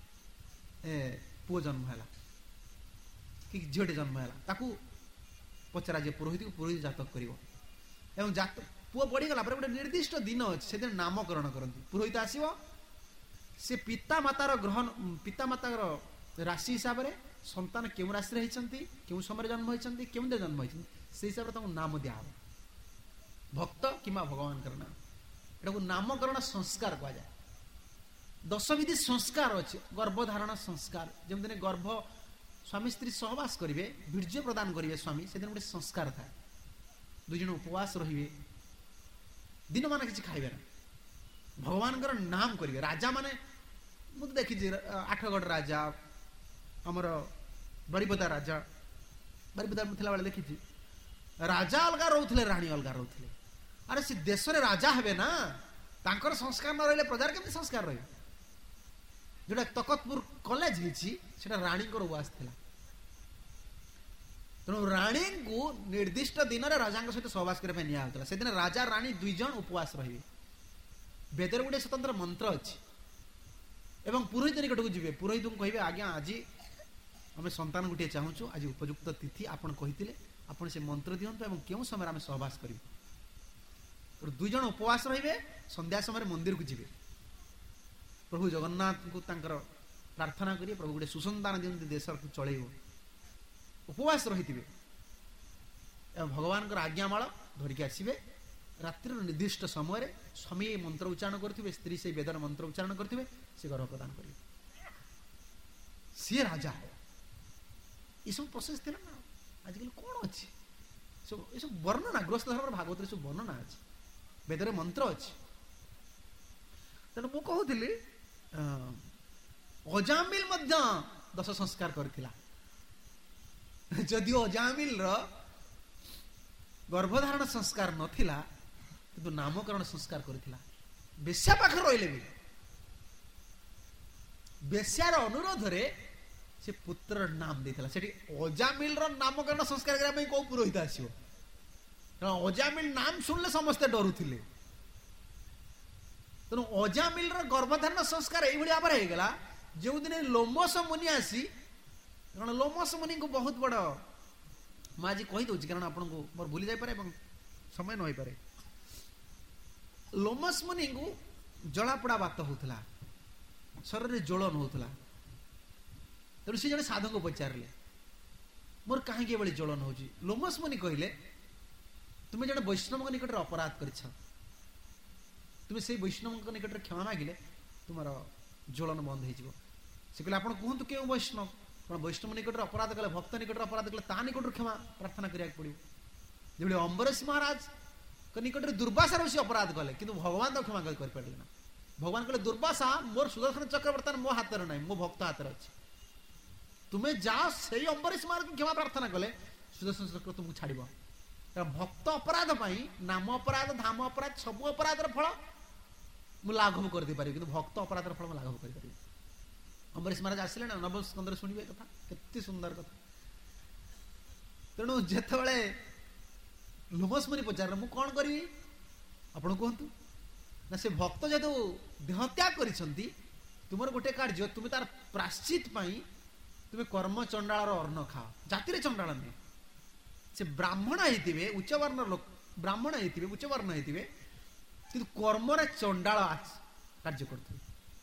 ପୁଅ ଜନ୍ମ ହେଲା କି ଝିଅଟେ ଜନ୍ମ ହେଲା, ତାକୁ ପଚରା ଯିଏ ପୁରୋହିତକୁ, ପୁରୋହିତ ଜାତକ କରିବ। ଏବଂ ଜାତକ ପୁଅ ବଢିଗଲା ପରେ ଗୋଟେ ନିର୍ଦ୍ଦିଷ୍ଟ ଦିନ ଅଛି, ସେଦିନ ନାମକରଣ କରନ୍ତି। ପୁରୋହିତ ଆସିବ, ସେ ପିତାମାତାର ଗ୍ରହଣ, ପିତାମାତାର ରାଶି ହିସାବରେ ସନ୍ତାନ କେଉଁ ରାଶିରେ ହେଇଛନ୍ତି, କେଉଁ ସମୟରେ ଜନ୍ମ ହେଇଛନ୍ତି, କେଉଁଥିରେ ଜନ୍ମ ହେଇଛନ୍ତି, ସେଇ ହିସାବରେ ତାଙ୍କୁ ନାମ ଦିଆହବ। ଭକ୍ତ କିମ୍ବା ଭଗବାନଙ୍କର ନାମ, ଏଟାକୁ ନାମକରଣ ସଂସ୍କାର କୁହାଯାଏ। ଦଶବିଧି ସଂସ୍କାର ଅଛି। ଗର୍ଭଧାରଣ ସଂସ୍କାର, ଯେମିତି ଗର୍ଭ ସ୍ୱାମୀ ସ୍ତ୍ରୀ ସହବାସ କରିବେ, ବୀର୍ଯ୍ୟ ପ୍ରଦାନ କରିବେ ସ୍ୱାମୀ, ସେଦିନ ଗୋଟେ ସଂସ୍କାର ଥାଏ। ଦୁଇ ଜଣ ଉପବାସ ରହିବେ, ଦିନ ମାନେ କିଛି ଖାଇବେ ନା, ଭଗବାନଙ୍କର ନାମ କରିବେ। ରାଜା ମାନେ, ମୁଁ ତ ଦେଖିଛି ଆଠଗଡ଼ ରାଜା, ଆମର ବାରିପଦା ରାଜା, ବାରିପଦା ଥିଲାବେଳେ ଦେଖିଛି, ରାଜା ଅଲଗା ରହୁଥିଲେ, ରାଣୀ ଅଲଗା ରହୁଥିଲେ। ଆରେ ସେ ଦେଶରେ ରାଜା ହେବେ ନା, ତାଙ୍କର ସଂସ୍କାର ନ ରହିଲେ ପ୍ରଜାର କେମିତି ସଂସ୍କାର ରହିବ? ଯୋଉଟା ତକତପୁର କଲେଜ ହେଇଛି, ସେଟା ରାଣୀଙ୍କର ଉଆସ ଥିଲା। ତେଣୁ ରାଣୀଙ୍କୁ ନିର୍ଦ୍ଦିଷ୍ଟ ଦିନରେ ରାଜାଙ୍କ ସହିତ ସହବାସ କରିବା ପାଇଁ ନିଆଯାଉଥିଲା। ସେଦିନ ରାଜା ରାଣୀ ଦୁଇ ଜଣ ଉପବାସ ରହିବେ। ବେଦରେ ଗୋଟେ ସ୍ୱତନ୍ତ୍ର ମନ୍ତ୍ର ଅଛି। ଏବଂ ପୁରୋହିତ ନିକଟକୁ ଯିବେ, ପୁରୋହିତଙ୍କୁ କହିବେ ଆଜ୍ଞା ଆଜି ଆମେ ସନ୍ତାନ ଗୋଟିଏ ଚାହୁଁଛୁ, ଆଜି ଉପଯୁକ୍ତ ତିଥି ଆପଣ କହିଥିଲେ, ଆପଣ ସେ ମନ୍ତ୍ର ଦିଅନ୍ତୁ ଏବଂ କେଉଁ ସମୟରେ ଆମେ ସହବାସ କରିବୁ। ଦୁଇ ଜଣ ଉପବାସ ରହିବେ, ସନ୍ଧ୍ୟା ସମୟରେ ମନ୍ଦିରକୁ ଯିବେ, ପ୍ରଭୁ ଜଗନ୍ନାଥଙ୍କୁ ତାଙ୍କର ପ୍ରାର୍ଥନା କରିବେ, ପ୍ରଭୁ ଗୋଟେ ସୁସନ୍ତାନ ଦିଅନ୍ତି, ଦେଶକୁ ଚଳେଇବ। ଉପବାସ ରହିଥିବେ ଏବଂ ଭଗବାନଙ୍କର ଆଜ୍ଞାମାଳ ଧରିକି ଆସିବେ। ରାତ୍ରିର ନିର୍ଦ୍ଦିଷ୍ଟ ସମୟରେ ସ୍ୱାମୀ ମନ୍ତ୍ର ଉଚ୍ଚାରଣ କରୁଥିବେ, ସ୍ତ୍ରୀ ସେଇ ବେଦର ମନ୍ତ୍ର ଉଚ୍ଚାରଣ କରୁଥିବେ, ସେ ଗର୍ଭ ପ୍ରଦାନ କରିବେ, ସିଏ ରାଜା ହେବ। ଏସବୁ ପ୍ରୋସେସ ଥିଲା ନା। ଆଜିକାଲି କଣ ଅଛି? ସବୁ ଏସବୁ ବର୍ଣ୍ଣନା, ଗ୍ରସ୍ତ ଧର୍ମର ଭାଗବତରେ ସବୁ ବର୍ଣ୍ଣନା ଅଛି, ବେଦରେ ମନ୍ତ୍ର ଅଛି। ତେଣୁ ମୁଁ କହୁଥିଲି ଅଜାମିଲ ମଧ୍ୟ ଦଶ ସଂସ୍କାର କରିଥିଲା। ଯଦିଓ ଅଜାମିଲର ଗର୍ଭଧାରଣ ସଂସ୍କାର ନଥିଲା, କିନ୍ତୁ ନାମକରଣ ସଂସ୍କାର କରିଥିଲା। ବେଶ୍ୟା ପାଖରେ ରହିଲେ ବି ବେଶ୍ୟାର ଅନୁରୋଧରେ ସେ ପୁତ୍ରର ନାମ ଦେଇଥିଲା। ସେଠି ଅଜାମିଲର ନାମକରଣ ସଂସ୍କାର କରିବା ପାଇଁ କୋଉ ପୁରୋହିତ ଆସିବ? କାରଣ ଅଜାମିଲ ନାମ ଶୁଣିଲେ ସମସ୍ତେ ଡରୁଥିଲେ। ତେଣୁ ଅଜାମିଲର ଗର୍ଭଧାରଣ ସଂସ୍କାର ଏଇଭଳି ଭାବରେ ହେଇଗଲା, ଯେଉଁଦିନ ଲୋମସ ମୁନି ଆସି, କାରଣ ଲୋମସ ମୁନିଙ୍କୁ ବହୁତ ବଡ, ମୁଁ ଆଜି କହିଦଉଛି କାରଣ ଆପଣଙ୍କୁ ମୋର ଭୁଲି ଯାଇପାରେ ଏବଂ ସମୟ ନ ହେଇପାରେ। ଲୋମସ ମୁନିଙ୍କୁ ଜଳାପୋଡା ବାତ ହଉଥିଲା, ଶରୀରରେ ଜ୍ୱଳନ ହଉଥିଲା। ତେଣୁ ସେ ଜଣେ ସାଧୁଙ୍କୁ ପଚାରିଲେ, ମୋର କାହିଁକି ଏଭଳି ଜ୍ୱଳନ ହଉଛି? ଲୋମସ ମୁନି କହିଲେ, ତୁମେ ଜଣେ ବୈଷ୍ଣବଙ୍କ ନିକଟରେ ଅପରାଧ କରିଛ, ତୁମେ ସେଇ ବୈଷ୍ଣବଙ୍କ ନିକଟରେ କ୍ଷମା ମାଗିଲେ ତୁମର ଜ୍ୱଳନ ବନ୍ଦ ହେଇଯିବ। ସେ କହିଲେ, ଆପଣ କୁହନ୍ତୁ କେଉଁ ବୈଷ୍ଣବ? କାରଣ ବୈଷ୍ଣବ ନିକଟରେ ଅପରାଧ କଲେ, ଭକ୍ତ ନିକଟରେ ଅପରାଧ କଲେ, ତା ନିକଟରୁ କ୍ଷମା ପ୍ରାର୍ଥନା କରିବାକୁ ପଡିବ। ଯେଭଳି ଅମ୍ବରୀଶ ମହାରାଜଙ୍କ ନିକଟରେ ଦୁର୍ବାସା ଋଷି ଅପରାଧ କଲେ, କିନ୍ତୁ ଭଗବାନ ତ କ୍ଷମା କରିପାରିଲେ ନା। ଭଗବାନ କହିଲେ, ଦୁର୍ବାସା, ମୋର ସୁଦର୍ଶନ ଚକ୍ର ବର୍ତ୍ତମାନ ମୋ ହାତରେ ନାହିଁ, ମୋ ଭକ୍ତ ହାତରେ ଅଛି। ତୁମେ ଯାଅ, ସେଇ ଅମ୍ବରୀଶ ମହାରାଜଙ୍କୁ କ୍ଷମା ପ୍ରାର୍ଥନା କଲେ ସୁଦର୍ଶନ ଚକ୍ର ତୁମକୁ ଛାଡିବ। କାରଣ ଭକ୍ତ ଅପରାଧ ପାଇଁ ନାମ ଅପରାଧ, ଧାମ ଅପରାଧ, ସବୁ ଅପରାଧର ଫଳ ମୁଁ ଲାଘବ କରିଦେଇପାରିବି, କିନ୍ତୁ ଭକ୍ତ ଅପରାଧର ଫଳ ମୁଁ ଲାଘବ କରିପାରିବି। ଅମ୍ବରୀଶ ମହାରାଜ ଆସିଲେ ନା, ନବମ ସ୍କନ୍ଧରେ ଶୁଣିବେ କଥା, କେତେ ସୁନ୍ଦର କଥା। ତେଣୁ ଯେତେବେଳେ ଲୋମସ ମୁନି ପଚାରିଲେ, ମୁଁ କଣ କରିବି ଆପଣ କୁହନ୍ତୁ? ନା ସେ ଭକ୍ତ ଯେହେତୁ ଦେହତ୍ୟାଗ କରିଛନ୍ତି, ତୁମର ଗୋଟେ କାର୍ଯ୍ୟ, ତୁମେ ତାର ପ୍ରାଶ୍ଚିତ ପାଇଁ ତୁମେ କର୍ମ ଚଣ୍ଡାଳର ଅନ୍ନ ଖାଅ। ଜାତିରେ ଚଣ୍ଡାଳ ନୁହେଁ, ସେ ବ୍ରାହ୍ମଣ ହେଇଥିବେ, ଉଚ୍ଚବର୍ଣ୍ଣ ଲୋକ, ବ୍ରାହ୍ମଣ ହେଇଥିବେ, ଉଚ୍ଚବର୍ଣ୍ଣ ହେଇଥିବେ, କିନ୍ତୁ କର୍ମରେ ଚଣ୍ଡାଳ କାର୍ଯ୍ୟ କରୁଥିବେ।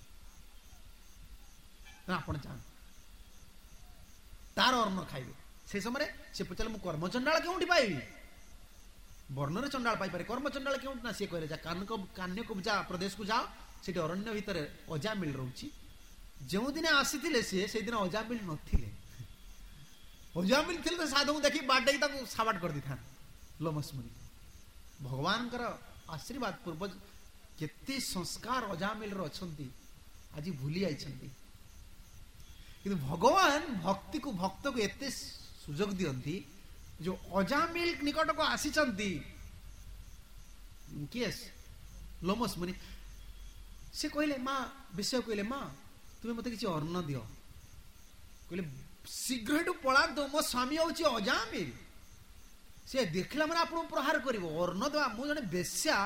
ଆପଣ ଯାଆନ୍ତୁ, ତାର ଅନ୍ନ ଖାଇବେ। ସେ ସମୟରେ ସେ ପଚାରିଲେ, ମୁଁ କର୍ମ ଚଣ୍ଡାଳ କେଉଁଠି ପାଇବି? ବର୍ଣ୍ଣରେ ଚଣ୍ଡାଳ ପାଇପାରେ, କର୍ମ ଚଣ୍ଡାଳ କେଉଁଠି? ନା ସିଏ କହିଲେ, ଯା କାନ୍ୟକୁବ୍ଜା ପ୍ରଦେଶକୁ ଯାଅ, ସେଠି ଅରଣ୍ୟ ଭିତରେ ଅଜାମିଲ ରହୁଛି। ଯେଉଁଦିନ ଆସିଥିଲେ ସିଏ, ସେଇଦିନ ଅଜାମିଲ ନଥିଲେ। ଅଜାମିଲ ଥିଲେ ତ ସାଧୁଙ୍କୁ ଦେଖି ବାଡେଇକି ତାକୁ ସାବାଟ କରିଦେଇଥାନ୍ତି ଲୋମସ ମୁନି। ଭଗବାନଙ୍କର आशीर्वाद पूर्वज केते संस्कार अजामिल अच्छी आज भूली जाइछंती किंतु भगवान भक्ति को भक्त को एते सुजोग दियंती जो अजामिल निकट को आसीचंती केस लोमस मुनि से कहले माँ विषय कहले माँ तुम्हें मत किसी अन्न दियो कहले शीघ्र एटू पड़ा दो मो स्वामी हूँ अजामिल से देखला मैंने आप प्रहार कर अन्न देवा मु जने बेश्या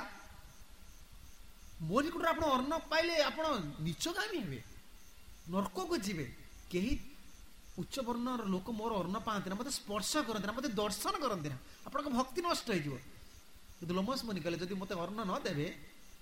मो निकट आप अन्न पाइले आप नीचगामी हे नरक को जीवे कहीं उच्च वर्ण लोक मोर अन्न पाते ना मत स्पर्श करते ना मत दर्शन करते ना आप भक्ति नष्ट हो लोमस मुनि कहले जदि मत अन्न न देवे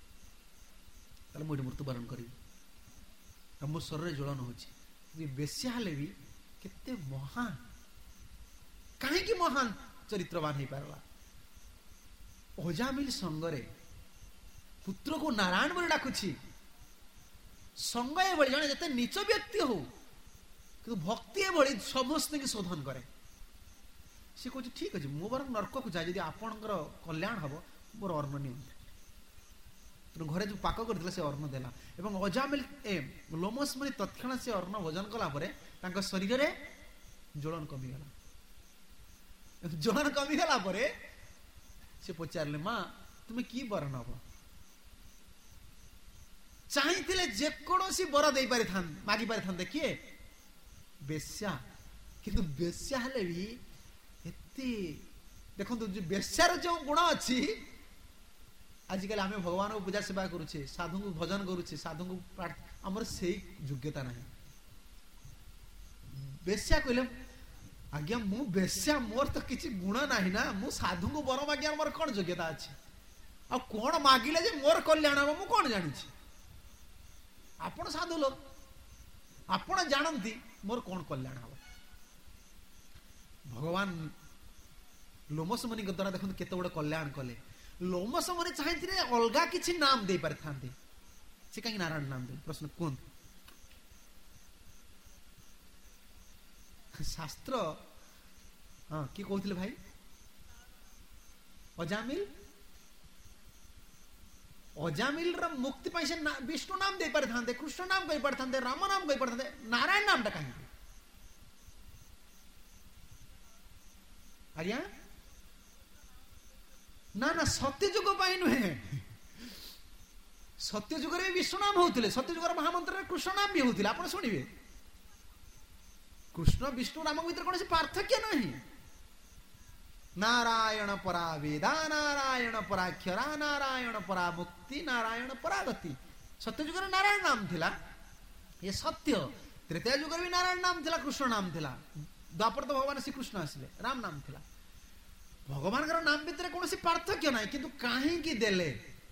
मुझे मृत्युवरण करी मो शरीर ज्वलन होची बेश्या हेले भी केते महान कहीं महान चरित्रवान हो पारला अजामिल संगरे पुत्र को नारायण बोली डाकुची संग एभली जने जते नीच व्यक्ति हो कि भक्ति एभली समस्त की शोधन करे सी कहूँ ठीक अच्छे मु बर नरक को जाए आपणकर कल्याण हम मोर अन्न नियंत्रण घरे जो पाक करथिले से अन्न देला एवं अजामिल ए लोमस मुनि तत्क्षण से अन्न भोजन कला परे तांका शरीर रे ज्वलन कमी गला ज्वलन कमी गला परे से पचारले माँ तुम्हें की बर नब चाहिए जे कौन बर दे पारि था मागी पारि था किए बेश्या किंतु बेश्या हेले भी एते देखो जो बेश्यार जो गुण अच्छी आजिकल आम भगवान को पूजा सेवा करुचे साधु को भजन करुचे साधु को आमर से योग्यता ना बेश्या कहले आज्ञा मु बेश्या मोर तो किसी गुण ना ना मु साधु को बर मागिया मोर कौन योग्यता अच्छी आ कौन मागिले जे मोर कल्याण हम मु कौन जानी आपण साधु लोग आपण जानती मोर कौन कल्याण हम भगवान लोमस मुनि द्वारा देखो केते बड़ कल्याण कले लोमस मुनि चाहिए अलगा किसी नाम दे पारि थांते से कहीं नारायण नाम दे प्रश्न कौन शास्त्र हाँ कि कहते भाई अजामिल अजामिल मुक्ति पाई से विष्णु नाम दे पारि थांते कृष्ण नाम कही पारि थांते राम नाम कही पारि थांते नारायण नाम टा कहीं आर्या ना ना सत्य जुग नुहे सत्य जुग विष्णु नाम होते सत्य जुग महामंत्र कृष्ण नाम भी होते आप शुणवे कृष्ण विष्णु नाम भीतर कौन पार्थक्य नहीं नारायण परा वेदा नारायण पराक्षरा नारायण परा मुक्ति नारायण परागति सत्य जुग नारायण नाम थिला ये सत्य त्रेतया जुग भी नारायण नाम थिला कृष्ण नाम थिला द्वापर तो भगवान श्री कृष्ण आसिले राम नाम थिला भगवान नाम भितर कौन पार्थक्य ना किंतु कहीं देले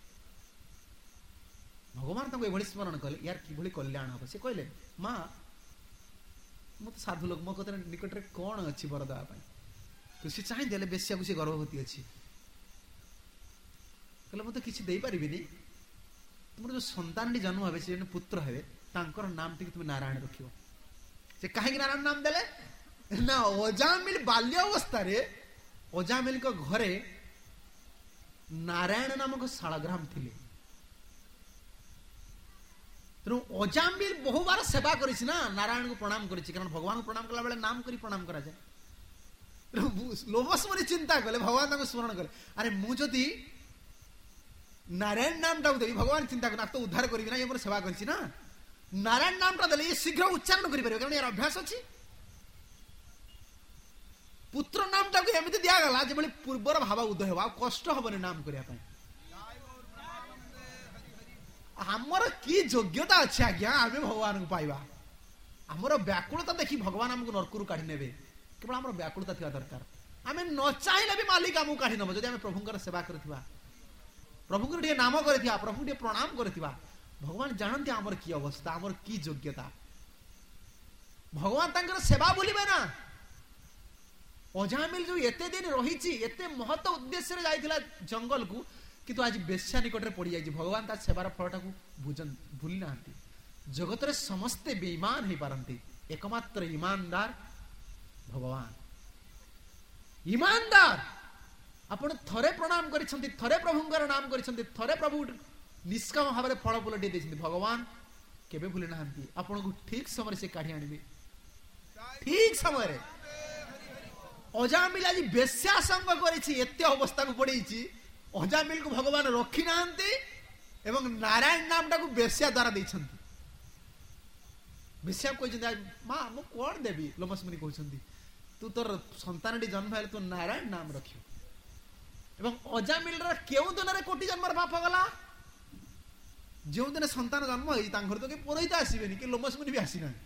भगवान तक स्मरण कले यार कि कल्याण हम से कहले माँ मत साधु लोग मो कत निकट कौन अच्छी बर देवाई तो सी चाहे देले बेश्या को सी गर्भवती अच्छी कहले मत किसी दे पारिबिनी तुम जो संतान जन्म हे से पुत्र हे तांकर नाम टी तुम नारायण रखियो से कहीं नारायण नाम देले ना अजामिल बाल्यावस्था रे अजामिल को घरे नारायण नामक शालग्राम थिले तेणु अजामिल बहु बार सेवा करिछि ना नारायण को प्रणाम करिछि कारण भगवान को प्रणाम कला बेले नाम करी प्रणाम करा जाए लोमस मुनि चिंता कले भगवान ताको स्मरण कले अरे मु जदि नारायण नाम टा देवी भगवान चिंता कर तो उद्धार करी ना ये मोर सेवा करिछि ना नारायण नाम टा देले ये शीघ्र उच्चारण करि परिबो कारण यार अभ्यास अछि पुत्र नाम टाक एमती दिगला जो पूर्वर भाव उदय हो कष्ट हेनी नाम करने आमर कि योग्यता अच्छे आज्ञा आम भगवान को पाइबा आमर व्याकुलता देखी भगवान आमको नरकू काढ़ी ने केवल आम व्याकुलता थी दरकार आम न चाहिए भी मालिक आमको काढ़ी नब जब प्रभुंर सेवा कर प्रभु टे नाम कर प्रभु टे प्रणाम कर भगवान जानते आमर कि अवस्था आमर कि योग्यता भगवान तंकर सेवा बोलिबे ना अजामिल जो एते दिन रही एते महत्व उद्देश्य जाइथिला जंगल को किंतु आज बेश्या निकट पड़ जाए भगवान ता सेवार फलटा को भूजन भूली ना जगत रे समस्ते बेईमान हो पारती एकमात्र ईमानदार भगवान ईमानदार ଆପଣ ଥରେ ପ୍ରଣାମ କରିଛନ୍ତି, ଥରେ ପ୍ରଭୁଙ୍କର ନାମ କରିଛନ୍ତି, ଥରେ ପ୍ରଭୁ ନିଷ୍କାମ ଭାବରେ ଫଳ ଫୁଲ ଟିକେ ଦେଇଛନ୍ତି, ଭଗବାନ କେବେ ଭୁଲି ନାହାନ୍ତି। ଆପଣଙ୍କୁ ଠିକ ସମୟରେ ସେ କାଢି ଆଣିବେ, ଠିକ ସମୟରେ। ଅଜାମିଲ ଆଜି ବେଶ୍ୟା ସଙ୍ଗ କରିଛି, ଏତେ ଅବସ୍ଥାକୁ ପଡିଛି, ଅଜାମିଲକୁ ଭଗବାନ ରଖି ନାହାନ୍ତି ଏବଂ ନାରାୟଣ ନାମଟାକୁ ବେଶ୍ୟା ଦ୍ୱାରା ଦେଇଛନ୍ତି। ବେଶ୍ୟା କହିଛନ୍ତି, ମା ମୁଁ କଣ ଦେବି? ଲୋମସମୁନି କହୁଛନ୍ତି, ତୁ ତୋର ସନ୍ତାନଟି ଜନ୍ମ ହେଲେ ତୁ ନାରାୟଣ ନାମ ରଖିବୁ। ଏବଂ ଅଜାମିଲର କେଉଁ ଦିନରେ କୋଟି ଜନ୍ମର ପାପ ଗଲା? ଯେଉଁ ଦିନ ସନ୍ତାନ ଜନ୍ମ ହେଇଛି ତାଙ୍କ ଘରେ ତ କେହି ପୁରୋହିତ ଆସିବେନି, କି ଲୋମସମୁନି ବି ଆସିନାହାନ୍ତି।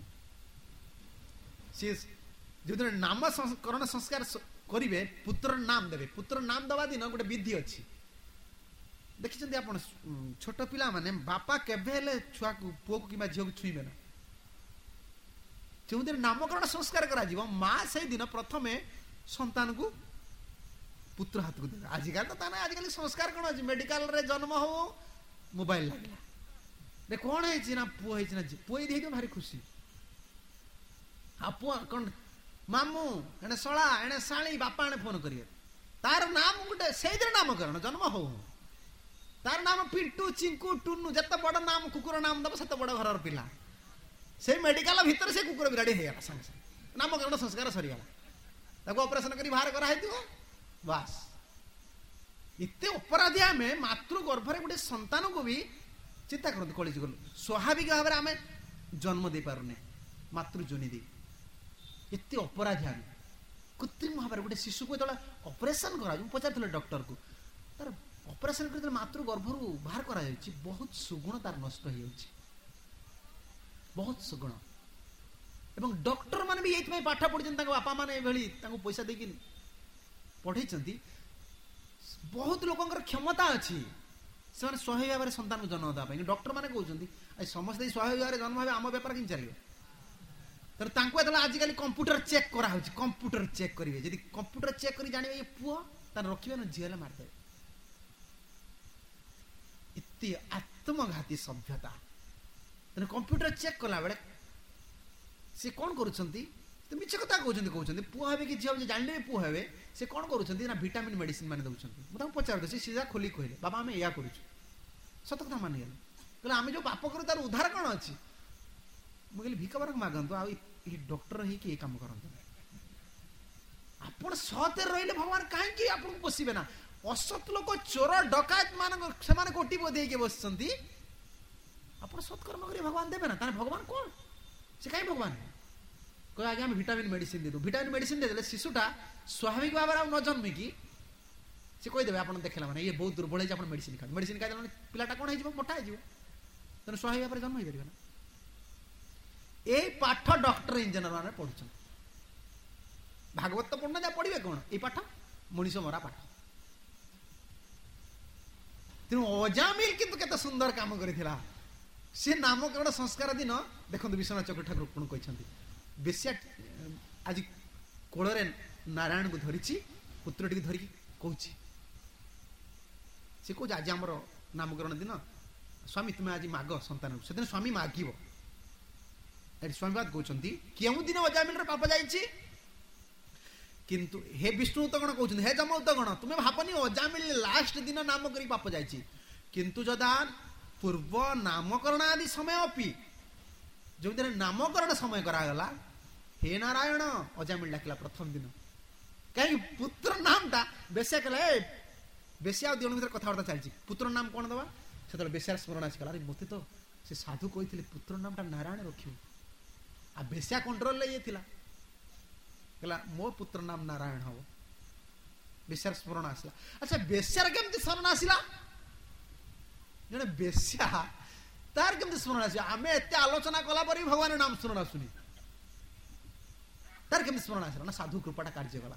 ସିଏ ଯେଉଁଦିନ ନାମକରଣ ସଂସ୍କାର କରିବେ, ପୁତ୍ରର ନାମ ଦେବେ। ପୁତ୍ର ନାମ ଦେବା ଦିନ ଗୋଟେ ବିଧି ଅଛି, ଦେଖିଛନ୍ତି ଆପଣ? ଛୋଟ ପିଲାମାନେ ବାପା କେବେ ହେଲେ ଛୁଆକୁ, ପୁଅକୁ କିମ୍ବା ଝିଅକୁ ଛୁଇଁବେ ନା। ଯେଉଁଦିନ ନାମକରଣ ସଂସ୍କାର କରାଯିବ, ମା ସେଇଦିନ ପ୍ରଥମେ ସନ୍ତାନକୁ ପୁତ୍ର ହାତକୁ ଦେବେ। ଆଜିକାଲି ତ ତା ନାହିଁ, ଆଜିକାଲି ସଂସ୍କାର କଣ ଅଛି? ମେଡିକାଲରେ ଜନ୍ମ ହଉ ମୋବାଇଲ ଲାଗିଲା, କଣ ହେଇଛି ନା ପୁଅ ହେଇଛି ନା ପୁଅ ହେଇଛି ହେଇଥିବ ଭାରି ଖୁସି। ଆଉ ପୁଅ କଣ ମାମୁଁ ଏଣେ ଶଳା ଏଣେ ଶାଳୀ ବାପା ଏଣେ ଫୋନ କରିବେ, ତାର ନାମ ଗୋଟେ ସେଇଦିନ ନାମକରଣ ଜନ୍ମ ହଉ ହଉ ତାର ନାମ ପିଣ୍ଟୁ, ଚିଙ୍କୁ, ଟୁନୁ, ଯେତେ ବଡ ନାମ କୁକୁର ନାମ ଦବ ସେତେ ବଡ ଘରର ପିଲା। ସେଇ ମେଡିକାଲ ଭିତରେ ସେ କୁକୁର ବିରାଡି ହେଇଗଲା, ସାଙ୍ଗେ ସାଙ୍ଗେ ନାମକରଣ ସଂସ୍କାର ସରିଗଲା, ତାକୁ ଅପରେସନ କରି ବାହାର କରାହେଇଥିବ। ବାସ୍, ଏତେ ଅପରାଧୀ ଆମେ ମାତୃ ଗର୍ଭରେ ଗୋଟେ ସନ୍ତାନକୁ ବି, ଚିନ୍ତା କରନ୍ତୁ କଳିଯୁଗ, ସ୍ୱାଭାବିକ ଭାବରେ ଆମେ ଜନ୍ମ ଦେଇପାରୁନେ ମାତୃ ଯୋନି ଦେଇ। ଏତେ ଅପରାଧୀ ଆମେ, କୃତ୍ରିମ ଭାବରେ ଗୋଟେ ଶିଶୁକୁ ଯେତେବେଳେ ଅପରେସନ କରାଯାଉଛି, ମୁଁ ପଚାରିଥିଲି ଡକ୍ଟରକୁ, ତାର ଅପରେସନ କରି ମାତୃ ଗର୍ଭରୁ ବାହାର କରାଯାଉଛି, ବହୁତ ସୁଗୁଣ ତାର ନଷ୍ଟ ହେଇଯାଉଛି, ବହୁତ ସୁଗୁଣ। ଏବଂ ଡକ୍ଟର ମାନେ ବି ଏଇଥିପାଇଁ ପାଠ ପଢିଛନ୍ତି, ତାଙ୍କ ବାପା ମାନେ ଏଭଳି ତାଙ୍କୁ ପଇସା ଦେଇକି ପଢେଇଛନ୍ତି। ବହୁତ ଲୋକଙ୍କର କ୍ଷମତା ଅଛି, ସେମାନେ ସ୍ୱାଭାବିକ ଭାବରେ ସନ୍ତାନକୁ ଜନ୍ମ ଦେବା ପାଇଁ। ଡକ୍ଟର ମାନେ କହୁଛନ୍ତି ସମସ୍ତେ ସ୍ୱାଭାବିକ ଭାବରେ ଜନ୍ମ ହେବେ, ଆମ ବେପାର କେମିତି ଚାଲିବ? ତେଣୁ ତାଙ୍କୁ ଯେତେବେଳେ ଆଜିକାଲି କମ୍ପ୍ୟୁଟର ଚେକ୍ କରାହଉଛି, କମ୍ପ୍ୟୁଟର ଚେକ୍ କରିବେ, ଯଦି କମ୍ପ୍ୟୁଟର ଚେକ୍ କରି ଜାଣିବେ ଏ ପୁଅ, ତାର ରଖିବେ ନା ଝିଅ ହେଲେ ମାରିଦେବେ। ଏତେ ଆତ୍ମଘାତୀ ସଭ୍ୟତା। ତେଣୁ କମ୍ପ୍ୟୁଟର ଚେକ୍ କଲା ବେଳେ ସେ କଣ କରୁଛନ୍ତି? ମିଛ କଥା କହୁଛନ୍ତି, କହୁଛନ୍ତି ପୁଅ ହେବେ କି ଝିଅ ଜାଣିଲେ ପୁଅ ହେବେ, ସେ କଣ କରୁଛନ୍ତି ନା ଭିଟାମିନ ମେଡିସିନ ମାନେ ଦଉଛନ୍ତି। ମୁଁ ତାଙ୍କୁ ପଚାରୁଛି, ସେ ସିଧା ଖୋଲି କହିଲେ, ବାବା ଆମେ ଏଇଆ କରୁଛୁ। ସତ କଥା ମାନିଗଲେ, କହିଲେ ଆମେ ଯୋଉ ପାପ କରୁ ତାର ଉଦ୍ଧାର କଣ ଅଛି? ମୁଁ କହିଲି ଭିକ ବରଂ ମାଗନ୍ତୁ, ଆଉ ଏ ଡକ୍ଟର ହେଇକି ଏ କାମ କରନ୍ତୁ। ଆପଣ ସତରେ ରହିଲେ ଭଗବାନ କାହିଁକି ଆପଣଙ୍କୁ ପୋଷିବେ ନା? ଅସତ ଲୋକ, ଚୋର, ଡକାୟତ ମାନଙ୍କ ସେମାନେ କୋଟିପତି ହେଇକି ବସିଛନ୍ତି, ଆପଣ ସତ୍କର୍ମ କରି ଭଗବାନ ଦେବେ ନା? ତାହେଲେ ଭଗବାନ କଣ? ସେ କାହିଁ ଭଗବାନ? କହିଲେ ଆଜ୍ଞା ଆମେ ଭିଟାମିନ ମେଡିସିନ ଦେଇଦେବୁ। ଭିଟାମିନ ମେଡିସିନ ଦେଇଦେଲେ ଶିଶୁଟା ସ୍ୱାଭାବିକ ଭାବରେ ଆଉ ନ ଜନ୍ମିକି ସେ କହିଦେବେ, ଆପଣ ଦେଖିଲା ମାନେ ଇଏ ବହୁତ ଦୁର୍ବଳ ହେଇଛି, ଆପଣ ମେଡିସିନ ଖାଆନ୍ତୁ। ମେଡିସିନ ଖାଇଦେଲା ମାନେ ପିଲାଟା କଣ ହେଇଯିବ? ମୋଟା ହେଇଯିବ। ତେଣୁ ସ୍ୱାଭାବିକ ଭାବରେ ଜନ୍ମ ହେଇପାରିବ ନା। এই পাঠ ডক্টর ইঞ্জিনিୟର ମାନେ ପଢୁଛନ୍ତି। ଭାଗବତ ପଢୁନା, ଯା ପଢିବେ କଣ? ଏଇ ପାଠ ମଣିଷ ମରା ପାଠ। ତେଣୁ ଅଜାମିଲ କିନ୍ତୁ କେତେ ସୁନ୍ଦର କାମ କରିଥିଲା। ସେ ନାମକରଣ ସଂସ୍କାର ଦିନ ଦେଖନ୍ତୁ ବିଶ୍ୱନାଥ ଚକ୍ର ଠାକୁର କଣ କହିଛନ୍ତି, ବେଶ୍ୟା ଆଜି କୋଳରେ ନାରାୟଣକୁ ଧରିଛି, ପୁତ୍ରଟିକୁ ଧରିକି କହୁଛି, ସେ କହୁଛି ଆଜି ଆମର ନାମକରଣ ଦିନ, ସ୍ୱାମୀ ତୁମେ ଆଜି ମାଗ ସନ୍ତାନକୁ। ସେଦିନ ସ୍ୱାମୀ ମାଗିବ। ଏଠି ସ୍ୱାମୀବାଦ କହୁଛନ୍ତି, କେଉଁ ଦିନ ଅଜାମିଲର ପାପ ଯାଇଛି? କିନ୍ତୁ ହେ ବିଷ୍ଣୁ ତ କଣ କହୁଛନ୍ତି, ହେ ଯମ ତ କଣ, ତୁମେ ଭାବନି ଅଜାମିଲ ଲାଷ୍ଟ ଦିନ ନାମ କରି ପାପ ଯାଇଛି, କିନ୍ତୁ ଯଦା ପୂର୍ବ ନାମକରଣ ଆଦି ସମୟ ଅପି, ଯେଉଁଦିନ ନାମକରଣ ସମୟ କରାଗଲା, ହେ ନାରାୟଣ ଅଜାମିଲ ଡାକିଲା ପ୍ରଥମ ଦିନ। କାହିଁକି? ପୁତ୍ର ନାମଟା ବେଶ୍ୟା କଲା। ଏ ବେଶ୍ୟା ଆଉ ଦିନ ଭିତରେ କଥାବାର୍ତ୍ତା ଚାଲିଛି, ପୁତ୍ର ନାମ କଣ ଦବା? ସେତେବେଳେ ବେଶ୍ୟାର ସ୍ମରଣ ଆସିଗଲା, ଆରେ ମୋତେ ତ ସେ ସାଧୁ କହିଥିଲେ ପୁତ୍ର ନାମଟା ନାରାୟଣ ରଖିବୁ। ଆଉ ବେଶ୍ୟା କଣ୍ଟ୍ରୋଲରେ ଇଏ ଥିଲା, କହିଲା ମୋ ପୁତ୍ର ନାମ ନାରାୟଣ ହବ। ବେଶ୍ୟାର ସ୍ମରଣ ଆସିଲା। ଆଚ୍ଛା ବେଶ୍ୟାର କେମିତି ସ୍ମରଣ ଆସିଲା? ଜଣେ ବେଶ୍ୟା ତାର କେମିତି ସ୍ମରଣ ଆସିଲା? ଆମେ ଏତେ ଆଲୋଚନା କଲା ପରେ ବି ଭଗବାନ ନାମ ସ୍ମରଣ ଆସୁନି, ତାର କେମିତି ସ୍ମରଣ ଆସିଲା? ନା ସାଧୁ କୃପାଟା କାର୍ଯ୍ୟ କଲା।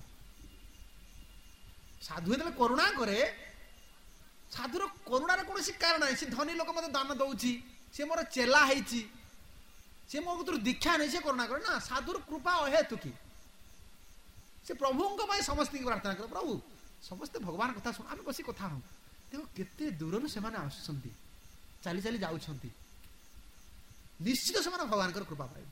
ସାଧୁ ଯେତେବେଳେ କରୁଣା କରେ, ସାଧୁର କରୁଣାର କୌଣସି କାରଣ ନାହିଁ। ସେ ଧନୀ ଲୋକ ମତେ ଦାନ ଦଉଛି, ସେ ମୋର ଚେଲା ହେଇଛି, ସେ ମୋ ଭିତରୁ ଦୀକ୍ଷା ନେଇ ସେ କରୁଣା କରେ ନା। ସାଧୁର କୃପା ଅହେତୁକି। ସେ ପ୍ରଭୁଙ୍କ ପାଇଁ ସମସ୍ତଙ୍କୁ ପ୍ରାର୍ଥନା କରେ, ପ୍ରଭୁ ସମସ୍ତେ ଭଗବାନ କଥା ଶୁଣ, ଆମେ ବସି କଥା ହଉ। ଦେଖ କେତେ ଦୂରରୁ ସେମାନେ ଆସୁଛନ୍ତି, ଚାଲି ଚାଲି ଯାଉଛନ୍ତି, ନିଶ୍ଚିତ ସେମାନେ ଭଗବାନଙ୍କର କୃପା ପାଇବେ।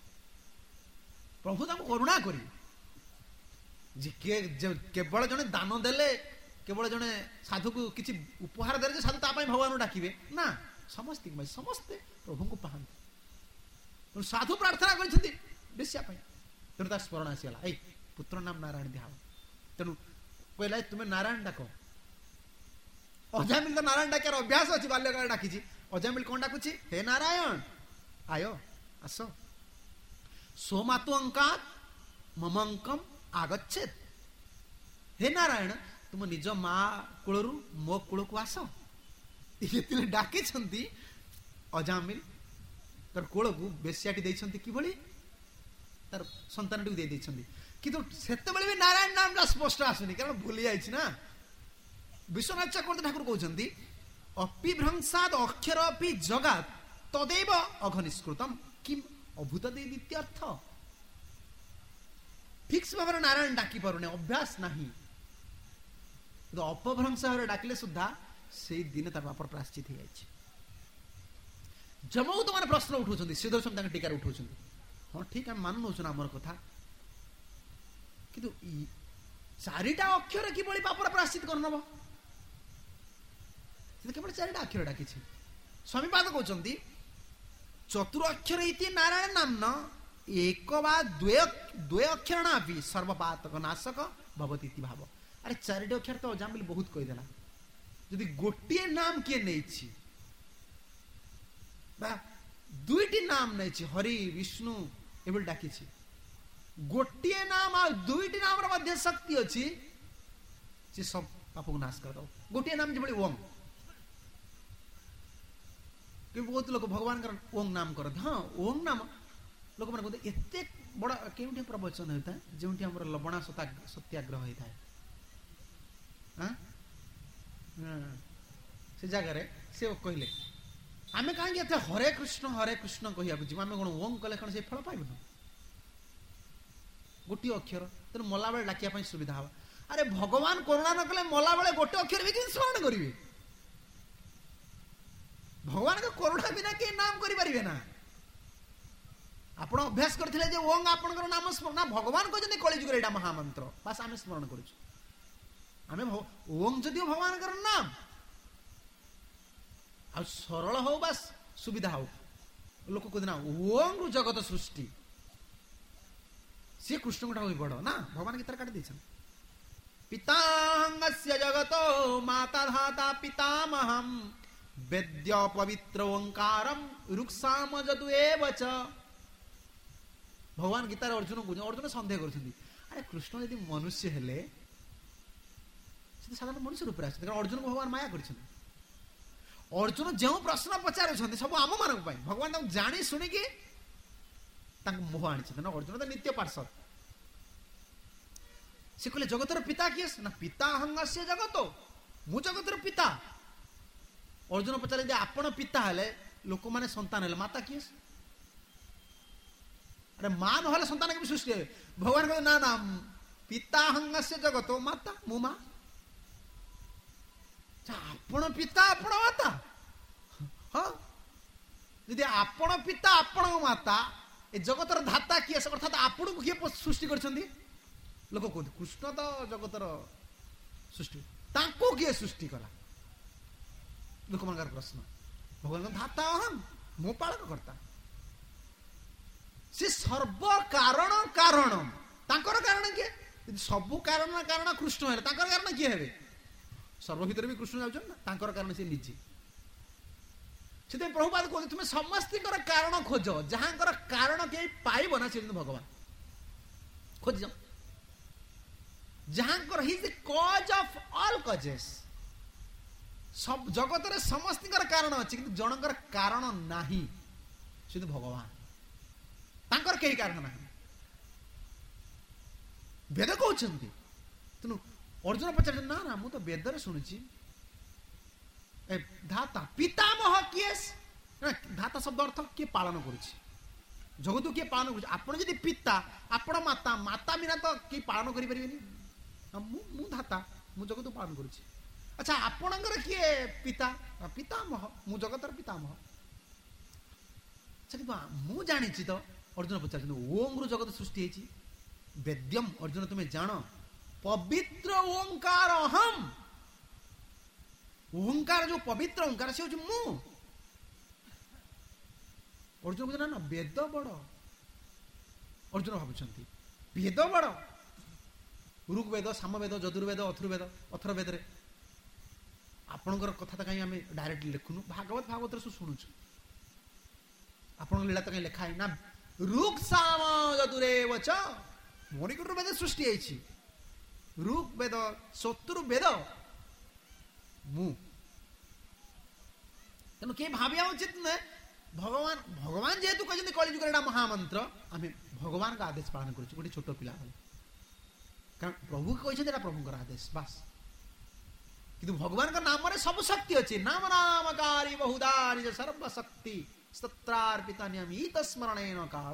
ପ୍ରଭୁ ତାଙ୍କୁ କରୁଣା କରିବେ। ଯେ କେବଳ ଜଣେ ଦାନ ଦେଲେ केवल जड़े साधु को किसी उपहार दे साधु तापाई भगवान डाकिबे ना समस्त समस्ते प्रभु को पाहती तेणु साधु प्रार्थना करछथि बेश्या पाई तेणु ता स्मरण आसीगला ए पुत्र नाम नारायण दिया तेणु कहला तुम्हें नारायण डाक अजामिल तो नारायण डाकियार अभ्यास अच्छी बाल्यकाल डाकी अजामिल कौन डाकुची हे नारायण आयो आस सोमातु अंकात मम अंकम आगच्छेत हे नारायण तुम निज माँ कूल मो कूल को आस ये डाकी अजामिल तार कूल को बेश्याटी देइछंती कि भली तार संतान दे देइछंती किंतु सेते बेले भी नारायण नाम ता स्पष्ट आसुनी कारण भूली जाइछि ना विश्वनाथ चक्रवर्ती ठाकुर कहउछंती अपिभ्रंशाद अक्षर अपि जगात तदेव अघनिष्कृतम किम अभूत दे द्वितीयर्थ फिक्स भाव नारायण डाकी पारुने अभ्यास नहीं तो अपभ्रंश भाव डाकिले सुद्धा से दिन तार बापर प्राश्चित हो जाए जमऊ तो मैंने प्रश्न उठाउछंती श्रीधर स्वामी टीकार उठाउछंती हाँ ठीक है मान नौछन आमर कथा किंतु चारिटा अक्षर कि पापर प्राश्चित कर नब केवल चारिटा अक्षर डाकी स्वामी पाद कहते चतुरक्षर इति नारायण नामना एक बा द्वे द्वे अक्षर ना भी सर्वपातक नाशक भवती भाव अरे चारिटा अक्षर तो अजामिल बहुत कहीदेला यदि गोटे नाम किए नहीं दुईटी नाम नहीं हरि विष्णु एवं डाकी गोटे नाम आ दुईटी नाम मध्य शक्ति अच्छी से सब पाप को नाश कर दो गोटे नाम जो ओम कि बहुत लोग भगवान का ओम नाम करते हाँ ओम नाम लोक मैंने कहते एत बड़ा के प्रवचन होता है जो आम लवणा सत्याग्रह होता है से जगार से कहले आम कहीं हरे कृष्ण हरे कृष्ण कह आम कौन ओम कले कौन से फल पाइबन गोटे अक्षर तेना मला बेले डाकिया सुविधा हम अरे भगवान करुणा न कले मला बेले गोटे अक्षर भी स्मरण करेंगे भगवान का करुणा बिना के नाम करें ना आप अभ्यास करते ओंग आप नाम स्मरण ना भगवान कहते कलिजुग एटा महामंत्र बस आम स्मरण करें ओंग जदि भगवान का नाम आ सरल हो बस सुविधा हो लोक कहते ना ओंग जगत सृष्टि सी कृष्ण को बड़ ना भगवान गीतार काटी दे पितांगस्य जगतो माता धाता पितामहम वेद्य पवित्र ओंकारम रुक्साम जदु एवच भगवान गीतार अर्जुन को अर्जुन सन्देह कर कृष्ण यदि मनुष्य हेले साधारण मनुष्य रूप आस अर्जुन को भगवान माया कर अर्जुन जो प्रश्न पचार सब आम मान भगवान जानी शुणिकी मोह आनी अर्जुन तो नित्य पार्षद से कहले जगतर पिता किए ना पिता हंगस्य जगत मु जगतर पिता अर्जुन पचारे आपण पिता हेले लोक माने संतान हेले माता किए अरे मां न संतान के सृष्टि है भगवान कहते ना ना पिता हंगस्य जगत माता मु मां आपण पिता आपण माता हाँ यदि आपण पिता आपण माता ए जगतर धाता किए अर्थात आपण को किए सृष्टि करछंदी लोक कहते कृष्ण तो जगतर सृष्टि ताको किए सृष्टि कला लोक मान प्रश्न भगवान धाता अहम मो पालक करता से सर्व कारण कारण तांकर कारण किए सबु कारण कारण कृष्ण है तांकर कारण किए हेबे सर्व भीतर भी कृष्ण जाउछन ना तांकर कारण से निजी से प्रभुपाद कहते तुम्हें समस्त कारण खोज जहां कारण के पाइब ना से भगवान खोज जाओ जहां ही is the cause of all causes सब जगत रे समस्त कारण अच्छी किंतु जनकर कारण नहीं से भगवान तांकर कई कारण नहीं वेद कहते तेणु अर्जुन पचार ना ना मु तो वेदर शुणुची धाता पितामह किए धाता शब्द अर्थ किए पालन करुच्ची जगत किए पालन कर आप पिता आपण माता माता बिना तो किए पालन करें धाता मु जगत पालन करुच्ची अच्छा आपणकर किए पिता पितामह मु जगतर पितामह मु जानी तो अर्जुन पचार ओम रु जगत सृष्टि वेद्यम अर्जुन तुम्हें जान पवित्र ओंकार अहम ଓଙ୍କାର ଯୋଉ ପବିତ୍ର ଓଙ୍କାର ସେ ହଉଛି ମୁଁ। ଅର୍ଜୁନ କହୁଛନ୍ତି ନା ବେଦ ବଡ। ଅର୍ଜୁନ ଭାବୁଛନ୍ତି ବେଦ ବଡ, ଋକ୍ ବେଦ, ସାମବେଦ, ଯଜୁର୍ବେଦ, ଅଥର୍ବେଦ, ଅଥର୍ବେଦରେ ଆପଣଙ୍କର କଥା ତ କାହିଁ ଆମେ ଡାଇରେକ୍ଟ ଲେଖୁନୁ, ଭାଗବତ ଭାଗବତରେ ସବୁ ଶୁଣୁଛୁ, ଆପଣଙ୍କ ଲୀଳା ତ କାହିଁ ଲେଖା ହେଇ ନା ଋକ୍ ସାମ ଯଦୁରେବ ଚ, ମଣିକଟରୁ ବେଦ ସୃଷ୍ଟି ହେଇଛି। ଋକ୍ ବେଦ ଚତୁର୍ବେଦ ମୁଁ। ତେଣୁ କିଏ ଭାବିବା ଉଚିତ ନୁହେଁ ଭଗବାନ ଭଗବାନ ଯେହେତୁ କହିଛନ୍ତି କଳିଯୁଗରେ ଏଟା ମହାମନ୍ତ୍ର, ଆମେ ଭଗବାନଙ୍କ ଆଦେଶ ପାଳନ କରୁଛୁ ଗୋଟେ ଛୋଟ ପିଲା ଭଳି, କାରଣ ପ୍ରଭୁ କହିଛନ୍ତି ଏଟା ପ୍ରଭୁଙ୍କର ଆଦେଶ ବାସ୍। କିନ୍ତୁ ଭଗବାନଙ୍କ ନାମରେ ସବୁ ଶକ୍ତି ଅଛି। ନାମ ନାମକାରୀ ବହୁଧା ନିଜ ସର୍ବଶକ୍ତି ସ୍ତତ୍ରାର୍ପିତା ନିୟମିତ ସ୍ମରଣେନ କାଳ।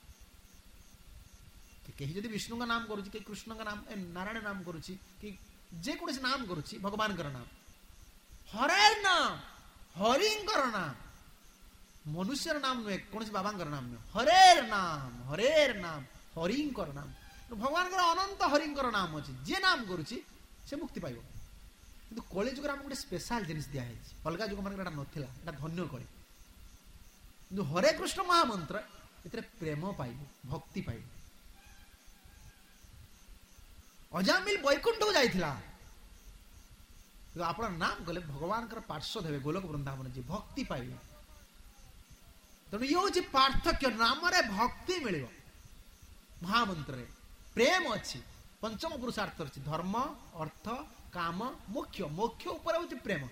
କେହି ଯଦି ବିଷ୍ଣୁଙ୍କ ନାମ କରୁଛି, କେହି କୃଷ୍ଣଙ୍କ ନାମ ନାରାୟଣ ନାମ କରୁଛି, କି ଯେକୌଣସି ନାମ କରୁଛି ଭଗବାନଙ୍କର ନାମ, ହରେର ନାମ, ହରିଙ୍କର ନାମ, ମନୁଷ୍ୟର ନାମ ନୁହେଁ, କୌଣସି ବାବାଙ୍କର ନାମ ନୁହେଁ, ହରେର ନାମ, ହରେର ନାମ, ହରିଙ୍କର ନାମ। ଭଗବାନଙ୍କର ଅନନ୍ତ ହରିଙ୍କର ନାମ ଅଛି, ଯିଏ ନାମ କରୁଛି ସେ ମୁକ୍ତି ପାଇବ। କିନ୍ତୁ କଳି ଯୁଗରେ ଆମକୁ ଗୋଟେ ସ୍ପେଶାଲ ଜିନିଷ ଦିଆହେଇଛି, ଅଲଗା ଯୁଗ ମାନଙ୍କର ଏଟା ନଥିଲା, ଏଟା ଧନ୍ୟ କଳି। କିନ୍ତୁ ହରେ କୃଷ୍ଣ ମହାମନ୍ତ୍ର ଏଥିରେ ପ୍ରେମ ପାଇବ, ଭକ୍ତି ପାଇବ। ଅଜାମିଲ ବୈକୁଣ୍ଠକୁ ଯାଇଥିଲା, ଆପଣ ନାମ କଲେ ଭଗବାନଙ୍କର ପାର୍ଶ୍ୱ ଦେବେ, ଗୋଲକ ବୃନ୍ଦାବନ ଯିବେ, ଭକ୍ତି ପାଇବେ। ତେଣୁ ଇଏ ହଉଛି ପାର୍ଥକ୍ୟ, ନାମରେ ଭକ୍ତି ମିଳିବ, ମହାମନ୍ତ୍ରରେ ପ୍ରେମ ଅଛି, ପଞ୍ଚମ ପୁରୁଷାର୍ଥ ଅଛି, ଧର୍ମ, ଅର୍ଥ, କାମ, ମୋକ୍ଷ। ମୋକ୍ଷ ଉପରେ ହଉଛି ପ୍ରେମ।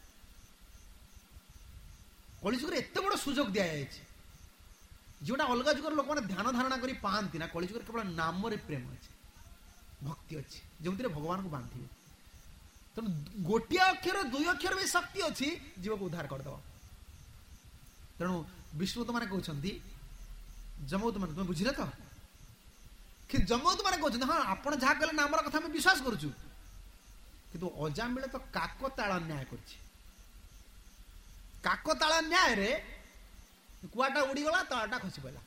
କଳିଯୁଗରେ ଏତେ ବଡ ସୁଯୋଗ ଦିଆଯାଇଛି, ଯୋଉଟା ଅଲଗା ଯୁଗର ଲୋକମାନେ ଧ୍ୟାନ ଧାରଣା କରି ପାଆନ୍ତି ନା। କଳିଯୁଗରେ କେବଳ ନାମରେ ପ୍ରେମ ଅଛି, ଭକ୍ତି ଅଛି, ଯେଉଁଥିରେ ଭଗବାନଙ୍କୁ ବାନ୍ଧିବେ। ତେଣୁ ଗୋଟିଏ ଅକ୍ଷର ଦୁଇ ଅକ୍ଷର ବି ଶକ୍ତି ଅଛି ଜୀବକୁ ଉଦ୍ଧାର କରିଦେବ। ତେଣୁ ବିଷ୍ଣୁତ ମାନେ କହୁଛନ୍ତି, ଯମଦୂତ ମାନେ, ତୁମେ ବୁଝିଲେ ତ? କି ଯମଦୂତ ମାନେ କହୁଛନ୍ତି ହଁ ଆପଣ ଯାହା କହିଲେ ନାମର କଥା ଆମେ ବିଶ୍ୱାସ କରୁଛୁ, କିନ୍ତୁ ଅଜାମିଳ ତ କାକତାଳ ନ୍ୟାୟ କରିଛି। କାକତାଳ ନ୍ୟାୟରେ କୁଆଟା ଉଡ଼ିଗଲା, ତାଳଟା ଖସି ପଡ଼ିଲା।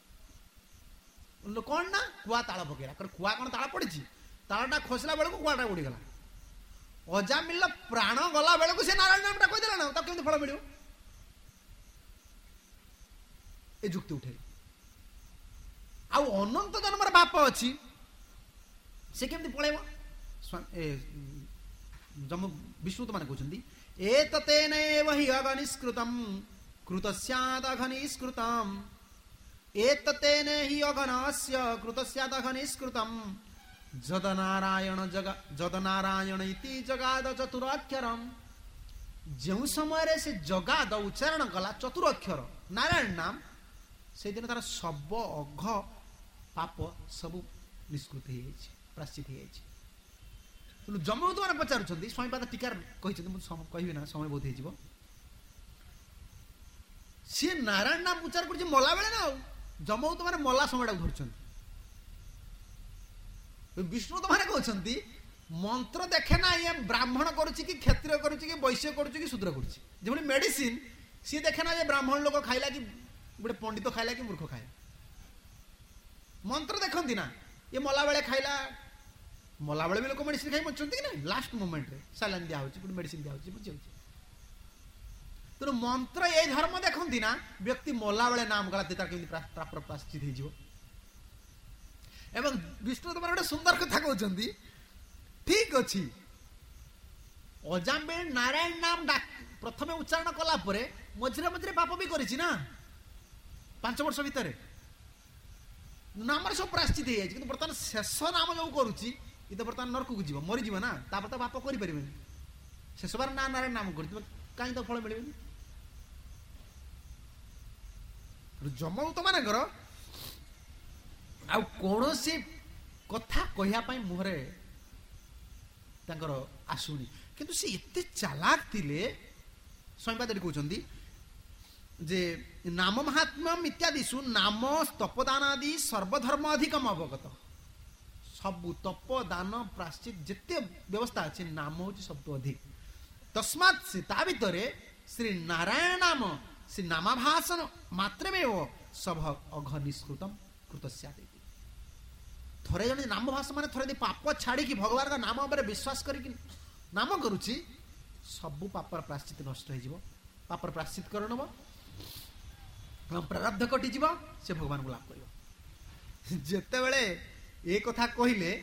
କଣ ନା କୁଆ ତାଳ ପକେଇଲା, କୁଆ କଣ ତାଳ ପଡିଛି, ତାଳଟା ଖସିଲା ବେଳକୁ କୁଆଟା ଉଡ଼ିଗଲା। ଅଜାମିଳ ପ୍ରାଣ ଗଲା ବେଳକୁ ସେ ନାରାୟଣ ନାମଟା କହିଦେଲା ନା, ତାକୁ କେମିତି ଫଳ ମିଳିବ? ଏ ଯୁକ୍ତି ଉଠେଇ। ଆଉ ଅନନ୍ତ ଜନ୍ମର ବାପ ଅଛି, ସେ କେମିତି ପଳେଇବ? ବିଷ୍ଣୁ ତ ମାନେ କହୁଛନ୍ତି ଏତତେନୈବ ହି ଅଗନିଷ୍କୃତମ୍ କୃତସ୍ୟାଦଘନିଷ୍କୃତମ୍, ଏତତେନ ହି ଅଗନସ୍ୟ କୃତସ୍ୟାଦଘନିଷ୍କୃତମ୍, ଯଦନାରାୟଣ ଜଗା ଯଦନାରାୟଣ ଇତି ଜଗାଦ ଚତୁରାକ୍ଷରମ୍। ଯେଉଁ ସମୟରେ ସେ ଜଗାଦ ଉଚ୍ଚାରଣ କଲା ଚତୁର ଅକ୍ଷର ନାରାୟଣ ନାମ, ସେଇଦିନ ତାର ସବ ଅଘ ପାପ ସବୁ ନିଷ୍କୃତ ହେଇଯାଇଛି, ପ୍ରାଶ୍ଚିତ ହେଇଯାଇଛି। ଯମଦୂତ ମାନେ ପଚାରୁଛନ୍ତି, ସ୍ୱାମୀପାଦ ଟୀକାର କହିଛନ୍ତି, ମୁଁ କହିବି ନା ସମୟ ବହୁତ ହେଇଯିବ। ସିଏ ନାରାୟଣ ନାମ ଉଚ୍ଚାର କରୁଛି ମଲା ବେଳେ ନା, ଆଉ ଯମଦୂତ ମାନେ ମଲା ସମୟଟାକୁ ଧରୁଛନ୍ତି। ବିଷ୍ଣୁ ମାନେ କହୁଛନ୍ତି ମନ୍ତ୍ର ଦେଖେ ନା ଇଏ ବ୍ରାହ୍ମଣ କରୁଛି କି କ୍ଷତ୍ରିୟ କରୁଛି କି ବୈଶ୍ୟ କରୁଛି କି ଶୂଦ୍ର କରୁଛି। ଯେଭଳି ମେଡିସିନ ସିଏ ଦେଖେ ନା ଯେ ବ୍ରାହ୍ମଣ ଲୋକ ଖାଇଲା କି ଗୋଟେ ପଣ୍ଡିତ ଖାଇଲା କି ମୂର୍ଖ ଖାଇଲା। ମନ୍ତ୍ର ଦେଖନ୍ତି ନା, ଇଏ ମଲା ବେଳେ ଖାଇଲା, ମଲା ବେଳେ ବି ଲୋକ ମେଡିସିନ ଖାଇ ବଞ୍ଚନ୍ତି କି ନାହିଁ, ଲାଷ୍ଟ ମୋମେଣ୍ଟରେ ସାଲାଇନ୍ ଦିଆ ହଉଛି, ଗୋଟେ ମେଡିସିନ ଦିଆ ହଉଛି, ବୁଝିଯାଉଛି। ତେଣୁ ମନ୍ତ୍ର ଏଇ ଧର୍ମ ଦେଖନ୍ତି ନା, ବ୍ୟକ୍ତି ମଲା ବେଳେ ନାମ ଗଲା ତାର କେମିତି ପ୍ରାଶ୍ଚିତ ହେଇଯିବ। ଏବଂ ବିଷ୍ଣୁ ତମର ଗୋଟେ ସୁନ୍ଦର କଥା କହୁଛନ୍ତି, ଠିକ ଅଛି ଅଜାମିଳ ନାରାୟଣ ନାମ ପ୍ରଥମେ ଉଚ୍ଚାରଣ କଲା ପରେ ମଝିରେ ମଝିରେ ପାପ ବି କରିଛି ନା, ପାଞ୍ଚ ବର୍ଷ ଭିତରେ ନାମରେ ସବୁ ପ୍ରାଶ୍ଚିତ ହେଇଯାଇଛି। କିନ୍ତୁ ବର୍ତ୍ତମାନ ଶେଷ ନାମ ଯୋଉ କରୁଛି, ଏ ତ ବର୍ତ୍ତମାନ ନରକକୁ ଯିବ, ମରିଯିବ ନା, ତାପରେ ତ ପାପ କରିପାରିବେନି। ଶେଷବାର ନା ନାରାୟଣ ନାମ କରୁଛି, କାହିଁ ତ ଫଳ ମିଳିବନି। ଯମଦୂତ ମାନଙ୍କର ଆଉ କୌଣସି କଥା କହିବା ପାଇଁ ମୁହଁରେ ତାଙ୍କର ଆସୁନି, କିନ୍ତୁ ସେ ଏତେ ଚାଲାକ ଥିଲେ। ସ୍ୱାମୀପାଦ କହୁଛନ୍ତି ଯେ ନାମ ମହାତ୍ମ୍ୟମ୍ ଇତ୍ୟାଦିଷୁ ନାମ ତପଦାନ ଆଦି ସର୍ବଧର୍ମ ଅଧିକମ ଅବଗତ। ସବୁ ତପ ଦାନ ପ୍ରାଶ୍ଚିତ ଯେତେ ବ୍ୟବସ୍ଥା ଅଛି, ନାମ ହଉଛି ସବୁଠୁ ଅଧିକ। ତସ୍ମାତ୍ ସେ ତା ଭିତରେ ଶ୍ରୀ ନାରାୟଣ ନାମ ଶ୍ରୀ ନାମାଭାସନ ମାତ୍ରମେବ ସଭ ଅଘ ନିଷ୍କୃତମ୍ କୃତସ୍ୟାତି। ଥରେ ଜଣେ ନାମ ଭାଷ ମାନେ ଥରେ ଯଦି ପାପ ଛାଡ଼ିକି ଭଗବାନଙ୍କ ନାମ ଉପରେ ବିଶ୍ୱାସ କରିକି ନାମ କରୁଛି, सबु पापर प्राश्चित नष्ट हो पापर प्राश्चित कर नब प्रारब्ध कटिଯିବ से भगवान को लाभ कर जिते बड़े ये कथा कहले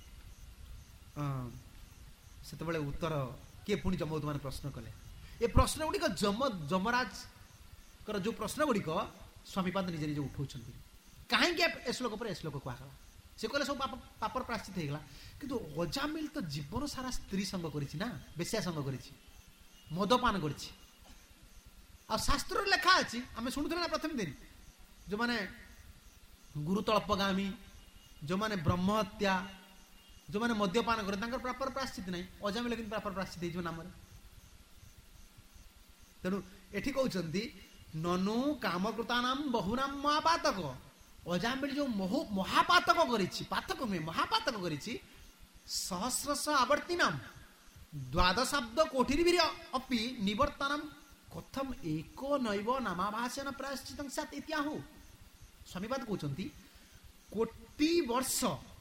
सेतबेले उत्तर किए पुणी जमदूत मैंने प्रश्न कले ये प्रश्न गुड़िक जम जमराज कर जो प्रश्न गुड़िक स्वामीपाद निजे निजे उठाऊँ कहीं ए श्लोक पर ए श्लोक कहला से कहले सब पाप पापर प्राश्चित होगा किंतु अजामिल तो जीवन सारा स्त्री संग करिछि ना बेश्या संग करिछि मदपान करिछि आ शास्त्र लेखा अछि आमे सुनुथले ना प्रथम दिन जो माने गुरुतल्पगामी जो माने ब्रह्महत्या जो माने मद्यपान करे तांकर पापर प्राश्चित नहीं अजामिल किन पापर प्राश्चित हेजो नाम तेनु एठी कहउचंदी ननु कामकृतानाम बहुनाम महापातक अजामिल जो महापातक करिछि पातक में महापातक करिछि सहस्रश आवर्तिनाम द्वादशाब्द कोटिर्भिर अपि निवर्तनम कथम एको नैव नामाभासेन प्रायश्चितं स्यात् इत्याहु स्वामीपाद कहउचंती कोटि वर्ष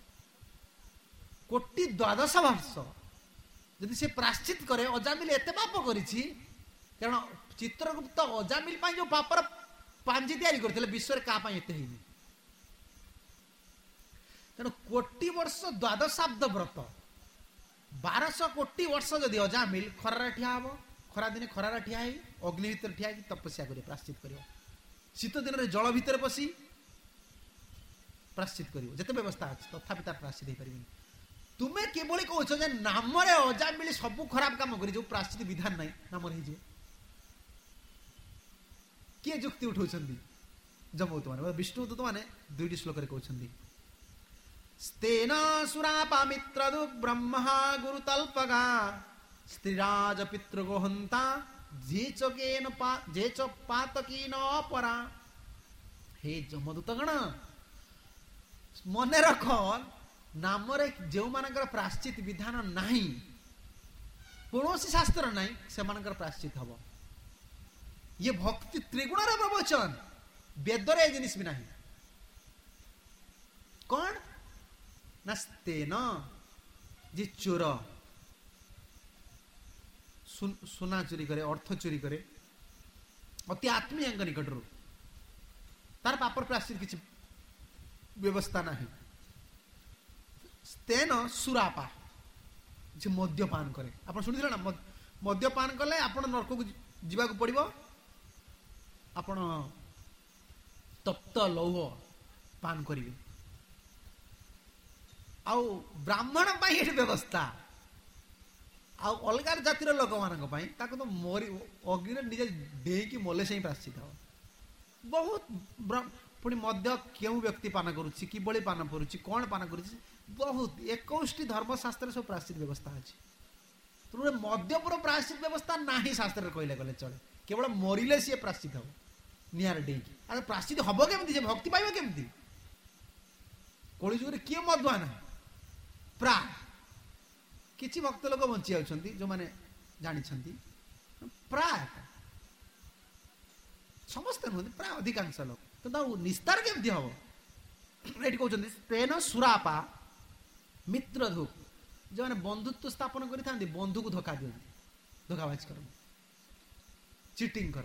कोटि द्वादश वर्ष यदि से प्राश्चित करे अजामिल एते पाप करिछि कारण चित्रगुप्त अजामिल पाई जो पापर पांजी तैयारी करथिले विश्व रे का पाई एते हेनी तेणु कोटि वर्ष द्वादशाब्द व्रत बारश कोटि वर्ष जदि अजामिल खरार ठिया हम खरा दिन खरार ठिया अग्नि भितर ठिया तपस्या कर प्राश्चित कर शीत दिन में जल भितर पशि प्राश्चित कर जिते व्यवस्था अच्छे तथापि तार प्राश्चित हो पारे तुम्हें केवल कौच नाम अजामिल सब खराब काम कर जो प्राश्चित विधान ना नाम किए जुक्ति उठाऊँ जमदूत मैंने विष्णुदूत मैंने दुईटी श्लोक कहते स्तेन सुरापा मित्रदु ब्रह्मा गुरुतल्पगा स्त्रीराज पितृगोहंता जे चकेन पा जे च पातकीन अपरा हे जमदूत गण मन रख नाम जो मानकर प्राश्चित विधान नहीं कौन शास्त्र नहीं से मानकर प्राश्चित हम ये भक्ति त्रिगुण प्रवचन वेदर ए जिनिस भी नहीं कौन नस्तेन जी चोर सुना चोरी करे अर्थ चोरी करे अति आत्मीय निकट तार पापर प्राश्चित किसी व्यवस्था नहीं तेन सुरापा जे मद्यपान करे आपण सुनिथिले ना मद्यपान कले आपण नरक को जीवाक पड़िबो आपण तप्त लौह पान करिवे आउ ब्राह्मण पाई एठी व्यवस्था आउ अलगार जातिर लोक मानक पाई ताको तो मोरी अग्नि निजे डेकी मोले से प्राश्चित हो बहुत पुणी मध्य क्यों व्यक्ति पान करुच्ची कि बड़ी पान करुच्ची कौन पान करुच्ची बहुत इक्कीस धर्मशास्त्र सब प्राश्चित व्यवस्था अच्छी तेणु मद्यपुर प्राश्चित व्यवस्था ना शास्त्र कहले गले चले केवल मरिले सी प्राश्चित हम निआर डेकी अरे प्राश्चित हम केमती भक्ति पाइब केमती कलिजुग किए मदुआ ना प्राय किसी भक्त लोक बंची जाउछंती जो माने जानी प्राय समस्त नुहति प्राय अधिकांश लोक तो निस्तार केमती हम ये कहते तेन सुरापा मित्र धूप जो मैंने बंधुत्व स्थापन करते बंधु को धोखा दिखती धोखाबाज कर चिटिंग कर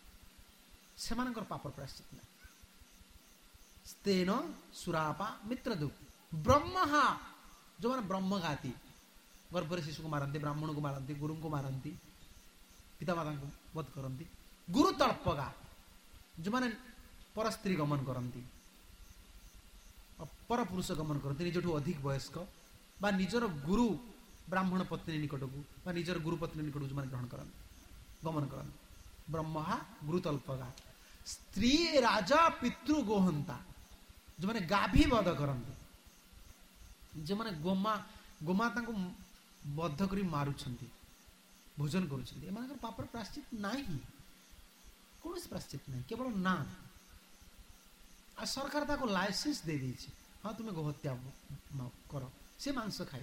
पापर प्राश्चित ना तेन सुरापा मित्र धूप ब्रह्महा जो मैंने ब्रह्मघाती गर्भर शिशु को मारती ब्राह्मण को मारती गुरु को मारती पितामाता को वध करती गुरु तल्पगा जो मैंने पर स्त्री गमन करती पर पुरुष गमन करते निजठू अधिक वयस्क बा निजर गुरु ब्राह्मण पत्नी निकट को बा निजर गुरु पत्नी निकट को ग्रहण करते गमन करते ब्रह्महा गुरुतल्पगा स्त्री राजा पितृ गोहंता जो मैंने गाभी वध करते जो मैंने गोमा गोमाता को बद्ध कर मारुछंती भोजन करुछंती एमानकर पापर प्राश्चित नहीं कौन प्राश्चित नहीं केवल ना आ सरकार ताको लाइसेंस दे दीची हाँ तुम्हें गोहत्या कर से मांस खाए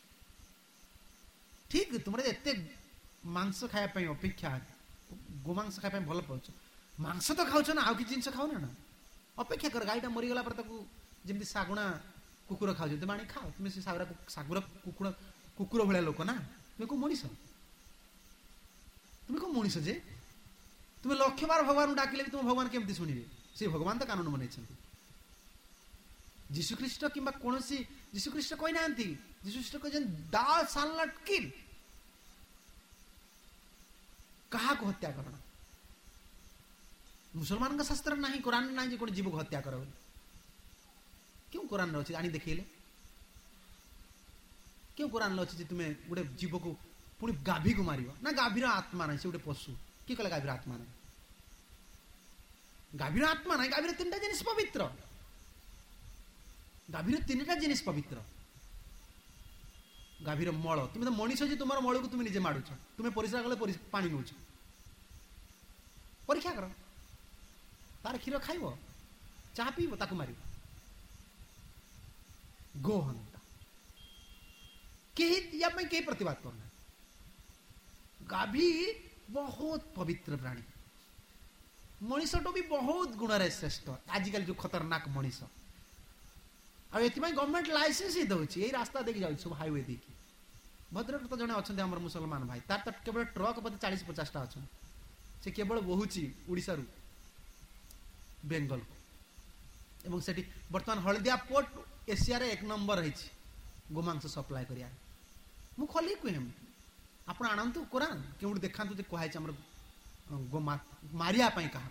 ठीक तुम्हारे एते मांस खाया अपेक्षा गोमांस खाया भल पाच मांस तो खाऊ ना आउ कि जिनस खाऊ ना अपेक्षा कर गाईटा मरीगला जमी सागुणा कुकुर खाऊ तुम आनी खाओ तुम्हें से सागुरा सागुरा कुकुर कुकुर भाया लोक ना तुम्हें को मनीष तुम कौन मनीष जे तुम लक्ष बार भगवान डाकिले भी तुम भगवान केमती शुणिबे से भगवान तो कानून बन जीशुख्रीष्ट कि कौन जीशुख्रीष्ट कही ना जीशुख्रीष्ट कह thou shalt not kill कहा को हत्या करना मुसलमान का शास्त्र नहीं कुरान नहीं कौन जीव को हत्या कर क्यों कुरान अच्छे आनी देखिले क्यों कुरान अच्छे तुम्हें गोटे जीव को पुणी गाभी को मार ना गाभीर आत्मा ना से गोटे पशु किए कहला गाभीर आत्मा ना गाभीर आत्मा ना गाभीर तीन टा जिनिस पवित्र गाभीर तीन टा जिनिस पवित्र गाभीर मल तुम तो मनीष जी तुम मल को तुम निजे माड़ुच तुम्हें परिश्रा कले पानी नौ परीक्षा कर तार क्षीर खाइब चाह पीब ताकू मार गोहंता कहीं प्रतिवाद करना गाभी बहुत पवित्र प्राणी मनीष तो भी बहुत गुण श्रेष्ठ आजिकल जो खतरनाक मनीष गवर्नमेंट लाइसेंस ही दौर ये रास्ता देखी जाऊँ सब हाईवे देखी भद्रक तो जड़े अच्छा आम मुसलमान भाई तार तो केवल ट्रक बोधे चालीस पचास टा अच्छा से केवल बोहुची उड़ीसा रु बेंगल को से बर्तमान हलदिया पोर्ट एशिया रे एक नंबर है गोमांस सप्लाय करिया मु खली कहे आप आणतु कुरान क्यों देखा कहुई आम गो मारिया कहा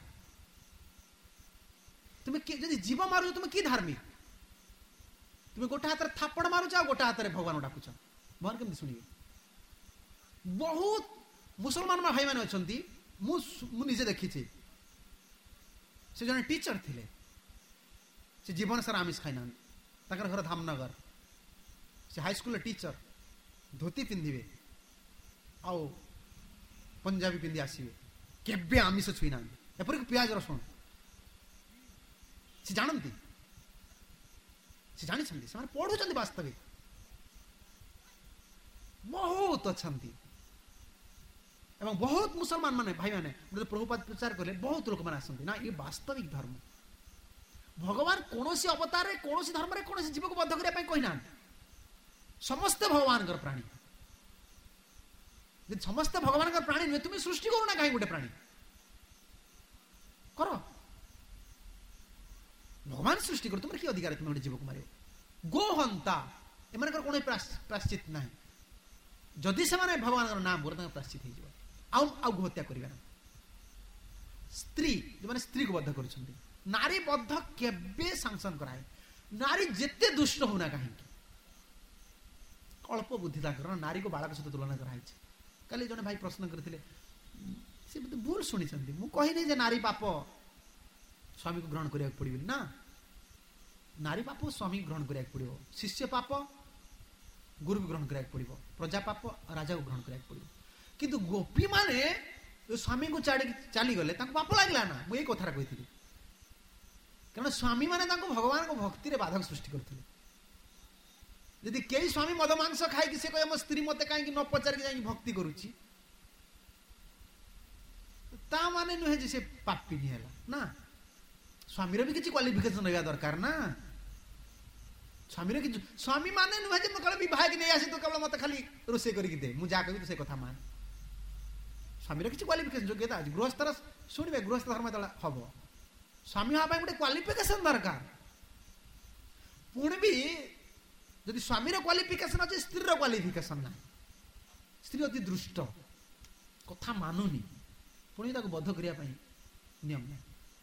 तुम्हें जब जीव मारू तुम कि धार्मिक तुम्हें गोटे हाथ थापड़ मारुच आ गोटे हाथ भगवान डाकुच भगवान केमती शुणिबे बहुत मुसलमान भाई मैंने अच्छा मुझे देखी से जन टीचर थे से जीवन सारा आमिष खाई ना घर धामनगर से हाई स्कूल टीचर धोती पिंधे आओ पंजाबी पिंधि आसवे केबे आमिष छुई ना एपरिक प्याज रसुण से जानती से जानी से पढ़ुं वास्तविक बहुत अच्छा एवं बहुत मुसलमान माने भाई माने प्रभुपाद प्रचार कले बहुत लोक मैंने आसती ना ये वास्तविक धर्म भगवान कौन अवतार कौन धर्म कौन जीव को बद्ध करने कही ना समस्ते भगवान प्राणी समस्ते भगवान प्राणी नुहे तुम सृष्टि करूना कहीं गोटे प्राणी कर भगवान सृष्टि कर तुम कि अधिकार तुम गोटे जीव को मार गोहंता एम कौन प्राश्चित ना जदि से भगवान नाम बोल प्राश्चित हो हत्या करें स्त्री जो मैंने स्त्री को बद्ध कर नारी बद्ध केबे सांसन कराए नारी जेते दुष्ट होना कहीं अल्प बुद्धि नारी को बालक सहित तुलना कराई कल जड़े भाई प्रश्न करते से भूल शुणी मुझे नारी पाप स्वामी को ग्रहण करा पड़े ना नारी पाप स्वामी ग्रहण करा पड़ो शिष्य पाप गुरु को ग्रहण करा पड़ो प्रजा पाप राजा को ग्रहण करा पड़ो किंतु गोपी माने जो स्वामी को छाड़ी चली गले पाप लगला ना मुझे कथा कही कारण स्वामी माने भगवान को भक्ति रे बाधक सृष्टि करते यदि कई स्वामी मद मांस खाई से कहे मो स्त्री मत कहीं न पचार भक्ति करुच्ची ता माने नुहे जे से पापिनी है ना स्वामी भी किसी क्वालिफिकेशन रहा दरकार ना स्वामी कि स्वामी माने नुहे जे कल विवाह नहीं आसी तो केवल मत खाली रोसे करके दे मुझे जा कही तो से कथा मान स्वामी किसी क्वालिफिकेशन योग्यता आज गृहस्थर शुणे गृहस्थ धर्म हम स्वामी हाँ गोटे क्वालिफिकेशन दरकार पुणी भी जदि स्वामी क्वालिफिकेशन अच्छे स्त्री क्वालिफिकेशन ना स्त्री अति दृष्ट कथा मानुनी पुणी बद्ध करने नियम नहीं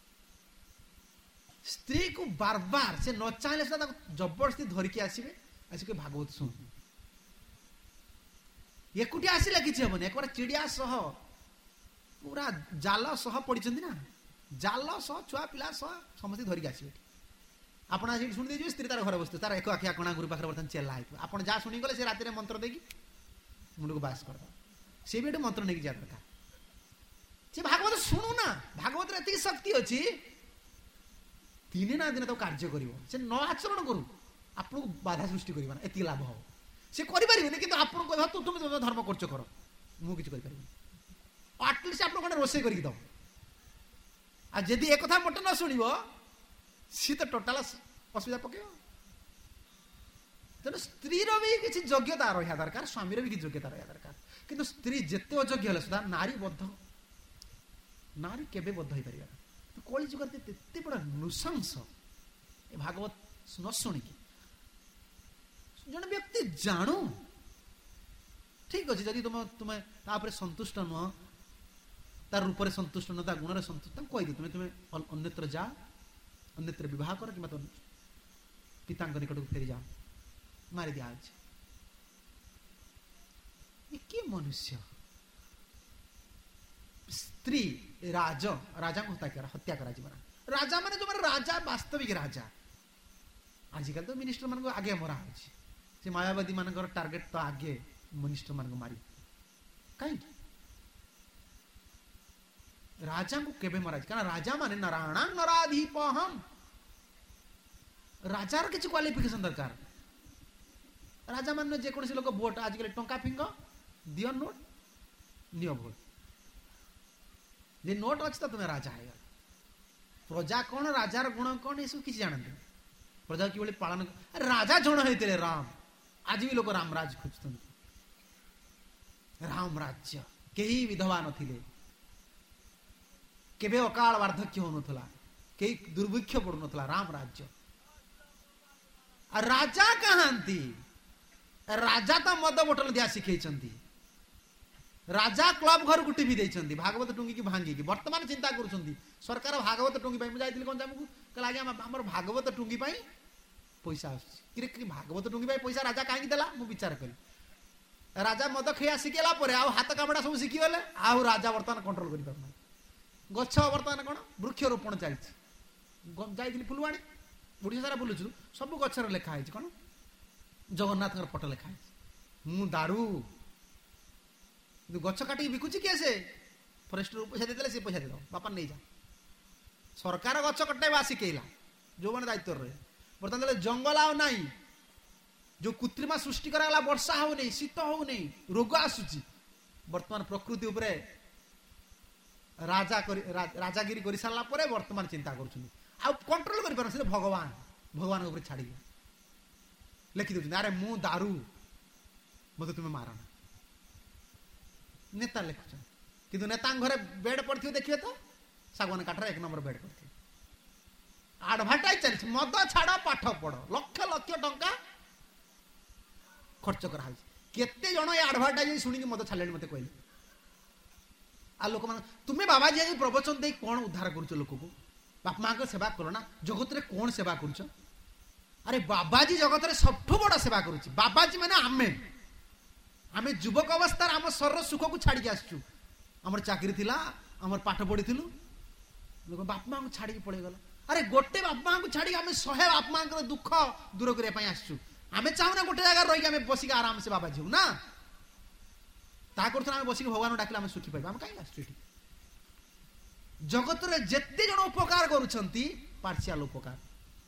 स्त्री को बार बार से न चाहिए से जबरदस्ती धरिकी आसवे आसिक भागवत शुण एकुटिया आसला कि हेन एक बार चिड़िया सह पूरा जाल सह पड़ी ना जाल सह छुआ पिला सह समस्त धरिकी आसवे आप शुणी दीजिए स्त्री तार घर बसते तार एक आखिया कणा गुरु पाखे बर्तमान चेला है आप जहाँ शुणीगले से राति मंत्र देकी मुंड को बास कर सी भी मंत्र नहीं जा दरकार से भागवत शुणु ना भागवत एति शक्ति अच्छी दिने ना दिन तो कार्य कर न आचरण करू आपको बाधा सृष्टि करना एति लाभ हो से करें कि आप तू तुम धर्म कर कर मुझे आटलिस्ट आप रोसे कर दब आदि एक मत न शुण सी तो टोटाल असुविधा पक तेना स्त्री भी किसी योग्यता रहा दरकार स्वामी भी किसी योग्यता रहा दरकार କିନ୍ତୁ ସ୍ତ୍ରୀ ଯେତେ ଅଯୋଗ୍ୟ ହେଲେ ସୁଦ୍ଧା ନାରୀ ବଦ୍ଧ, ନାରୀ କେବେ ବଦ୍ଧ ହେଇପାରିବ? କଳି ଯୁଗରେ ଏତେ ବଡ ନୃଶଂସ ଏ ଭାଗବତ ନ ଶୁଣିକି ଜଣେ ବ୍ୟକ୍ତି ଜାଣୁ, ଠିକ ଅଛି, ଯଦି ତୁମ ତୁମେ ତାପରେ ସନ୍ତୁଷ୍ଟ ନୁହଁ, ତାର ରୂପରେ ସନ୍ତୁଷ୍ଟ ନୁହଁ, ତା ଗୁଣରେ ସନ୍ତୁଷ୍ଟ, ତାଙ୍କୁ କହିଦିଅ ତୁମେ ତୁମେ ଅନ୍ୟତ୍ର ଯା, ଅନ୍ୟତ୍ର ବିବାହ କର, କିମ୍ବା ତ ପିତାଙ୍କ ନିକଟକୁ ଫେରିଯାଅ, ମାରି ଦିଆଯାଉଛି। କିଏ ମନୁଷ୍ୟ? ସ୍ତ୍ରୀ ରାଜ ରାଜାଙ୍କୁ ହତ୍ୟା ହତ୍ୟା କରାଯିବ ନା। ରାଜା ମାନେ ଯୋଉମାନେ ରାଜା, ବାସ୍ତବିକ ରାଜା। ଆଜିକାଲି ତ ମିନିଷ୍ଟର ମାନଙ୍କୁ ଆଗେ ମରା ହଉଛି, ସେ ମାୟାବାଦୀ ମାନଙ୍କର ଟାର୍ଗେଟ ତ ଆଗେ ମିନିଷ୍ଟର ମାନଙ୍କୁ ମାରି। କାହିଁକି? ରାଜାଙ୍କୁ କେବେ ମରାଯାଏ? କାରଣ ରାଜା ମାନେ ନାରାୟଣ ନରାଧୀପହମ, ରାଜାର କିଛି କ୍ୱାଲିଫିକେସନ ଦରକାର। ରାଜା ମାନେ ଯେକୌଣସି ଲୋକ ଭୋଟ, ଆଜିକାଲି ଟଙ୍କା ଫିଙ୍ଗ, ଦିଅ ନୋଟ, ନିଅ ଭୋଟ, ଯେ ନୋଟ ଅଛି ତ ତୁମେ ରାଜା ହେଇଗଲ। ପ୍ରଜା କଣ, ରାଜାର ଗୁଣ କଣ, ଏସବୁ କିଛି ଜାଣନ୍ତି। ପ୍ରଜା କିଭଳି ପାଳନ, ରାଜା ଜଣ ହେଇଥିଲେ ରାମ, ଆଜି ବି ଲୋକ ରାମ ରାଜ ଖୋଜୁଛନ୍ତି। ରାମ ରାଜ୍ୟ, କେହି ବିଧବା ନଥିଲେ, କେବେ ଅକାଳ ବାର୍ଦ୍ଧକ୍ୟ ହଉନଥିଲା, କେହି ଦୁର୍ଭିକ୍ଷ ପଡୁନଥିଲା, ରାମ ରାଜ୍ୟ। ରାଜା କାହାନ୍ତି? ରାଜା ତ ମଦ ବୋଟଲ ଦିଆ ଶିଖେଇଛନ୍ତି, ରାଜା କ୍ଲବ ଘରକୁ ଟିଭି ଦେଇଛନ୍ତି, ଭାଗବତ ଟୁଙ୍ଗିକି ଭାଙ୍ଗିକି। ବର୍ତ୍ତମାନ ଚିନ୍ତା କରୁଛନ୍ତି ସରକାର ଭାଗବତ ଟୁଙ୍ଗି ପାଇଁ। ମୁଁ ଯାଇଥିଲି ଗଞ୍ଜାମକୁ, କହିଲା ଆଜ୍ଞା ଆମର ଭାଗବତ ଟୁଙ୍ଗି ପାଇଁ ପଇସା ଆସୁଛି। କିରେ କି ଭାଗବତ ଟୁଙ୍ଗି ପାଇଁ ପଇସା ରାଜା କାହିଁକି ଦେଲା? ମୁଁ ବିଚାର କଲି। ରାଜା ମଦ ଖେଆ ଶିଖିଲା ପରେ ଆଉ ହାତ କାମଟା ସବୁ ଶିଖିଗଲେ, ଆଉ ରାଜା ବର୍ତ୍ତମାନ କଣ୍ଟ୍ରୋଲ କରିପାରୁନାହିଁ। ଗଛ ବର୍ତ୍ତମାନ କଣ ବୃକ୍ଷରୋପଣ ଚାଲିଛି। ଯାଇଥିଲି ଫୁଲବାଣୀ, ଓଡ଼ିଶା ସାରା ବୁଲୁଛୁ, ସବୁ ଗଛରେ ଲେଖା ହେଇଛି କଣ, ଜଗନ୍ନାଥଙ୍କର ଫଟୋ ଲେଖା ହେଇଛି। ମୁଁ ଦାରୁ, କିନ୍ତୁ ଗଛ କାଟିକି ବିକୁଛି କିଏ? ସେ ଫରେଷ୍ଟର ପଇସା ଦେଇଦେଲେ, ସେ ପଇସା ଦେଇଦେବ, ବାପା ନେଇଯା। ସରକାର ଗଛ କଟାଇବା ଶିଖେଇଲା, ଯୋଉମାନେ ଦାୟିତ୍ୱରେ ରହେ। ବର୍ତ୍ତମାନ ଜଙ୍ଗଲ ଆଉ ନାହିଁ, ଯୋଉ କୃତ୍ରିମା ସୃଷ୍ଟି କରାଗଲା, ବର୍ଷା ହଉନି, ଶୀତ ହଉନି, ରୋଗ ଆସୁଛି। ବର୍ତ୍ତମାନ ପ୍ରକୃତି ଉପରେ ରାଜା ରାଜାଗିରି କରି ସାରିଲା ପରେ ବର୍ତ୍ତମାନ ଚିନ୍ତା କରୁଛନ୍ତି, ଆଉ କଣ୍ଟ୍ରୋଲ କରିପାରୁନି। ସେ ଭଗବାନ, ଭଗବାନଙ୍କ ଉପରେ ଛାଡ଼ିକି ଲେଖି ଦଉଛନ୍ତି, ଆରେ ମୁଁ ଦାରୁ, ମତେ ତୁମେ ମାରନା। ନେତା ଲେଖୁଛନ୍ତି, କିନ୍ତୁ ନେତାଙ୍କ ଘରେ ବେଡ୍ ପଡିଥିବ, ଦେଖିବେ ତ ଶାଗୁଆନ କାଠରେ ଏକ ନମ୍ବର ବେଡ୍ ପଡିଥିବ। ଆଡଭାର୍ଟାଇଜ ଚାଲିଛି, ମଦ ଛାଡ, ପାଠ ପଢ, ଲକ୍ଷ ଲକ୍ଷ ଟଙ୍କା ଖର୍ଚ୍ଚ କରାହଉଛି। କେତେ ଜଣ ଏ ଆଡଭାର୍ଟାଇଜ ଶୁଣିକି ମଦ ଛାଡ଼ିଲେଣି ମତେ କହିଲେ। ଆଉ ଲୋକମାନେ, ତୁମେ ବାବାଜୀ ଆଜି ପ୍ରବଚନ ଦେଇ କଣ ଉଦ୍ଧାର କରୁଛ ଲୋକକୁ? ବାପା ମାଙ୍କ ସେବା କର ନା, ଜଗତରେ କଣ ସେବା କରୁଛ? ଆରେ ବାବାଜୀ ଜଗତରେ ସବୁଠୁ ବଡ ସେବା କରୁଛି। ବାବାଜୀ ମାନେ ଆମେ ଆମେ ଯୁବକ ଅବସ୍ଥାରେ ଆମ ଶରୀର ସୁଖକୁ ଛାଡିକି ଆସିଛୁ। ଆମର ଚାକିରି ଥିଲା, ଆମର ପାଠ ପଢିଥିଲୁ, ଲୋକ ବାପା ମାଙ୍କୁ ଛାଡିକି ପଳେଇଗଲା। ଆରେ ଗୋଟେ ବାପା ମାଙ୍କୁ ଛାଡିକି ଆମେ ଶହେ ବାପା ମାଙ୍କର ଦୁଃଖ ଦୂର କରିବା ପାଇଁ ଆସିଛୁ। ଆମେ ଚାହୁଁନା ଗୋଟେ ଜାଗାରେ ରହିକି ଆମେ ବସିକି ଆରାମସେ ବାବାଜୀ ହଉ ନା। ତାହା କରୁଥିଲେ ଆମେ ବସିକି ଭଗବାନଙ୍କୁ ଡାକିଲେ ଆମେ ସୁଖୀ ପାଇବା। ଆମେ କାହିଁକି ଆସିଛୁ ଏଠି? ଜଗତରେ ଯେତେ ଜଣ ଉପକାର କରୁଛନ୍ତି, ପାର୍ସିଆଲ ଉପକାର।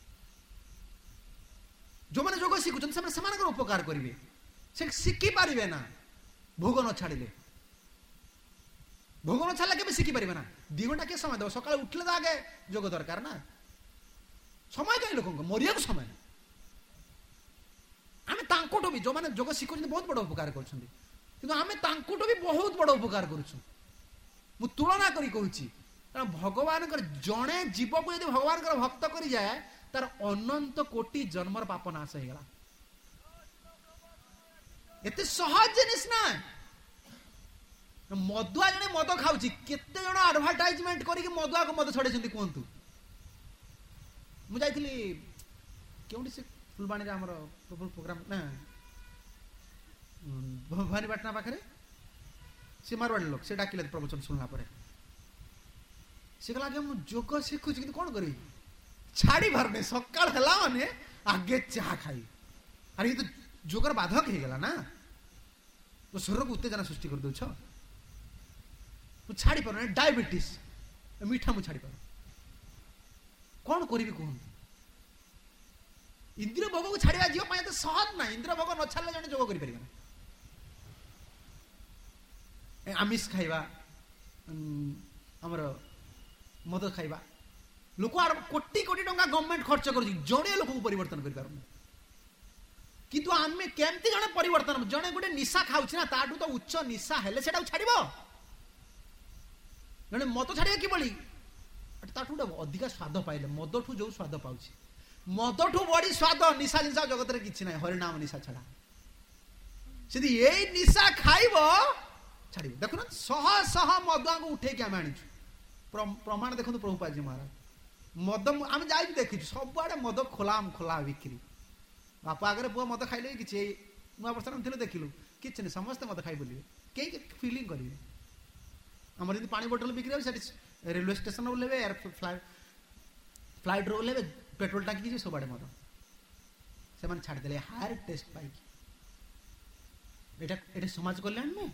ଯୋଉମାନେ ଯୋଗ ଶିଖୁଛନ୍ତି ସେମାନେ ସେମାନଙ୍କର ଉପକାର କରିବେ, ସେ ଶିଖି ପାରିବେ ନା ଭୋଗ ନ ଛାଡ଼ିଲେ। ଭୋଗ ନ ଛାଡ଼ିଲେ କେବେ ଶିଖି ପାରିବେ ନା। ଦି ଘଣ୍ଟା କିଏ ସମୟ ଦେବ? ସକାଳେ ଉଠିଲେ ତ ଆଗେ ଯୋଗ ଦରକାର ନା। ସମୟ କାହିଁ ଲୋକଙ୍କ? ମରିବାକୁ ସମୟ ନାହିଁ। ଆମେ ତାଙ୍କଠୁ ବି, ଯୋଉମାନେ ଯୋଗ ଶିଖୁଛନ୍ତି ବହୁତ ବଡ ଉପକାର କରୁଛନ୍ତି, କିନ୍ତୁ ଆମେ ତାଙ୍କଠୁ ବି ବହୁତ ବଡ ଉପକାର କରୁଛୁ। ମୁଁ ତୁଳନା କରି କହୁଛି, କାରଣ ଭଗବାନଙ୍କର ଜଣେ ଜୀବକୁ ଯଦି ଭଗବାନଙ୍କର ଭକ୍ତ କରିଯାଏ, ତାର ଅନନ୍ତ କୋଟି ଜନ୍ମର ପାପ ନାଶ ହେଇଗଲା। ଏତେ ସହଜ ଜିନିଷ ନା। ମଦୁଆ ଜଣେ ମଦ ଖାଉଛି, କେତେ ଜଣ ଆଡଭାର୍ଟାଇଜମେଣ୍ଟ କରିକି ମଦୁଆକୁ ମଦ ଛଡେଇଛନ୍ତି କୁହନ୍ତୁ। ମୁଁ ଯାଇଥିଲି କେଉଁଠି, ସେ ଫୁଲବାଣୀରେ ଆମର ପ୍ରୋଗ୍ରାମ ନା, ଭବାନୀପାଟଣା ପାଖରେ, ସେ ମାରୱାଡି ଲୋକ, ସେ ଡାକିଲେ ପ୍ରବଚନ ଶୁଣିଲା ପରେ। ସେ କହିଲା ଆଜ୍ଞା ମୁଁ ଯୋଗ ଶିଖୁଛି, କିନ୍ତୁ କଣ କରିବି, ଛାଡି ପାରୁନି। ସକାଳ ହେଲା ମାନେ ଆଗେ ଚାହା ଖାଇ। ଆରେ ଇଏ ତ ଯୋଗର ବାଧକ ହେଇଗଲା ନା, ତ ଶରୀରକୁ ଉତ୍ତେଜନା ସୃଷ୍ଟି କରିଦଉଛ। ମୁଁ ଛାଡି ପାରୁନି, ଡାଇବେଟିସ୍, ମିଠା ମୁଁ ଛାଡି ପାରୁନି, କଣ କରିବି କୁହନ୍ତୁ? ଇନ୍ଦ୍ରିୟ ଭୋଗକୁ ଛାଡିବା ଯିବା ପାଇଁ ଏତେ ସହଜ ନାହିଁ। ଇନ୍ଦ୍ରିୟ ଭୋଗ ନ ଛାଡ଼ିଲେ ଜଣେ ଯୋଗ କରିପାରିବ ନା। ଆମିଷ ଖାଇବା, ଆମର ମଦ ଖାଇବା, ଲୋକ କୋଟି କୋଟି ଟଙ୍କା ଗଭର୍ଣ୍ଣମେଣ୍ଟ ଖର୍ଚ୍ଚ କରୁଛି, ଜଣେ ଲୋକକୁ ପରିବର୍ତ୍ତନ କରିପାରୁନି। किंतु आम केमती जड़े परिवर्तन जड़े गोटे निशा खाऊँ ना ताठू तो उच्च निशा हेले से छाड़ जड़े मद छाड़ कि ताठू गोटे अधिका स्वाद पाइले मदठू जो स्वाद पाऊँ मदठू बड़ी स्वाद निशा जिनसा जगत में किसी ना हरिनाम निशा छड़ा से यही निशा खाइब छाड़ देखुन शह शह मदुआ को उठे आम आनी प्रमाण देखो प्रभुपाद जी महाराज मद आम जा देखी सब आड़े मद खोलाम खोला बिक्री बापा आगे पुआ मद खाइले कि नुआ वर्ष देखिलु किसी नहीं समस्ते मद खाई बोलिए कई फिलिंग करेंगे आम जी पानी बोतल बिक्री हो रेलवे स्टेशन ओल्ले एयर फ्लाइट ओल्ले पेट्रोल टाँगी सब आड़े मद से छाड़दे हायर टेस्ट पाई समाज कल्याण में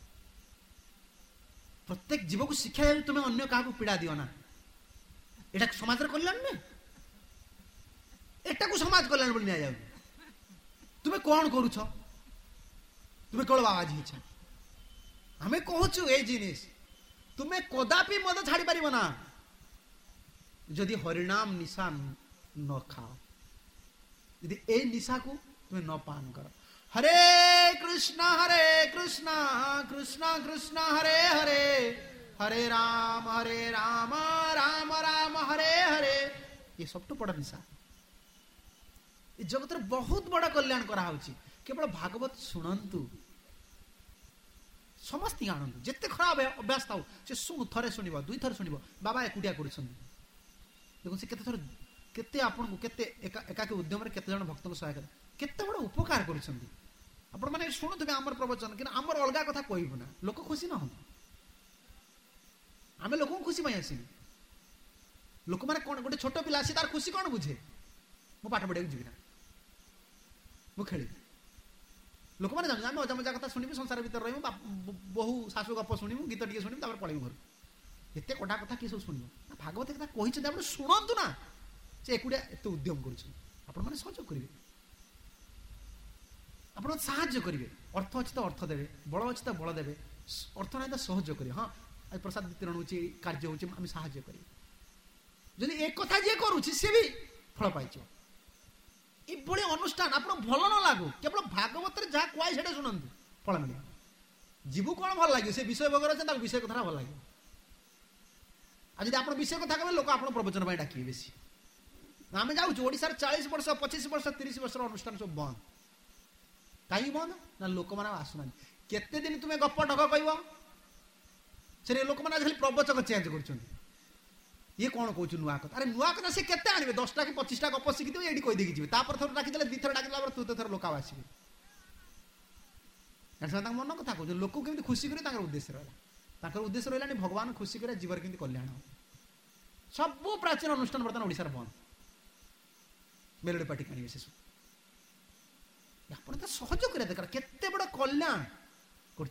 प्रत्येक जीव को शिक्षा दे तुम्हें अन्य क्या पीड़ा दियो ना एटा समाज कल्याण में एटा को समाज कल्याण बोली नहीं जाऊ तुम्हें कौन करुछ तुम्हें कल बाबाजी इच्छा आम कहूँ ये जिनिस तुम्हें कदापि मद छाड़ी पार ना जदि हरिनाम निशा न खाओ यदि ए निशा को तुम्हें न पान कर हरे कृष्णा हरे कृष्णा कृष्णा कृष्णा हरे हरे हरे राम हरे राम राम राम हरे हरे ये सब तो बड़ा निशा ये जगत बहुत बड़ा कल्याण करा केवल भागवत शुणु समस्त आणु जिते खराब अभ्यास था से शुणु थे शुणव दुई थर शुणव बाबा एकुटिया कर देखो से केते थर केते आपन को केते एकाकी उद्यम रे केते जन भक्त को सहायता केते बड़ उपकार करिसंती आपण माने शुणुथिबे हमर प्रवचन कि हमर अलगा कथा कहबो ना लोक खुशी न हो आमे लोक खुशी पई आसी लोक माने कोन गोटे छोट पिला आसी तार खुशी कोन बुझे मो पाठ पढे जिबि ना मो खेली लोक माने जान आमे मजा मजा कथा सुनिबि संसार भीतर रहिबो बहु सासु गप सुनिबो गीत टिके सुनिबो तापर पळेबो घर एते कोठा कथा कि सब सुनिबो भागवत कथा कहिछ आपण सुनंतु ना से एकुडिया एते उद्यम करूछ आपण माने सहयोग करिवे आप साहाଯ୍य करेंगे अर्थ अच्छे तो अर्थ देवे बल अच्छे तो बल देवे अर्थ ना तो सहयोग करेंगे हाँ प्रसाद वितरण हो कार्य हो साहाଯ୍य करेंगे जदि एक कथा जी करुच्ची सी भी फल पाई ये अनुष्ठान आप भल न लागू केवल भागवत जहाँ कहुए से शुणु फल मिले जीव कौन भल लगे से विषय भोग अच्छे विषय कथा भल लगे आज आप विषय कथा कहे लोक आप प्रवचन डाकिए बेसी आम जाऊँ ओडार चालीस वर्ष पचिश वर्ष तीस वर्ष अनुष्ठान सब बंद कहीं बंद ना लोक मैंने आसुना केते दिन तुम्हें गप ढग कह से लोक मैंने खाली प्रवचक चेंज कर ये कौन कौन नुआ कथा अरे नुआ कथा से केते आने दसटा कि पचिशटा गप शिखी ये कहीदे जी थोड़ा डाकिदे दुई थर डाकिला तू थर लोक आसवे मन कथा कह लोक केमी खुशी कर उद्देश्य रहा उद्देश्य रहा भगवान खुशी कर जीवन केमी कल्याण सब प्राचीन अनुष्ठान बर्तमान ओडिशार बंद मेलोडी पार्टी काणी से आप सहयोग करा दरकार केते बड़ कल्याण कर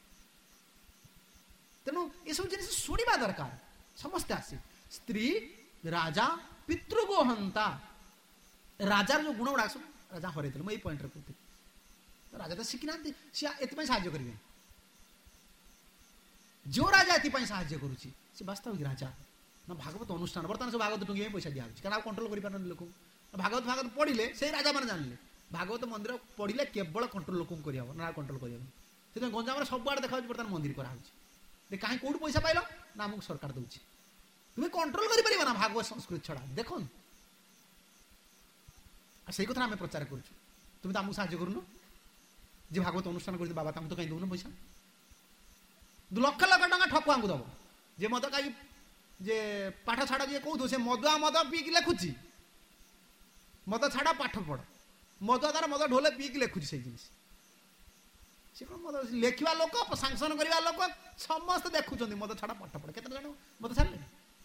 तेणु ये सब जिन शुणा दरकार समस्ते आसे स्त्री राजा पितृगोहंता राजार जो गुण गुड़ा सब राजा हर मुझे पॉइंट कहती राजा तो शिखी ना सी एपाई साहय करेंगे जो राजा ये साहय करुच्ची सी वास्तविक राजा ना भागवत अनुष्ठान बर्तमान सब भागवत टुंगी पैसा दिया क्या कंट्रोल कर लोक भागवत भागवत पढ़ले से राजा मैंने जानले भागवत मंदिर पढ़ले केवल कंट्रोल लोक ना कंट्रोल कर गंजाम सब आड़े देखा बर्तमान मंदिर कराई कहीं कौट पैसा पाइल ना आमको सरकार दूसरी तुम्हें कंट्रोल कर ना भागवत संस्कृति छड़ा देख से कथा आम प्रचार कर तुम्हें तो आमको साहय करूँ जी भागवत अनुष्ठान कर बाबा तुम तो कहीं दौन पैसा लक्ष लक्ष टाँग ठकुआ को दब जे मद कहीं जे पाठ छाड़ा जी कौन से मदुआ मद पीक लेखुची मद छाड़ा पाठ पढ़ मदुआ तार मद ढोले पीक लेखुची से जिन मद लेखा लोक सांसन करवा लोक समस्त देखुं मद छाड़ा पाठ पढ़ के जन मद छाड़े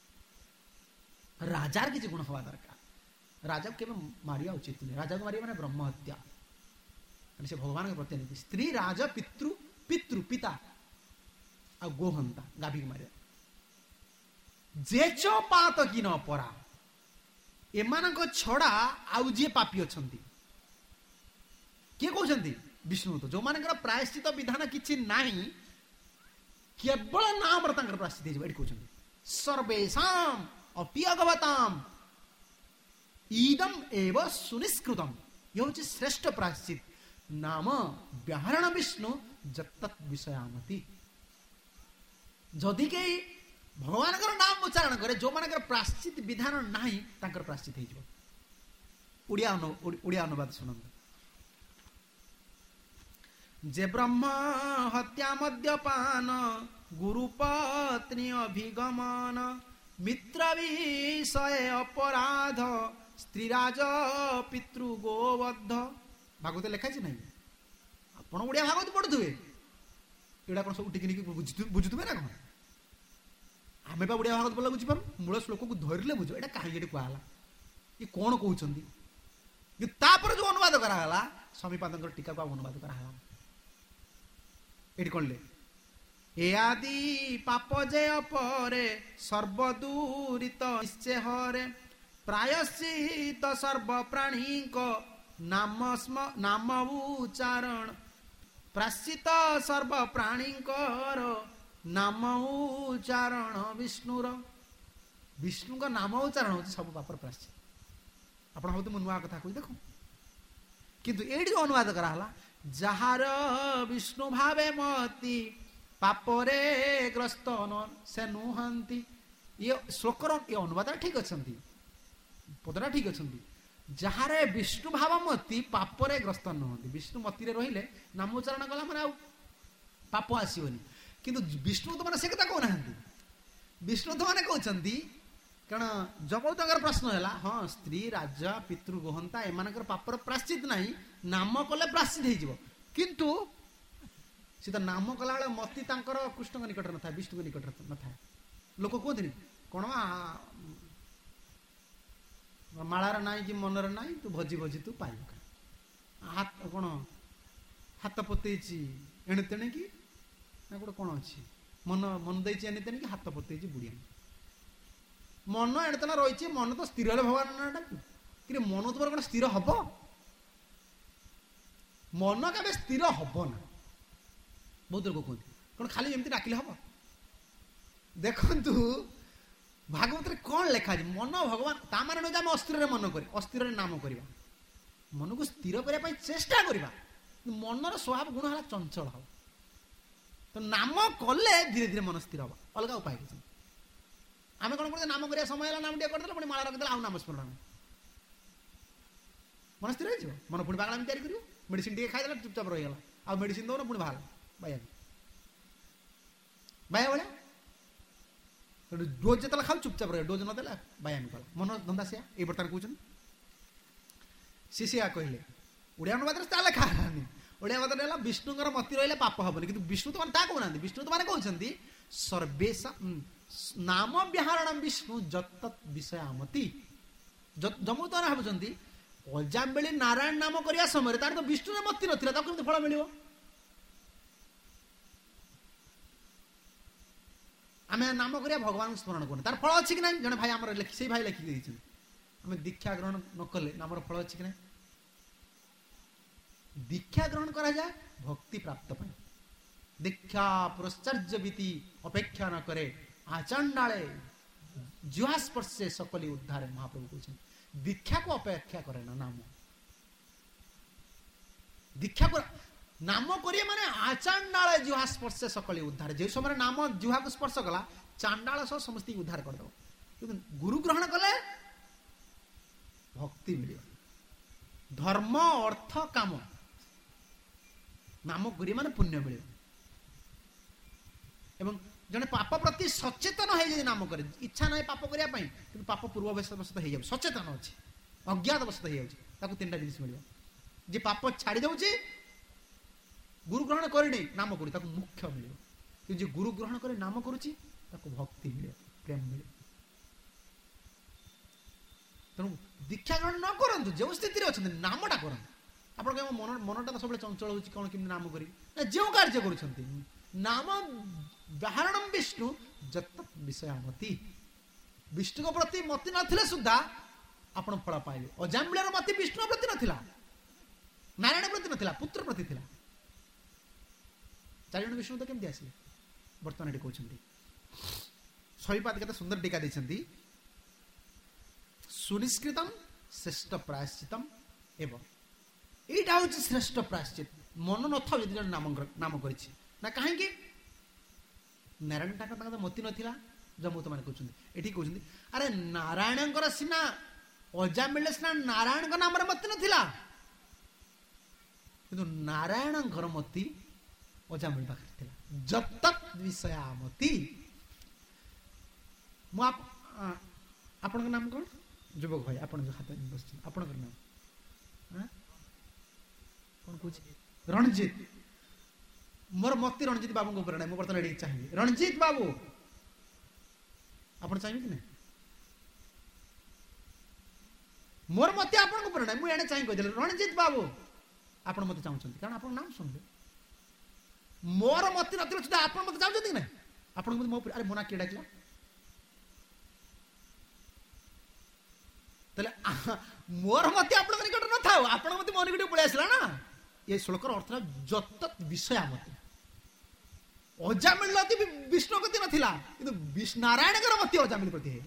राजार किसी गुण हवा दरकार राजा को केवल मारिया उचित नहीं राजा को मारिया मैंने ब्रह्म हत्या से भगवान के प्रतिनिधि स्त्री राजा पितृ पितृ पिता आ गोहंता गाभी मारे जेच पात कि न परा एमान छड़ा आउ जी पापी अच्छा किए कहते विष्णु तो जो मान प्रायश्चित विधान किसी ना केवल नाम प्रायश्चित कहते सर्वेशा अपि अगवताम ईदम एव सुनिष्कृतम ये हूँ श्रेष्ठ प्रायश्चित नाम व्याहरण विष्णु जत्तत् विषयामति। जदि कई भगवान नाम उच्चारण करे जो मान प्रायश्चित विधान नहीं तांकर प्रायश्चित हो ओडिया अनुवाद शुणु। जे ब्रह्म हत्या मद्यपान गुरुपत्नी अभिगमन मित्र विषय अपराध स्त्रीराज पितृ गोबद्ध भागवत लिखाई ना आप ओडिया भागवत पढ़ुवे एटा कौन सब टिकी बुझुवे ना कौन आमे बा ओडिया भागवत बोला बुझीपार मूल श्लोक को धरले बुझ एटा कहीं कहला ये कौन कहते तापर जो अनुवाद कराला स्वामीपाद टीका को अनुवाद कराला ये कौन ले ए आदि पाप जे अपरे सर्वदूरित निश्चय हरे प्रायश्चित सर्व प्राणी को नाम स्म नाम उच्चारण प्रायश्चित सर्व प्राणी नाम उच्चारण विष्णुर विष्णु का नाम उच्चारण हो सब पापर प्रायश्चित। आप नुआ कथा कही देख किंतु ये जो अनुवाद कराला जार विष्णु भावे मती पापरे ग्रस्त से नुहंती ये श्लोकर ये अनुवाद ठीक अच्छा पदटा ठीक अच्छा जार विष्णु भावमती पापरे ग्रस्त नुहंती विष्णु मती रहिले नाम उच्चारण कला मैंने पाप आसोनी किंतु विष्णु तो मैंने से कथा कहना विष्णु तो मैंने कहते कारण जब तक प्रश्न है हाँ स्त्री राजा पितृ गोहंता एम पापर प्रायश्चित नहीं नाम कले प्रायश्चित हो किंतु सी तो नाम कला बेले मती कृष्ण निकट न था विष्णु निकट न था लोक कहते कौन मालार ना कि मनर ना तू भजी भजी तू पाइब हाथ कौन हाथ पोतेची एणे तेणे कि ना गोटे कौन अच्छी मन मन देची एणे तेणे कि हाथ पोतेची बुढ़िया मन एणे तेणे रही मन तो स्थिर है भगवान ना डाक कि मन तुम कौन स्थिर हम मन के स्थिर हम ना बहुत लोग कहते कौन खाली एमती डाकिले हम देखु भागवत कौन लिखा मन भगवान ता मान नहीं आम अस्थिर मन कर अस्थिर नाम करवा मन को स्थिर करने चेष्टा करवा मनर स्वभाव गुण है चंचल हम तो नाम कले धीरे धीरे मन स्थिर हम अलग उपाय किसी आम कौन करते नाम करने समय है नाम टे करदे पुणी माला रखिदे आउ नाम स्मरण मन स्थिर हो मन पुणी बागला तैयारी कर मेडिसिन टे खाई चुपचाप रहीगला आ मेडिसिन दौन पुणी बाहर बाया बाया भाया डोज जो खाऊ चुपचाप रहे डोज नदेला बायामी कला मन धंदा से ये बर्तमान कहते सी सिया कहले ओडिया अनुवाद लिखा ओडिया अनुवाद है विष्णुर मती रही पाप हेनी कि विष्णु तो मैंने कहना विष्णु तो मैंने कहते सर्वेशा नाम व्याहरण विष्णु जत्तत् विषयामति जमु तो भावुंट अजाम बेली नारायण नाम करने समय तार तो विष्णुर मती नाला केमती फल मिल आम नाम करिया भगवान स्मरण करने तार फल अच्छी कि ना जड़े भाई आम से भाई लिखिक आम दीक्षा ग्रहण न कले नामर फल अच्छी कि ना दीक्षा ग्रहण करा जाए भक्ति प्राप्त पाए दीक्षा पुरस्चर्य बीती अपेक्षा न करे आचंडाले जुहा स्पर्शे सकली उद्धार महाप्रभु कहते दीक्षा को अपेक्षा करे ना नाम दीक्षा को नाम करिए माने आचांडाल जुहा स्पर्श सकली उद्धार जो समय नाम जुहा को स्पर्श कला चांडाल सब समस्त उद्धार कर दो किंतु गुरु ग्रहण कले भक्ति मिल धर्म अर्थ काम नाम करिए माने पुण्य मिल एवं जने पाप प्रति सचेतन है जे नाम करे इच्छा नहीं पाप करिया पई किंतु पाप पूर्वावशत हो जाए सचेतन अच्छे अज्ञात अवस्था हो जाए तीन टा जिनिस मिल जे पाप छाड़ी दउची गुरु ग्रहण करनी नाम करी मुख्य मिले कि जो गुरु ग्रहण कर नाम करुच्ची भक्ति मिले प्रेम मिले तेणु दीक्षा ग्रहण न करूँ जो स्थित अच्छा नामटा करूँ आप मन मनटा तो सब चंचल हो कौन कि नाम करी जो कार्य कर नाम व्याहरण विष्णु जत्तत् विषयामति विष्णु प्रति मति नथिले सुद्धा आपण फल पाइबे अजाम्बिळर मति विष्णु प्रति नथिला नारायण प्रति नथिला पुत्र प्रति थिला चार जन विष्णु तो केमती आसिले बर्तमान ये कहते स्वामीपाद के सुंदर टीका देते सुनिष्कृतम श्रेष्ठ प्रायश्चितम एवं এইটা হচ্ছে শ্রেষ্ঠ প্রায়শ্ଚିত। মন নথাও যদি জଣେ ନାମ ନାମ କରିଛି ନା କାହିଁକି? ନାରାୟଣ ତାଙ୍କ ତାଙ୍କ ମତି ନଥିଲା ଯମଦୂତମାନେ କହୁଛନ୍ତି। ଏଠି କହୁଛନ୍ତି ଆରେ ନାରାୟଣଙ୍କର ସିନା ଅଜା ମିଳିଲେ ସିନା ନାରାୟଣଙ୍କ ନାମରେ ମତି ନଥିଲା, କିନ୍ତୁ ନାରାୟଣଙ୍କର ମତି ଅଜାମିଳ ପାଖରେ ଥିଲା। ଯତତ୍ ବିଷୟାମତି। ମୁଁ ଆପଣଙ୍କ ନାମ କଣ? ଯୁବକ ଭାଇ, ଆପଣ ଯୋଉ ହାତ ବସିଛନ୍ତି ଆପଣଙ୍କର ନାମ କଣ କହୁଛି? ରଣଜିତ। ମୋର ମତି ରଣଜିତ ବାବୁଙ୍କ ଉପରେ ନାହିଁ। ମୁଁ ବର୍ତ୍ତମାନ ଏଠି ଚାହିଁବି ରଣଜିତ ବାବୁ, ଆପଣ ଚାହିଁବେ କି ନାହିଁ? ମୋର ମତି ଆପଣଙ୍କ ଉପରେ ନାହିଁ। ମୁଁ ଏଣେ ଚାହିଁ କହିଦେଲି ରଣଜିତ ବାବୁ, ଆପଣ ମତେ ଚାହୁଁଛନ୍ତି କାରଣ ଆପଣ ନାମ ଶୁଣିଲେ। ମୋର ମତି ନଥିଲା ସୁଦ୍ଧା ଆପଣ ମତେ ଚାହୁଁଛନ୍ତି କି ନାହିଁ? ଆପଣଙ୍କ ମତେ ମୋ ଉପରେ, ଆରେ ମୋ ନା କିଏ ଡାକିଲା? ତାହେଲେ ମୋର ମତି ଆପଣଙ୍କ ନିକଟରେ ନଥାଉ, ଆପଣଙ୍କ ମତି ମୋ ନିକଟକୁ ପଳେଇ ଆସିଲା ନା। ଏ ଶ୍ଲୋକର ଅର୍ଥ ଯତତ୍ ବିଷୟାମତି। ଅଜାମିଳ ମତି ବିଷ୍ଣୁ ପ୍ରତି ନଥିଲା, କିନ୍ତୁ ନାରାୟଣଙ୍କର ମତି ଅଜାମିଳ ପ୍ରତି ହେଇଗଲା।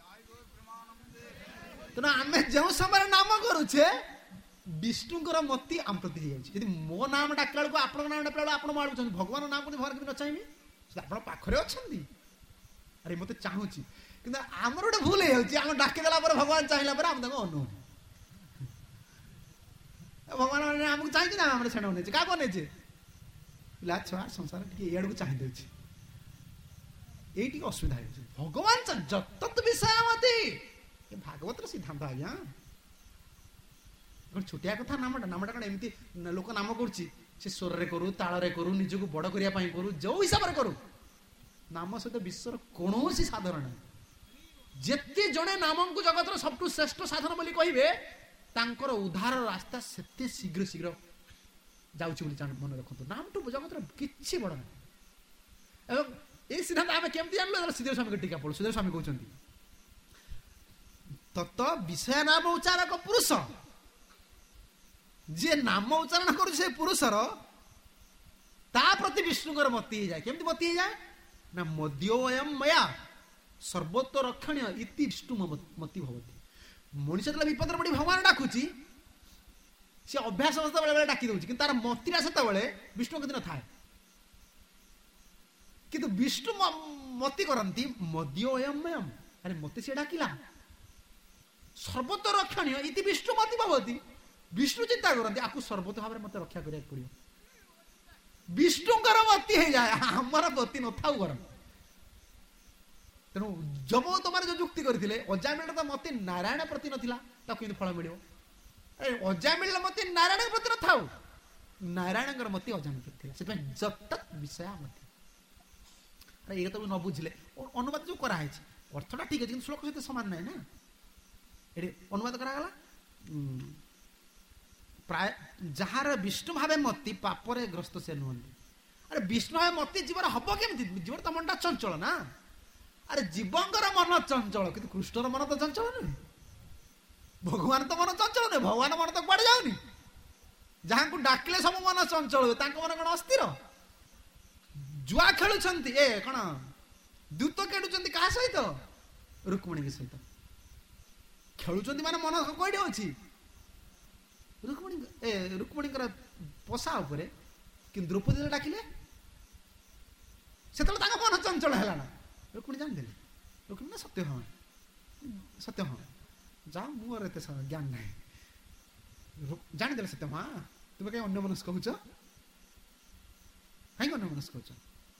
ତେଣୁ ଆମେ ଯେଉଁ ସମୟରେ ନାମ କରୁଛେ ବିଷ୍ଣୁଙ୍କର ମତି ଆମ ପ୍ରତି ହେଇଯାଉଛି। ଯଦି ମୋ ନାମ ଡାକିଲା ବେଳକୁ ଆପଣଙ୍କ ନାମ ଡାକିଲା ବେଳକୁ ଆପଣ ମାଡୁଛନ୍ତି, ଭଗବାନ ନାମ କେମିତି ଭଗବାନ କେମିତି ନ ଚାହିଁବି? ଆପଣ ପାଖରେ ଅଛନ୍ତି, ଆରେ ମତେ ଚାହୁଁଛି, କିନ୍ତୁ ଆମର ଗୋଟେ ଭୁଲ ହେଇଯାଉଛି। ଆମେ ଡାକିଦେଲା ପରେ ଭଗବାନ ଚାହିଁଲା ପରେ ଆମେ ତାଙ୍କୁ ଅନଉ। ଭଗବାନ ଆମକୁ ଚାହିଁଛି ନା ଆମର ସେଣେ ଅନେଇଛି। କାହାକୁ ଅନେଇଛେ? ପିଲା ଛୁଆ ସଂସାର ଟିକେ ଇଆଡକୁ ଚାହିଁ ଦେଉଛି। ଏଇ ଟିକେ ଅସୁବିଧା ହେଉଛି। ଭଗବାନ ଯତତ୍ ବିଷୟାମତି ଭାଗବତର ସିଦ୍ଧାନ୍ତ ଆଜ୍ଞା। ଗୋଟେ ଛୋଟିଆ କଥା ନାମଟା ନାମଟା କଣ ଏମିତି ଲୋକ ନାମ କରୁଛି ସେ ସ୍ୱରରେ କରୁ, ତାଳରେ କରୁ, ନିଜକୁ ବଡ କରିବା ପାଇଁ କରୁ, ଯୋଉ ହିସାବରେ କରୁ, ନାମ ସହିତ ବିଶ୍ୱର କୌଣସି ସାଧନ ନାହିଁ। ଯେତେ ଜଣେ ନାମକୁ ଜଗତର ସବୁଠୁ ଶ୍ରେଷ୍ଠ ସାଧନ ବୋଲି କହିବେ, ତାଙ୍କର ଉଦ୍ଧାର ରାସ୍ତା ସେତେ ଶୀଘ୍ର ଶୀଘ୍ର ଯାଉଛି ବୋଲି ମନେ ରଖନ୍ତୁ। ନାମଠୁ ଜଗତର କିଛି ବଡ ନାହିଁ। ଏବଂ ଏଇ ସିଦ୍ଧାନ୍ତ ଆମେ କେମିତି ଜାଣିଲୁ? ସୁଧୀର ସ୍ୱାମୀଙ୍କ ଟୀକା ପଢୁ। ସୁଧୀର ସ୍ୱାମୀ କହୁଛନ୍ତି ତତ ବିଷୟ ନାମ ଉଚ୍ଚାରକ ପୁରୁଷ, ଯିଏ ନାମ ଉଚ୍ଚାରଣ କରୁଛି ସେ ପୁରୁଷର ତା ପ୍ରତି ବିଷ୍ଣୁଙ୍କର ମତି ହେଇଯାଏ। କେମିତି ମତି ହେଇଯାଏ? ନା ମଦ୍ୟୋୟମ ମୟା ସର୍ବୋତ୍ତ ରକ୍ଷଣୀୟ ଇତି ବିଷ୍ଣୁ ମତି ଭବତି। ମଣିଷ ଯେତେବେଳେ ବିପଦରେ ପଡି ଭଗବାନ ଡାକୁଛି, ସେ ଅଭ୍ୟାସ ଅବସ୍ଥା ବେଳେ ବେଳେ ଡାକି ଦଉଛି, କିନ୍ତୁ ତାର ମତିଟା ସେତେବେଳେ ବିଷ୍ଣୁ ପ୍ରତି ନଥାଏ। କିନ୍ତୁ ବିଷ୍ଣୁ ମତି କରନ୍ତି ମଦ୍ୟୋୟମ ମୟମ, ଆରେ ମତେ ସେ ଡାକିଲା ସର୍ବୋତ୍ତ ରକ୍ଷଣୀୟ ଇତି ବିଷ୍ଣୁ ମତି ଭବତି। ବିଷ୍ଣୁ ଚିନ୍ତା କରନ୍ତି ଆକୁ ସର୍ବୋତ୍ତ ଭାବରେ ମତେ ରକ୍ଷା କରିବାକୁ ପଡିବ। ବିଷ୍ଣୁଙ୍କର ମତି ହେଇଯାଏ, ଆମର ମତି ନଥାଉ କରମ। ତେଣୁ ଯମଦୂତମାନେ ଯୋଉ ଯୁକ୍ତି କରିଥିଲେ ଅଜାମିଳର ତ ମତି ନାରାୟଣ ପ୍ରତି ନଥିଲା, ତାକୁ କେମିତି ଫଳ ମିଳିବ? ଅଜାମିଳର ମତି ନାରାୟଣ ପ୍ରତି ନଥାଉ, ନାରାୟଣଙ୍କର ମତି ଅଜାମିଳ ପ୍ରତି ଥିଲା। ସେଥିପାଇଁ ଯତତ୍ ବିଷୟାମତି। ଏଇ କଥା ନ ବୁଝିଲେ ଅନୁବାଦ ଯୋଉ କରାହେଇଛି ଅର୍ଥଟା ଠିକ ଅଛି, କିନ୍ତୁ ଶ୍ଲୋକ ସହିତ ସମାନ ନାହିଁ ନା। ଏଠି ଅନୁବାଦ କରାଗଲା ପ୍ରାୟ ଯାହାର ବିଷ୍ଣୁ ଭାବେ ମତି ପାପରେ ଗ୍ରସ୍ତ ସେ ନୁହନ୍ତି। ଆରେ ବିଷ୍ଣୁ ଭାବେ ମତି ଜୀବନ ହବ କେମିତି? ଜୀବନ ତ ମନଟା ଚଞ୍ଚଳ ନା। ଆରେ ଜୀବଙ୍କର ମନ ଚଞ୍ଚଳ, କିନ୍ତୁ କୃଷ୍ଣର ମନ ତ ଚଞ୍ଚଳ ନୁହେଁ। ଭଗବାନ ତ ମନ ଚଞ୍ଚଳ ନୁହେଁ, ଭଗବାନ ମନ ତ କୁଆଡେ ଯାଉନି। ଯାହାଙ୍କୁ ଡାକିଲେ ସବୁ ମନ ଚଞ୍ଚଳ ହୁଏ, ତାଙ୍କ ମନ କଣ ଅସ୍ଥିର? ଜୁଆ ଖେଳୁଛନ୍ତି, ଏ କଣ ଦୂତ ଖେଳୁଛନ୍ତି କାହା ସହିତ? ରୁକ୍ମିଣୀଙ୍କ ସହିତ ଖେଳୁଛନ୍ତି, ମାନେ ମନ କୋଉଠି ଅଛି? ରୁକ୍ମିଣୀ ଏ ରୁକ୍ମିଣୀଙ୍କର ପୋଷା ଉପରେ। କିନ୍ତୁ ଦ୍ରୌପଦୀ ଡାକିଲେ ସେତେବେଳେ ତାଙ୍କ ମନ ଚଞ୍ଚଳ ହେଲା ନା। ରୁକ୍ମିଣୀ ଜାଣିଦେଲେ, ରୁକ୍ମିଣୀ ନା ସତ୍ୟ ହଁ ସତ୍ୟ ହଁ ଯାଅ, ମୋର ଏତେ ଜ୍ଞାନ ନାହିଁ। ଜାଣିଦେଲେ ସତ୍ୟ ମା, ତୁମେ କାହିଁ ଅନ୍ୟ ମନସ୍କ କହୁଛ? କାହିଁକି ଅନ୍ୟ ମନସ୍କ କହୁଛ?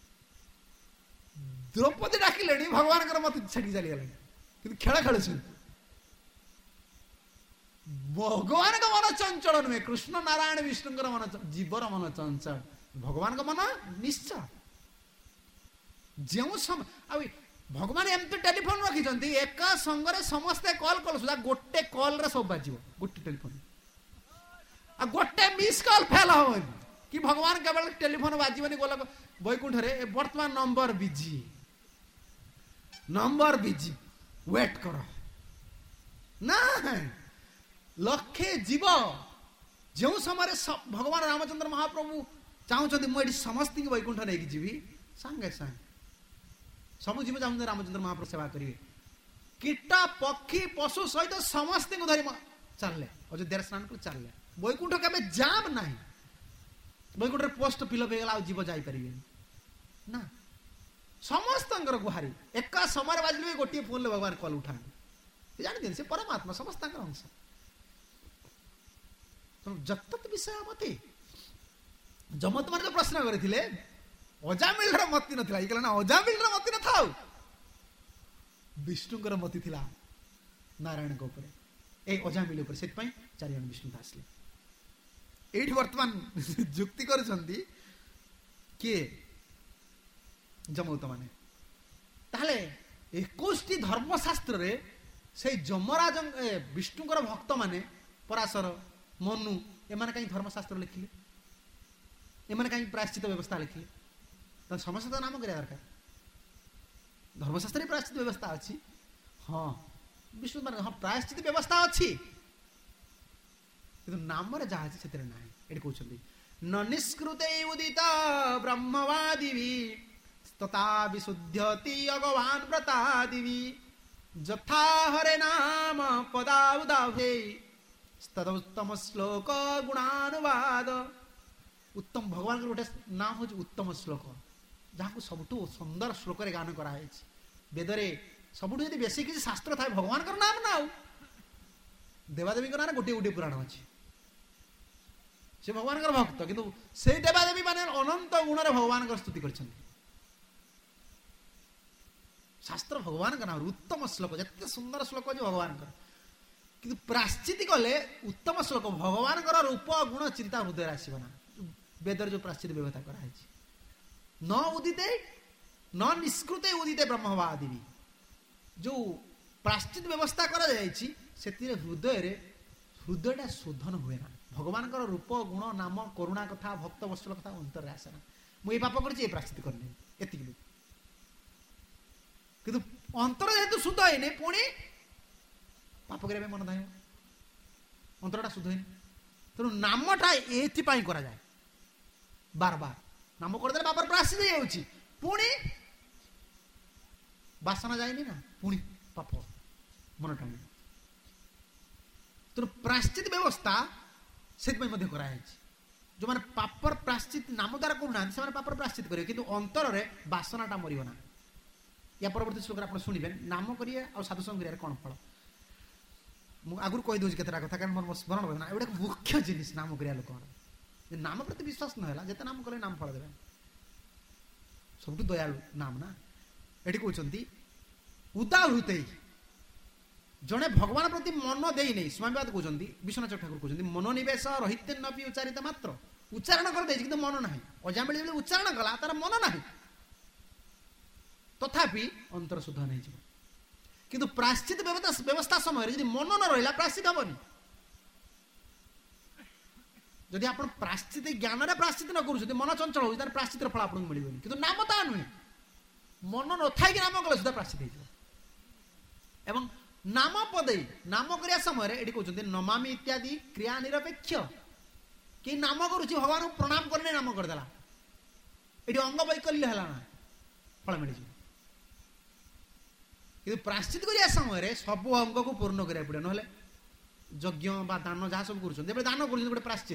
ଦ୍ରୌପଦୀ ଡାକିଲେଣି, ଭଗବାନଙ୍କର ମତ ଛାଡିକି ଚାଲିଗଲେଣି, କିନ୍ତୁ ଖେଳ ଖେଳୁଛନ୍ତି। ଭଗବାନଙ୍କ ମନ ଚଞ୍ଚଳ ନୁହେଁ, କୃଷ୍ଣ ନାରାୟଣ ବିଷ୍ଣୁଙ୍କର ମନ, ଜୀବର ମନ ଚଞ୍ଚଳ, ଭଗବାନଙ୍କ ମନ ନିଶ୍ଚଳ। ଯେଉଁ ସମୟ ଆଉ ଭଗବାନ ଏମିତି ଟେଲିଫୋନ ରଖିଛନ୍ତି, ଏକା ସଙ୍ଗରେ ସମସ୍ତେ କଲ୍ କଲ ସୁଦ୍ଧା ଗୋଟେ କଲରେ ସବୁ ବାଜିବ, ଗୋଟେ ଟେଲିଫୋନ। ଆଉ ଗୋଟେ ମିସ୍ କଲ୍ ଫେଲ ହବନି କି ଭଗବାନ କେବଳ ଟେଲିଫୋନ ବାଜିବନି ଗୋଲ ବୈକୁଣ୍ଠରେ ବର୍ତ୍ତମାନ number busy, number busy, wait କର ନା। ଲକ୍ଷେ ଯିବ ଯେଉଁ ସମୟରେ ଭଗବାନ ରାମଚନ୍ଦ୍ର ମହାପ୍ରଭୁ ଚାହୁଁଛନ୍ତି ମୁଁ ଏଠି ସମସ୍ତଙ୍କୁ ବୈକୁଣ୍ଠ ନେଇକି ଯିବି, ସାଙ୍ଗେ ସାଙ୍ଗେ ସବୁ ଜୀବ ଚାହୁଁଛନ୍ତି ରାମଚନ୍ଦ୍ର ମହାପ୍ରଭୁ ସେବା କରିବେ। କୀଟ ପକ୍ଷୀ ପଶୁ ସହିତ ସମସ୍ତଙ୍କୁ ଧରି ଚାଲିଲେ, ଅଯୋଧ୍ୟାରେ ସ୍ନାନ କରି ଚାଲିଲେ। ବୈକୁଣ୍ଠ କେବେ ଜାମ୍ ନାହିଁ। ବୈକୁଣ୍ଠରେ ପୋଷ୍ଟ ଫିଲଅପ୍ ହେଇଗଲା ଆଉ ଜୀବ ଯାଇପାରିବେନି ନା। ସମସ୍ତଙ୍କର ଗୁହାରି ଏକା ସମୟରେ ବାଜିଲେ ବି ଗୋଟିଏ ଫୋନରେ ଭଗବାନ କଲ୍ ଉଠାନ୍ତି। ଜାଣିଛନ୍ତି ସେ ପରମାତ୍ମା ସମସ୍ତଙ୍କର ଅଂଶ। ଯତତ୍ ବିଷୟମତି ଯମତ ମାନେ ଯୋଉ ପ୍ରଶ୍ନ କରିଥିଲେ ଅଜାମିଳର ମତି ନଥିଲା, ଇଏ କହିଲା ନା ଅଜାମିଳର ମତି ନଥାଉ, ବିଷ୍ଣୁଙ୍କର ମତି ଥିଲା ନାରାୟଣଙ୍କ ଉପରେ, ଏଇ ଅଜାମିଳ ଉପରେ। ସେଥିପାଇଁ ଚାରିଜଣ ବିଷ୍ଣୁ ଆସିଲେ। ଏଇଠି ବର୍ତ୍ତମାନ ଯୁକ୍ତି କରୁଛନ୍ତି କିଏ? ଯମଦୂତ ମାନେ। ତାହେଲେ ଏକୋଇଶଟି ଧର୍ମଶାସ୍ତ୍ରରେ ସେଇ ଯମରାଜ ବିଷ୍ଣୁଙ୍କର ଭକ୍ତ ମାନେ ପରାଶର, ମନୁ, ଏମାନେ କାହିଁ ଧର୍ମଶାସ୍ତ୍ର ଲେଖିଲେ? ଏମାନେ କାହିଁ ପ୍ରାୟଶ୍ଚିତ ବ୍ୟବସ୍ଥା ଲେଖିଲେ? ତାହେଲେ ସମସ୍ତେ ତ ନାମ କରିବା ଦରକାର। ଧର୍ମଶାସ୍ତ୍ରରେ ପ୍ରାୟଶ୍ଚିତ ବ୍ୟବସ୍ଥା ଅଛି, ହଁ ବିଷ୍ଣୁ ମାନେ ହଁ ପ୍ରାୟଶ୍ଚିତ ବ୍ୟବସ୍ଥା ଅଛି, କିନ୍ତୁ ନାମରେ ଯାହା ଅଛି ସେଥିରେ ନାହିଁ। ଏଠି କହୁଛନ୍ତି ନ ନିଷ୍କୃତେ ଉଦିତ ବ୍ରହ୍ମବାଦିବି ତଥା ବିଶୁଦ୍ଧ୍ୟତି ଅଗବାନ ବ୍ରତାଦିବି ଯଥା ହରେ ନାମ ପଦାଉଦାଭେ ତଦୁତ୍ତମ ଶ୍ଲୋକ ଗୁଣାନୁବାଦ। ଉତ୍ତମ ଭଗବାନଙ୍କର ଗୋଟେ ନାଁ ହଉଛି ଉତ୍ତମ ଶ୍ଲୋକ, ଯାହାକୁ ସବୁଠୁ ସୁନ୍ଦର ଶ୍ଲୋକରେ ଗାନ କରାଯାଇଛି। ବେଦରେ ସବୁଠୁ ଯଦି ବେଶୀ କିଛି ଶାସ୍ତ୍ର ଥାଏ ଭଗବାନଙ୍କର ନାମ ନା। ଆଉ ଦେବାଦେବୀଙ୍କ ନାଁରେ ଗୋଟିଏ ଗୋଟିଏ ପୁରାଣ ଅଛି। ସେ ଭଗବାନଙ୍କର ଭକ୍ତ, କିନ୍ତୁ ସେଇ ଦେବାଦେବୀ ମାନେ ଅନନ୍ତ ଗୁଣରେ ଭଗବାନଙ୍କର ସ୍ତୁତି କରିଛନ୍ତି। ଶାସ୍ତ୍ର ଭଗବାନଙ୍କ ନାମ ଉତ୍ତମ ଶ୍ଲୋକ, ଯେତେ ସୁନ୍ଦର ଶ୍ଲୋକ ଅଛି ଭଗବାନଙ୍କର। କିନ୍ତୁ ପ୍ରାଶ୍ଚିତି କଲେ ଉତ୍ତମ ଶ୍ଲୋକ ଭଗବାନଙ୍କର ରୂପ ଗୁଣ ଚିନ୍ତା ହୃଦୟରେ ଆସିବ ନା। ବେଦରେ ଯୋଉ ପ୍ରାଶ୍ଚିତ ବ୍ୟବସ୍ଥା କରାଯାଇଛି, ନ ଉଦିତେ ନ ନିଷ୍କୃତେ ଉଦିତେ ବ୍ରହ୍ମବାଦିବି, ଯୋଉ ପ୍ରାଶ୍ଚିତ ବ୍ୟବସ୍ଥା କରାଯାଇଛି ସେଥିରେ ହୃଦୟରେ ହୃଦୟଟା ଶୋଧନ ହୁଏ ନା। ଭଗବାନଙ୍କର ରୂପ ଗୁଣ ନାମ କରୁଣା କଥା ଭକ୍ତ ବତ୍ସଳ କଥା ଅନ୍ତରରେ ଆସେ ନା। ମୁଁ ଏଇ ପାପ କରିଛି, ଏ ପ୍ରାଶ୍ଚିତ କରିନି, ଏତିକି। କିନ୍ତୁ ଅନ୍ତର ଯେହେତୁ ଶୁଦ୍ଧ ହେଇନି, ପୁଣି ପାପ କରିବା ପାଇଁ ମନ ଧାଇବ, ଅନ୍ତରଟା ଶୁଦ୍ଧ ହେଇନି। ତେଣୁ ନାମଟା ଏଥିପାଇଁ କରାଯାଏ। ବାର ବାର ନାମ କରିଦେଲେ ବାପର ପ୍ରାଶ୍ଚିତ ହେଇଯାଉଛି, ପୁଣି ବାସନା ଯାଇନି ନା, ପୁଣି ପାପ ମନ ଟାଣି। ତେଣୁ ପ୍ରାଶ୍ଚିତ ବ୍ୟବସ୍ଥା ସେଥିପାଇଁ ମଧ୍ୟ କରାଯାଇଛି। ଯୋଉମାନେ ପାପର ପ୍ରାଶ୍ଚିତ ନାମ ଦ୍ୱାରା କରୁନାହାନ୍ତି ସେମାନେ ପାପର ପ୍ରାଶ୍ଚିତ କରିବେ, କିନ୍ତୁ ଅନ୍ତରରେ ବାସନାଟା ମରିବ ନା। ୟା ପରବର୍ତ୍ତୀ ଶ୍ଲୋକରେ ଆପଣ ଶୁଣିବେ ନାମ କରିବା ଆଉ ସାଧୁସଙ୍ଗ କରିବାରେ କ'ଣ ଫଳ। ମୁଁ ଆଗରୁ କହିଦେଉଛି କେତେଟା କଥା, କାରଣ ମୋର ସ୍ମରଣ ରହିବ ନା। ଏଗୁଡ଼ା ମୁଖ୍ୟ ଜିନିଷ ନାମ କରିବା ଲୋକଙ୍କର। ନାମ ପ୍ରତି ବିଶ୍ୱାସ ନ ହେଲା ଯେତେ ନାମ କଲେ ନାମ ଫଳ ଦେବେ। ସବୁଠୁ ଦୟାଳୁ ନାମ ନା। ଏଠି କହୁଛନ୍ତି ଉଦାହୃତ ଜଣେ ଭଗବାନ ପ୍ରତି ମନ ଦେଇନେଇ, ସ୍ୱାମୀବାଦ କହୁଛନ୍ତି, ବିଶ୍ୱନାଥ ଠାକୁର କହୁଛନ୍ତି ମନୋନିବେଶ ରହିତ୍ୟନପି ଉଚ୍ଚାରିତ ମାତ୍ର। ଉଚ୍ଚାରଣ କରିଦେଇଛି କିନ୍ତୁ ମନ ନାହିଁ। ଅଜାମିଳି ଯେତେବେଳେ ଉଚ୍ଚାରଣ କଲା ତାର ମନ ନାହିଁ, ତଥାପି ଅନ୍ତର ଶୁଦ୍ଧ ନେଇଯିବ। କିନ୍ତୁ ପ୍ରାଶ୍ଚିତ ବ୍ୟବସ୍ଥା ସମୟରେ ଯଦି ମନ ନ ରହିଲା ପ୍ରାଶ୍ଚିତ ହବନି। ଯଦି ଆପଣ ପ୍ରାଶ୍ଚିତ ଜ୍ଞାନରେ ପ୍ରାଶ୍ଚିତ ନ କରୁଛନ୍ତି, ମନ ଚଞ୍ଚଳ ହଉଛି, ତାହେଲେ ପ୍ରାଶ୍ଚିତର ଫଳ ଆପଣଙ୍କୁ ମିଳିବନି। କିନ୍ତୁ ନାମ ତାହା ନୁହେଁ, ମନ ନଥାଇକି ନାମ କଲେ ସୁଦ୍ଧା ପ୍ରାଶ୍ଚିତ ହେଇଯିବ। ଏବଂ ନାମ ପଦେ ନାମ କରିବା ସମୟରେ ଏଠି କହୁଛନ୍ତି ନମାମି ଇତ୍ୟାଦି କ୍ରିୟା ନିରପେକ୍ଷ। କେହି ନାମ କରୁଛି ଭଗବାନଙ୍କୁ ପ୍ରଣାମ କରିନେ ନାମ କରିଦେଲା, ଏଠି ଅଙ୍ଗ ବୈକଲ୍ୟ ହେଲା ନା, ଫଳ ମିଳିଯିବ। କିନ୍ତୁ ପ୍ରାଶ୍ଚିତ କରିବା ସମୟରେ ସବୁ ଅଙ୍ଗକୁ ପୂର୍ଣ୍ଣ କରିବାକୁ ପଡ଼ିବ, ନହେଲେ ଯଜ୍ଞ ବା ଦାନ ଯାହା ସବୁ କରୁଛନ୍ତି, ଏବେ ଦାନ କରୁଛନ୍ତି ଗୋଟେ ପ୍ରାଶ୍ଚିତ।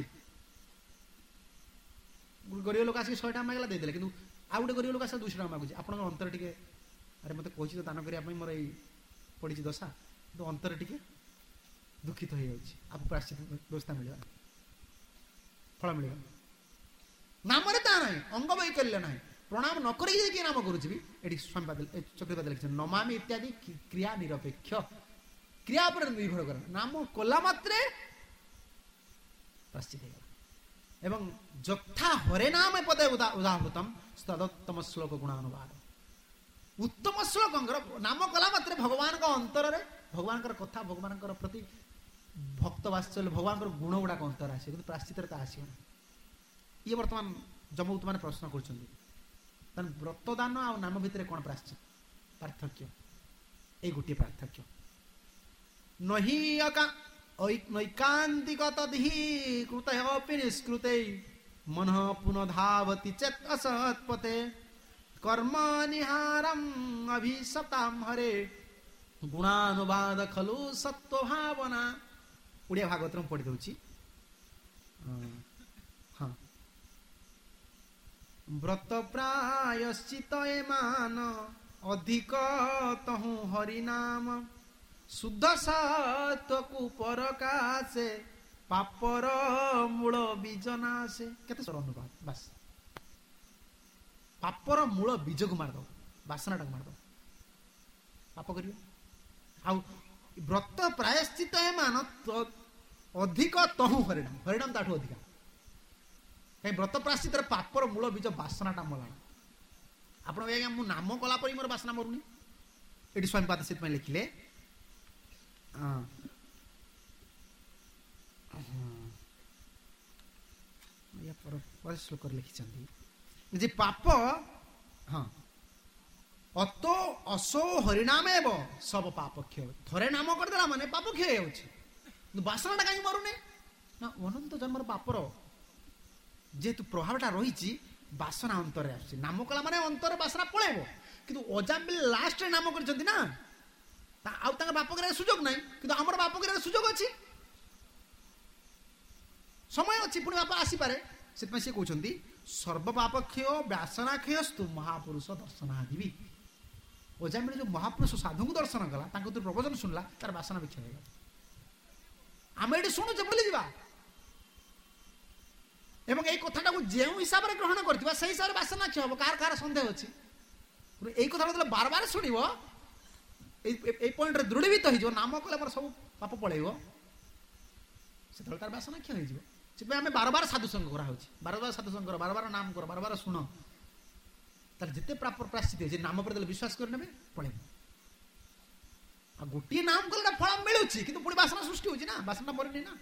ଗରିବ ଲୋକ ଆସିକି ଶହେ ଟଙ୍କା ମାଗିଲା ଦେଇଦେଲେ, କିନ୍ତୁ ଆଉ ଗୋଟେ ଗରିବ ଲୋକ ଆସିକି ଦୁଇଶହ ଟଙ୍କା ମାଗୁଛି। ଆପଣଙ୍କ ଅନ୍ତର ଟିକେ ଆରେ ମୋତେ କହିଛି ତ ଦାନ କରିବା ପାଇଁ, ମୋର ଏଇ ପଡ଼ିଛି ଦଶା, କିନ୍ତୁ ଅନ୍ତର ଟିକେ ଦୁଃଖିତ ହେଇଯାଉଛି। ଆଉ ପ୍ରାଶ୍ଚିତ ବ୍ୟବସ୍ଥା ମିଳିବ, ଫଳ ମିଳିବ। ନାମରେ ତା ନାହିଁ, ଅଙ୍ଗ ବୈକଲ୍ୟ ନାହିଁ। ପ୍ରଣାମ ନ କରିକି ଯଦି କିଏ ନାମ କରୁଛି ବି, ଏଠି ସ୍ୱାମୀପାଦ ଚକ୍ରପାଦ ଲେଖିଛନ୍ତି ନମାମି ଇତ୍ୟାଦି କ୍ରିୟା ନିରପେକ୍ଷ, କ୍ରିୟା ଉପରେ ନିର୍ଭର କରେ। ନାମ କଲା ମାତ୍ରେ ପ୍ରାଶ୍ଚିତ ହେଇଗଲା। ଏବଂ ଯଥା ହରେ ନାମ ପଦେ ଉଦାହୃତମ ତଦୋତ୍ତମ ଶ୍ଲୋକ ଗୁଣାନୁବାଦ। ଉତ୍ତମ ଶ୍ଲୋକଙ୍କର ନାମ କଲା ମାତ୍ରେ ଭଗବାନଙ୍କ ଅନ୍ତରରେ ଭଗବାନଙ୍କର କଥା, ଭଗବାନଙ୍କର ପ୍ରତି ଭକ୍ତ ବାତ୍ସଲ୍ୟ, ଭଗବାନଙ୍କର ଗୁଣ ଗୁଡ଼ାକ ଅନ୍ତର ଆସିବ, କିନ୍ତୁ ପ୍ରାଶ୍ଚିତରେ ତା ଆସିବ ନା। ଇଏ ବର୍ତ୍ତମାନ ଯମଦୂତ ମାନେ ପ୍ରଶ୍ନ କରୁଛନ୍ତି, ତାହେଲେ ବ୍ରତଦାନ ଆଉ ନାମ ଭିତରେ କ'ଣ ପ୍ରାଶ୍ଚିତ ପାର୍ଥକ୍ୟ? ଏଇ ଗୋଟିଏ ପାର୍ଥକ୍ୟ। ନହି ନୈକାନ୍ତିକ ତଦ୍ହି କୃତ ଅପି ନିଷ୍କୃତେ ମନଃ ପୁନଃଧାବତି ଚେତ୍ ଅସତ୍ପତେ କର୍ମ ନିହାରಂ ଅଭିଶତାಂ ହରେ ଗୁଣାନୁବାଦ ଖଲୁ ସତ୍ୱ ଭାବନା। ଓଡ଼ିଆ ଭାଗବତରେ ମୁଁ ପଢ଼ି ଦେଉଛି। ହଁ ବ୍ରତ ପ୍ରାୟଶ୍ଚିତ ଏମାନ ଅଧିକ ତହୁଁ ହରିନାମ ଶୁଦ୍ଧ ସତ୍ୱକୁ ପରକାଶେ ପାପର ମୂଳ ବୀଜନାଶେ। କେତେ ସର ଅନୁବାଦ ବାସ୍ ପାପର ମୂଳ ବୀଜକୁ ମାରିଦବ, ବାସନାଟାକୁ ମାରିଦବ, ପାପ କରିବ। ଆଉ ବ୍ରତ ପ୍ରାୟଶ୍ଚିତ ଏମାନ ଅଧିକ ତହୁଁ ହରିନାମ, ହରିନାମ ତାଠୁ ଅଧିକା। କାହିଁ ବ୍ରତ ପ୍ରାୟଶ୍ଚିତରେ ପାପର ମୂଳ ବୀଜ ବାସନାଟା ମଲାଣ। ଆପଣ ଆଜ୍ଞା ମୁଁ ନାମ କଲା ପରେ ମୋର ବାସନା ମରୁନି। ଏଠି ସ୍ୱାମୀପାଦ ସେଥିପାଇଁ ଲେଖିଲେ ଶ୍ଲୋକରେ ଲେଖିଛନ୍ତି ଯେ ପାପ ହଁ ଅତ ଅସୋ ହରିନାମ ହେବ ସବୁ ପାପ କ୍ଷୟ। ଥରେ ନାମ କରିଦେଲା ମାନେ ପାପ କ୍ଷୟ ହେଉଛି, କିନ୍ତୁ ବାସନାଟା କାହିଁକି ମରୁନି ନା ଅନନ୍ତ ଜନ୍ମର ପାପର ଯେହେତୁ ପ୍ରଭାବଟା ରହିଛି ବାସନା ଅନ୍ତରରେ ଆସୁଛି। ନାମ କଲା ମାନେ ଅନ୍ତରରେ ବାସନା ପଳେଇବ, କିନ୍ତୁ ଅଜାମିଲ ଲାଷ୍ଟରେ ନାମ କରିଛନ୍ତି ନା, ଆଉ ତାଙ୍କ ବାପ କରିବାର ସୁଯୋଗ ନାହିଁ, କିନ୍ତୁ ଆମର ବାପ କରିବାର ସୁଯୋଗ ଅଛି, ସମୟ ଅଛି, ପୁଣି ବାପ ଆସିପାରେ। ସେଥିପାଇଁ ସେ କହୁଛନ୍ତି ସର୍ବ ପାପ କ୍ଷୟ ବାସନା କ୍ଷୟସ୍ତୁ ମହାପୁରୁଷ ଦର୍ଶନାଦିବି। ଅଜାମିଳ ଯୋଉ ମହାପୁରୁଷ ସାଧୁଙ୍କୁ ଦର୍ଶନ କଲା, ତାଙ୍କ ତୁ ପ୍ରବଚନ ଶୁଣିଲା, ତାର ବାସନା ବିକ୍ଷୟ ହେଇଗଲା। ଆମେ ଏଠି ଶୁଣୁଛେ ବୋଲି ଯିବା ଏବଂ ଏଇ କଥାଟାକୁ ଯେଉଁ ହିସାବରେ ଗ୍ରହଣ କରିଥିବା ସେଇ ହିସାବରେ ବାସନା କ୍ଷୟ ହବ। କାହାର କାହାର ସନ୍ଦେହ ଅଛି, ଏଇ କଥା ଯେତେବେଳେ ବାର ବାର ଶୁଣିବ এই পয়েন্টরে দৃঢ়ীভূত হয়ে যাব, নাম কলে আমার সব পাপ পড়াইব, সেতবে তার বাসনা ক্ষয় হয়ে যাব। সেপাই আমি বার বার সাধুসঙ্গ করা হচ্ছে, বার বার সাধুসঙ্গ কর, বার বার নাম কর, বার বার শুণ, তার যেতে প্রাশ্চিত হয়েছে নাম পরে দেলে বিশ্বাস করে নেবে পড়াইব। আর গোটিয়ে নাম কলে ফল মিলুছি, কিন্তু পুଣି বাসনা সৃষ্টি হচ্ছে না, বাসনা মরেনি না।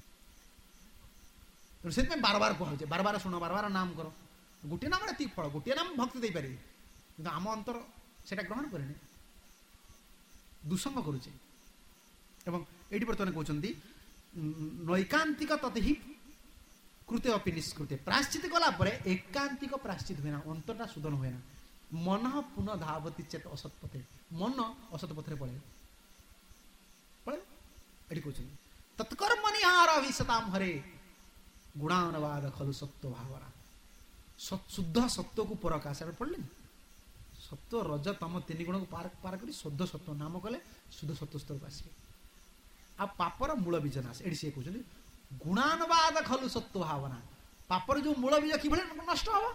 সেপাই বার বার কুয়া হচ্ছে, বার বার শুণ, বার বার নাম কর। গোটিয়ে নাম এত ফল, গোটিয়ে নাম ভক্তি ଦେଇପାରିবে, কিন্তু ଆମ ଅନ୍ତର সেটা গ্রহণ করেনি, ଦୁସଙ୍ଗ କରୁଛେ। ଏବଂ ଏଇଠି ବର୍ତ୍ତମାନ କହୁଛନ୍ତି ନୈକାନ୍ତିକ ତତହି କୃତେ ଅପି ନିଷ୍କୃତେ। ପ୍ରାଶ୍ଚିତ କଲା ପରେ ଏକାନ୍ତିକ ପ୍ରାଶ୍ଚିତ ହୁଏ ନା, ଅନ୍ତରଟା ଶୋଧନ ହୁଏ ନା। ମନ ପୁନଃ ଧାବତି ଚେତ ଅସତ ପଥେ, ମନ ଅସତ ପଥରେ ପଳେଇବ ପଳେଇବ। ଏଠି କହୁଛନ୍ତି ତତ୍କର୍ମଣି ଆର ଅଭିସତାମ ହରେ ଗୁଣାନବାଦ ଖଲୁ ସତ୍ତ୍ୱ ଭାବନା। ଶୁଦ୍ଧ ସତ୍ୱକୁ ପରକାଶ ପଡ଼ିଲେନି, ସତ୍ୱ ରଜ ତମ ତିନି ଗୁଣକୁ ପାର ପାର କରି ଶୁଦ୍ଧ ସତ୍ୱ ନାମ କଲେ ଶୁଦ୍ଧ ସତ୍ୱ ସ୍ତରକୁ ଆସିବେ। ଆଉ ପାପର ମୂଳ ବୀଜ ନାଶ। ଏଠି ସିଏ କହୁଛନ୍ତି ଗୁଣାନବାଦ ଖଲୁ ସତ୍ୱ ଭାବନା। ପାପର ଯୋଉ ମୂଳ ବୀଜ କିଭଳି ନଷ୍ଟ ହବ,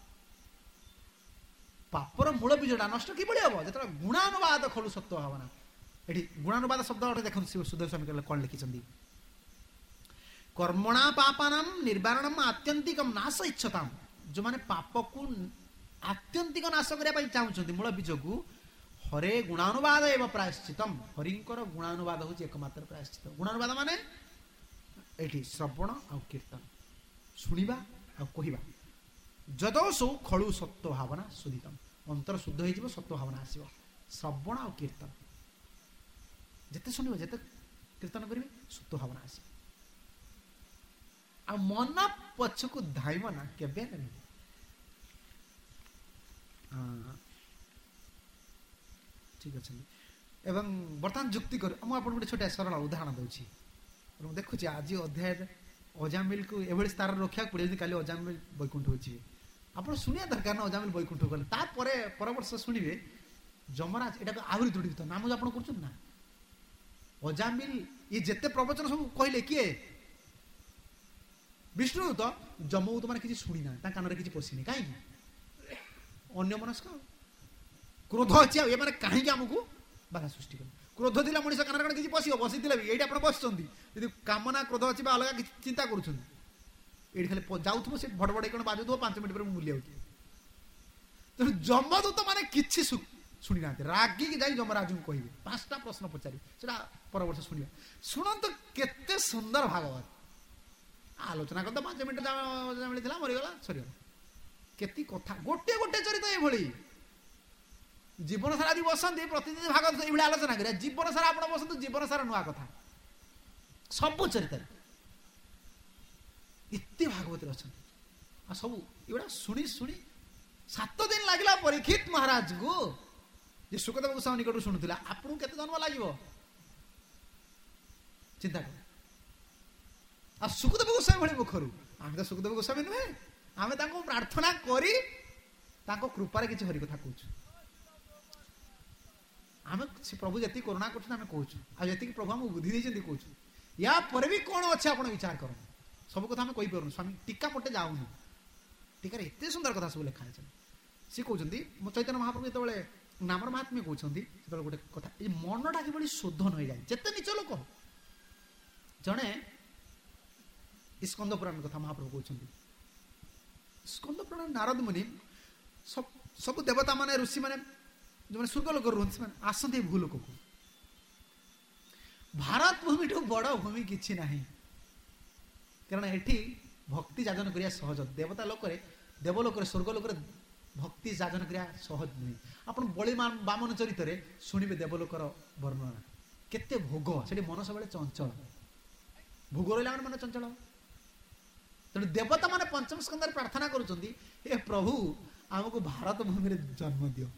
ପାପର ମୂଳ ବୀଜଟା ନଷ୍ଟ କିଭଳି ହବ, ଯେତେବେଳେ ଗୁଣାନବାଦ ଖଲୁ ସତ୍ୱ ଭାବନା। ଏଠି ଗୁଣାନୁବାଦ ଶବ୍ଦ ଗୋଟେ ଦେଖନ୍ତୁ ସୁଧୀର ସ୍ୱାମୀ କଣ ଲେଖିଛନ୍ତି, କର୍ମଣା ପାପାନାମ ନିର୍ବାଣମ ଆତ୍ୟନ୍ତିକମ ନାଶ ଇଚ୍ଛତାମ। ଯୋଉମାନେ ପାପକୁ ଆତ୍ୟନ୍ତିକ ନାଶ କରିବା ପାଇଁ ଚାହୁଁଛନ୍ତି ମୂଳ ବୀଜକୁ, ହରେ ଗୁଣାନୁବାଦ ଏବଂ ପ୍ରାୟଶ୍ଚିତମ। ହରିଙ୍କର ଗୁଣାନୁବାଦ ହଉଛି ଏକମାତ୍ର ପ୍ରାୟଶ୍ଚିତ। ଗୁଣାନୁବାଦ ମାନେ ଏଠି ଶ୍ରବଣ ଆଉ କୀର୍ତ୍ତନ, ଶୁଣିବା ଆଉ କହିବା। ଯଦୋସୌ ଖଳୁ ସତ୍ୱ ଭାବନା ଶୋଧିତମ। ଅନ୍ତର ଶୁଦ୍ଧ ହେଇଯିବ, ସତ୍ୱ ଭାବନା ଆସିବ। ଶ୍ରବଣ ଆଉ କୀର୍ତ୍ତନ, ଯେତେ ଶୁଣିବ ଯେତେ କୀର୍ତ୍ତନ କରିବେ ସତ୍ୱ ଭାବନା ଆସିବ। ଆଉ ମନ ପଛକୁ ଧାଇବ ନା, କେବେ ନେବେ। ଠିକ ଅଛନ୍ତି। ଏବଂ ବର୍ତ୍ତମାନ ଯୁକ୍ତି କର, ମୁଁ ଆପଣଙ୍କୁ ଗୋଟେ ଛୋଟ ସରଳ ଉଦାହରଣ ଦଉଛି। ମୁଁ ଦେଖୁଛି ଆଜି ଅଧ୍ୟାୟରେ ଅଜାମିଲକୁ ଏଭଳି ସ୍ଥାନରେ ରଖିବାକୁ ପଡ଼ିବ, କାଲି ଅଜାମିଲ ବୈକୁଣ୍ଠ ହେଉଛି। ଆପଣ ଶୁଣିବା ଦରକାର ନା ଅଜାମିଲ ବୈକୁଣ୍ଠ ଗଲେ, ତାପରେ ପରବର୍ଷ ଶୁଣିବେ ଯମରାଜ। ଏଟାକୁ ଆହୁରି ଦୃଢ଼ୀଭୂତ ନାମ ଆପଣ କରୁଛନ୍ତି ନା। ଅଜାମିଲ ଇଏ ଯେତେ ପ୍ରବଚନ ସବୁ କହିଲେ, କିଏ ବିଷ୍ଣୁଦୂତ, ଯମଦୂତ ମାନେ କିଛି ଶୁଣି ନାହାନ୍ତି, ତାଙ୍କ କାନରେ କିଛି ପଶିନି। କାହିଁକି? ଅନ୍ୟ ମନସ୍କ। କ୍ରୋଧ ଅଛି, ଆଉ ଏମାନେ କାହିଁକି ଆମକୁ ବାଧା ସୃଷ୍ଟି କଲେ। କ୍ରୋଧ ଥିଲା ମଣିଷ କାନରେ କଣ କିଛି ପଶିବ, ବସିଥିଲେ ବି ଏଇଠି ଆପଣ ବସିଛନ୍ତି, ଯଦି କାମନା କ୍ରୋଧ ଅଛି ବା ଅଲଗା କିଛି ଚିନ୍ତା କରୁଛନ୍ତି, ଏଇଠି ଖାଲି ଯାଉଥିବ, ସେ ଭଡ଼ ଭଡ଼ କଣ ବାଜୁଥିବ, ପାଞ୍ଚ ମିନିଟ୍ ପରେ ମୁଁ ମୁଲି ଯାଉଥିବ। ତେଣୁ ଯମଦୂତ ମାନେ କିଛି ଶୁଣି ନାହାନ୍ତି, ରାଗିକି ଯାଇ ଯମରାଜଙ୍କୁ କହିବେ, ପାଞ୍ଚଟା ପ୍ରଶ୍ନ ପଚାରିବେ, ସେଟା ପରବର୍ଷ ଶୁଣିବା। ଶୁଣନ୍ତୁ କେତେ ସୁନ୍ଦର ଭାଗବତ। ଆଲୋଚନା କରିତ ପାଞ୍ଚ ମିନିଟ୍ ମିଳିଥିଲା, ମରିଗଲା, ସରିଗଲା। କେତେ କଥା, ଗୋଟିଏ ଗୋଟିଏ ଚରିତ ଏଇଭଳି। ଜୀବନ ସାରା ଯଦି ବସନ୍ତି ପ୍ରତିଦିନ ଭାଗବତ ଏଇଭଳି ଆଲୋଚନା କରିବା, ଜୀବନ ସାରା ଆପଣ ବସନ୍ତୁ, ଜୀବନ ସାରା ନୂଆ କଥା, ସବୁ ଚରିତରେ ଏତେ ଭାଗବତରେ ଅଛନ୍ତି। ଆଉ ସବୁ ଏଗୁଡ଼ା ଶୁଣି ଶୁଣି ସାତ ଦିନ ଲାଗିଲା ପରୀକ୍ଷିତ ମହାରାଜଙ୍କୁ, ଯେ ସୁକଦେବ ଗୋସ୍ୱାମୀ ନିକଟରୁ ଶୁଣୁଥିଲା। ଆପଣଙ୍କୁ କେତେ ଜନ୍ମ ଲାଗିବ ଚିନ୍ତା କର। ଆଉ ସୁଖଦେବ ଗୋସ୍ୱାମୀ ଭଳି ମୁଖରୁ। ଆମେ ତ ସୁଖଦେବ ଗୋସ୍ୱାମୀ ନୁହେଁ, ଆମେ ତାଙ୍କୁ ପ୍ରାର୍ଥନା କରି ତାଙ୍କ କୃପାରେ କିଛି ହରି କଥା କହୁଛୁ। ଆମେ ସେ ପ୍ରଭୁ ଯେତିକି କରୁଣା କରୁଛନ୍ତି ଆମେ କହୁଛୁ, ଆଉ ଯେତିକି ପ୍ରଭୁ ଆମକୁ ବୁଦ୍ଧି ଦେଇଛନ୍ତି କହୁଛୁ। ୟା ପରେ ବି କ'ଣ ଅଛି ଆପଣ ବିଚାର କରନ୍ତୁ। ସବୁ କଥା ଆମେ କହିପାରୁନୁ, ସ୍ୱାମୀ ଟୀକା ପଟେ ଯାଉନୁ। ଟୀକାରେ ଏତେ ସୁନ୍ଦର କଥା ସବୁ ଲେଖା ହେଇଛନ୍ତି। ସିଏ କହୁଛନ୍ତି, ମୋ ଚୈତନ୍ୟ ମହାପ୍ରଭୁ ଯେତେବେଳେ ନାମର ମହାତ୍ମ୍ୟ କହୁଛନ୍ତି, ସେତେବେଳେ ଗୋଟେ କଥା, ଏ ମନଟା କିଭଳି ଶୋଧନ ହୋଇଯାଏ। ଯେତେ ନିଚ ଲୋକ, ଜଣେ ସ୍କନ୍ଦ ପୁରାଣ କଥା ମହାପ୍ରଭୁ କହୁଛନ୍ତି। ସ୍କନ୍ଦ ପୁରାଣ ନାରଦ ମୁନି ସବୁ ଦେବତା ମାନେ, ଋଷି ମାନେ, ଯୋଉମାନେ ସ୍ୱର୍ଗ ଲୋକରୁ ରୁହନ୍ତି, ସେମାନେ ଆସନ୍ତି ଭୂ ଲୋକକୁ। ଭାରତ ଭୂମିଠୁ ବଡ ଭୂମି କିଛି ନାହିଁ, କାରଣ ଏଠି ଭକ୍ତି ଯାଜନ କରିବା ସହଜ। ଦେବତା ଲୋକରେ, ଦେବଲୋକରେ, ସ୍ୱର୍ଗ ଲୋକରେ ଭକ୍ତି ଯାଜନ କରିବା ସହଜ ନୁହେଁ। ଆପଣ ବଳି ବାମନ ଚରିତରେ ଶୁଣିବେ ଦେବଲୋକର ବର୍ଣ୍ଣନା, କେତେ ଭୋଗ ସେଠି, ମନ ସବୁବେଳେ ଚଞ୍ଚଳ। ଭୋଗ ରହିଲା ମାନେ ମନ ଚଞ୍ଚଳ। ତେଣୁ ଦେବତା ମାନେ ପଞ୍ଚମ ସ୍କନ୍ଧରେ ପ୍ରାର୍ଥନା କରୁଛନ୍ତି, ହେ ପ୍ରଭୁ ଆମକୁ ଭାରତ ଭୂମିରେ ଜନ୍ମ ଦିଅ।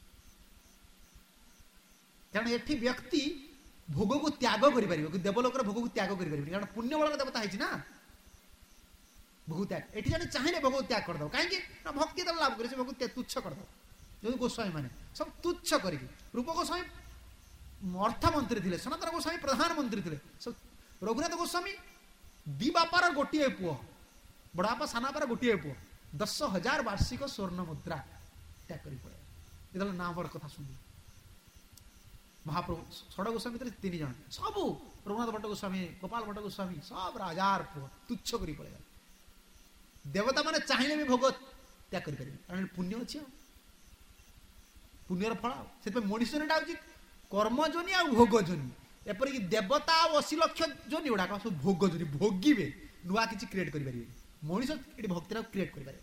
କାରଣ ଏଠି ବ୍ୟକ୍ତି ଭୋଗକୁ ତ୍ୟାଗ କରିପାରିବ, କିନ୍ତୁ ଦେବଲୋକର ଭୋଗକୁ ତ୍ୟାଗ କରିପାରିବନି, କାରଣ ପୁଣ୍ୟ ବଳର ଦେବତା ହେଇଛି ନା। ଭୋଗ ତ୍ୟାଗ ଏଠି ଜଣେ ଚାହିଁଲେ ଭୋଗ ତ୍ୟାଗ କରିଦବ, କାହିଁକି ନା ଭକ୍ତି ଦଳ ଲାଭ କରି ସେ ଭୋଗ ତୁଚ୍ଛ କରିଦବ। ଯୋଉ ଗୋସ୍ୱାମୀ ମାନେ ସବୁ ତୁଚ୍ଛ କରିକି, ରୂପ ଗୋସ୍ୱାମୀ ଅର୍ଥମନ୍ତ୍ରୀ ଥିଲେ, ସନାତନ ଗୋସ୍ୱାମୀ ପ୍ରଧାନମନ୍ତ୍ରୀ ଥିଲେ, ସବୁ ରଘୁନାଥ ଗୋସ୍ୱାମୀ ଦି ବାପାର ଗୋଟିଏ ପୁଅ, ବଡ ବାପା ସାନ ବାପାର ଗୋଟିଏ ପୁଅ, ଦଶ ହଜାର ବାର୍ଷିକ ସ୍ୱର୍ଣ୍ଣ ମୁଦ୍ରା ତ୍ୟାଗ କରି ପଳେଇବ। ଯେତେବେଳେ ନାମର କଥା ଶୁଣିଲେ ମହାପ୍ରଭୁ, ଷଡ଼ ଗୋସ୍ୱାମୀ ଭିତରେ ତିନି ଜଣ, ସବୁ ରଘୁନାଥ ଭଟ୍ଟ ଗୋସ୍ୱାମୀ, ଗୋପାଳ ଭଟ୍ଟ ଗୋସ୍ୱାମୀ, ସବୁ ରାଜାର ପୁଅ, ତୁଚ୍ଛ କରି ପଳେଇଗଲେ। ଦେବତା ମାନେ ଚାହିଁଲେ ବି ଭୋଗ ତ୍ୟାଗ କରିପାରିବେ, କାରଣ ପୁଣ୍ୟ ଅଛି, ଆଉ ପୁଣ୍ୟର ଫଳ। ଆଉ ସେଥିପାଇଁ ମଣିଷ ଜୋନିଟା ହଉଛି କର୍ମ ଜୋନି ଆଉ ଭୋଗ ଜୋନି। ଏପରିକି ଦେବତା ଆଉ ଅଶୀ ଲକ୍ଷ ଜୋନି ଗୁଡାକ ସବୁ ଭୋଗ ଜୋନି, ଭୋଗିବେ, ନୂଆ କିଛି କ୍ରିଏଟ କରିପାରିବେ। ମଣିଷ ଏଠି ଭକ୍ତିର କ୍ରିଏଟ କରିପାରିବେ।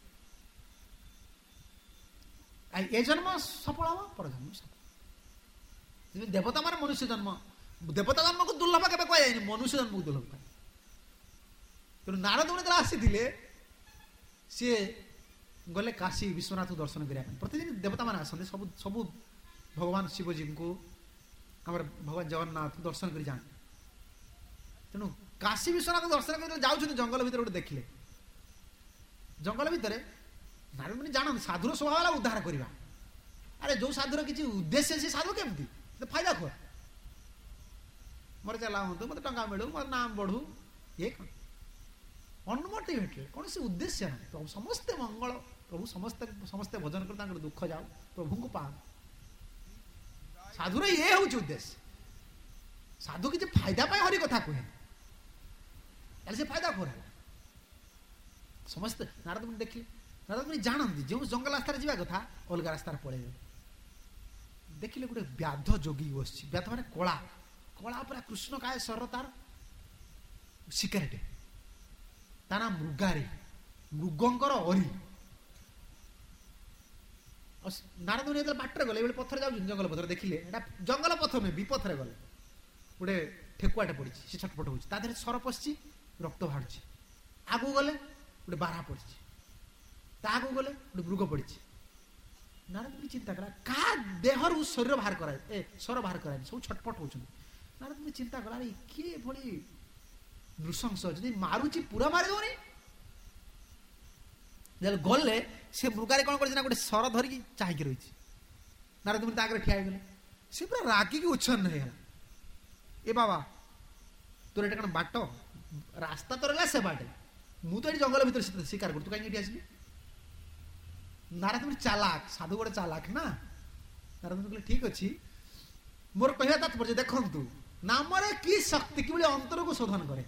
ଏ ଜନ୍ମ ସଫଳ ହବ, ପର ଜନ୍ମ ସଫଳ। ଦେବତା ମାନେ ମନୁଷ୍ୟ ଜନ୍ମ, ଦେବତା ଜନ୍ମକୁ ଦୁର୍ଲଭ କେବେ କୁହାଯାଇନି, ମନୁଷ୍ୟ ଜନ୍ମକୁ ଦୁର୍ଲଭ କୁହାଯାଏ। ତେଣୁ ନାରଦ ମୁନି ଯେତେବେଳେ ଆସିଥିଲେ, ସିଏ ଗଲେ କାଶୀ ବିଶ୍ୱନାଥକୁ ଦର୍ଶନ କରିବା ପାଇଁ। ପ୍ରତିଦିନ ଦେବତା ମାନେ ଆସନ୍ତି, ସବୁ ସବୁ ଭଗବାନ ଶିବଜୀଙ୍କୁ, ଆମର ଭଗବାନ ଜଗନ୍ନାଥ ଦର୍ଶନ କରି ଯାଆନ୍ତି। ତେଣୁ କାଶୀ ବିଶ୍ୱନାଥ ଦର୍ଶନ କରି ଯାଉଛନ୍ତି, ଜଙ୍ଗଲ ଭିତରେ ଗୋଟେ ଦେଖିଲେ। ଜଙ୍ଗଲ ଭିତରେ ନାରଦ ମୁନି ଜାଣନ୍ତି ସାଧୁର ସ୍ୱଭାବ ହେଲା ଉଦ୍ଧାର କରିବା। ଆରେ ଯୋଉ ସାଧୁର କିଛି ଉଦ୍ଦେଶ୍ୟ, ସେ ସାଧୁ କେମିତି ଫାଇଦା ଖୋର, ମୋର ଚାଲା ହୁଅନ୍ତୁ, ମତେ ଟଙ୍କା ମିଳୁ, ମୋର ନାମ ବଢୁ, ଇଏ କଣ ଅନମୋଟିଭେଟେଡ୍, କୌଣସି ଉଦ୍ଦେଶ୍ୟ ନାହିଁ। ପ୍ରଭୁ ସମସ୍ତେ ମଙ୍ଗଳ, ପ୍ରଭୁ ସମସ୍ତେ ସମସ୍ତେ ଭଜନ କରି ତାଙ୍କର ଦୁଃଖ ଯାଉ, ପ୍ରଭୁଙ୍କୁ ପାଉ। ସାଧୁର ଇଏ ହଉଛି ଉଦ୍ଦେଶ୍ୟ। ସାଧୁ କିଛି ଫାଇଦା ପାଇଁ ହରି କଥା କୁହେ, ତାହେଲେ ସେ ଫାଇଦା ଖୋର ହେଲା। ସମସ୍ତେ ନାରଦ ମୁନି ଦେଖିଲେ, ନାରଦ ମୁନି ଜାଣନ୍ତି ଯେଉଁ ଜଙ୍ଗଲ ରାସ୍ତାରେ ଯିବା କଥା ଅଲଗା ରାସ୍ତାରେ ପଳେଇବେ। ଦେଖିଲେ ଗୋଟେ ବ୍ୟାଧ ଯୋଗୀ ବସିଛି, ବ୍ୟାଧ ମାନେ କଳା, କଳା ପୁରା କୃଷ୍ଣ କାୟ ସର, ତାର ଶିକାରୀଟେ, ତା ନା ମୃଗାରୀ, ମୃଗଙ୍କର ଅରି। ନାରଦ ମୁନି ଯେତେବେଳେ ବାଟରେ ଗଲେ, ଏଭଳି ପଥରେ ଯାଉଛନ୍ତି, ଜଙ୍ଗଲ ପଥରେ ଦେଖିଲେ, ଏଟା ଜଙ୍ଗଲ ପଥ ନୁହେଁ, ବିପଥରେ ଗଲେ, ଗୋଟେ ଠେକୁଆଟେ ପଡିଛି, ସେ ଛଟପଟ ହଉଛି, ତା ଦେହରେ ସର ପଶିଛି, ରକ୍ତ ବାହାରୁଛି। ଆଗକୁ ଗଲେ ଗୋଟେ ବାରହା ପଡିଛି, ତା ଆଗକୁ ଗଲେ ଗୋଟେ ମୃଗ ପଡିଛି। ନାରଦ ମୁନି ଚିନ୍ତା କଲା, କାହା ଦେହରୁ ଶରୀର ବାହାର କରାଏ, ଏ ସର ବାହାର କରାଏନି, ସବୁ ଛଟପଟ ହଉଛନ୍ତି। ନାରଦ ମୁନି ଚିନ୍ତା କଲା, କିଏ ଭଳି ନୃଶଂସ, ଯଦି ମାରୁଛି ପୁରା ମାରିଦଉନି। ଗଲେ ସେ ମୃଗାରେ କଣ କରିଛି ନା, ଗୋଟେ ସର ଧରିକି ଚାହିଁକି ରହିଛି। ନାରଦ ମୁନି ତା ଆଗରେ ଠିଆ ହେଇଗଲେ, ସେ ପୁରା ରାଗିକି ଉଚ୍ଛନ୍ନ ହେଇଗଲା। ଏ ବାବା, ତୋର ଏଟା କଣ ବାଟ, ରାସ୍ତା ତୋର ହେଲା ସେ ବାଟେ, ମୁଁ ତ ଏଠି ଜଙ୍ଗଲ ଭିତରେ ଶିକାର କରୁ, ତୁ କାହିଁକି ଏଠି ଆସିଲି? ନାରଦ ମୁନି ଚାଲାକ, ସାଧୁ ଗୋଟେ ଚାଲାକ ନା। ନାରଦ ମୁନି କହିଲେ, ଠିକ ଅଛି, ମୋର କହିବା ତାତ୍ପର୍ଯ୍ୟ ଦେଖନ୍ତୁ, ନାମରେ କି ଶକ୍ତି, କିଭଳି ଅନ୍ତରକୁ ଶୋଧନ କରେ।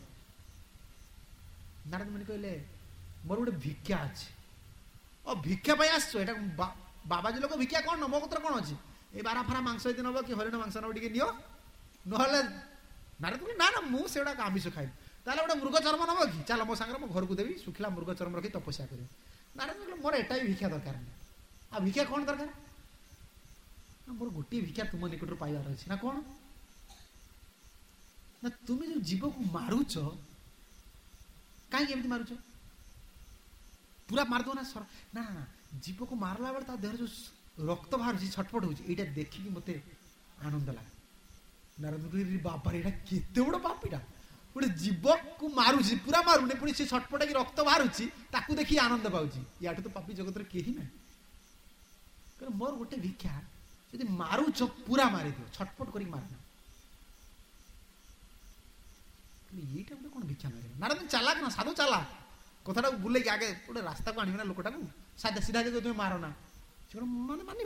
ନାରଦ ମୁନି କହିଲେ, ମୋର ଗୋଟେ ଭିକ୍ଷା ଅଛି। ଓ ଭିକ୍ଷା ପାଇଁ ଆସିଛ, ଏଟା ବାବାଜୀ ଲୋକ ଭିକ୍ଷା କଣ ନବ, କତ୍ର କଣ ଅଛି, ଏଇ ବାରା ଫାରା ମାଂସ ଯଦି ନବ, କି ହରିଣ ମାଂସ ନବ ଟିକେ ନିଅ, ନହେଲେ। ନାରଦ ମୁନି, ନା ନା ମୁଁ ସେଗୁଡାକ ଆମିଷ ଖାଇବି। ତାହେଲେ ଗୋଟେ ମୃଗ ଚର୍ମ ନବ କି, ଚାଲ ମୋ ସାଙ୍ଗରେ, ମୋ ଘରକୁ ଦେବି, ଶୁଖିଲା ମୃଗ ଚର୍ମ ରଖି ତପସ୍ୟା କରିବି। ନାରଦ ମୁନି, ମୋର ଏଟା ବି ଭିକ୍ଷା ଦରକାର ନାହିଁ। ଆଉ ଭିକ୍ଷା କଣ ଦରକାର? ମୋର ଗୋଟିଏ ଭିକ୍ଷା ତୁମ ନିକଟରୁ ପାଇବାର ଅଛି। ନା କଣ? ନା ତୁମେ ଯୋଉ ଜୀବକୁ ମାରୁଛ, କାହିଁକି ଏମିତି ମାରୁଛ? ପୁରା ମାରିଦବ ନା ସର, ନା ନା ଜୀବକୁ ମାରିଲା ବେଳେ ତା ଦେହରେ ଯୋଉ ରକ୍ତ ବାହାରୁଛି, ଛଟପଟ ହଉଛି, ଏଇଟା ଦେଖିକି ମତେ ଆନନ୍ଦ ଲାଗେ। ନାରଦ କହିଲେ, ବାବାରେ ଏଇଟା କେତେ ବଡ ପାପୀଟା, गोटे जीव को मारुची पूरा मारुनी पुणी से छटपट की रक्त बाहरुची ताकू देखी आनंद पाउची याठू तो पापी जगत रे केही ना मोर गोटे भिक्षा यदि मारुच पूरा मारी दियो छटपट करी मारना ये कौन भिक्षा मारे नारायण चालाक ना साधु चालाक कथा बुले आगे गोटे रास्ता को आने लोकटा को साधा सीधा तुम मार ना से मन मान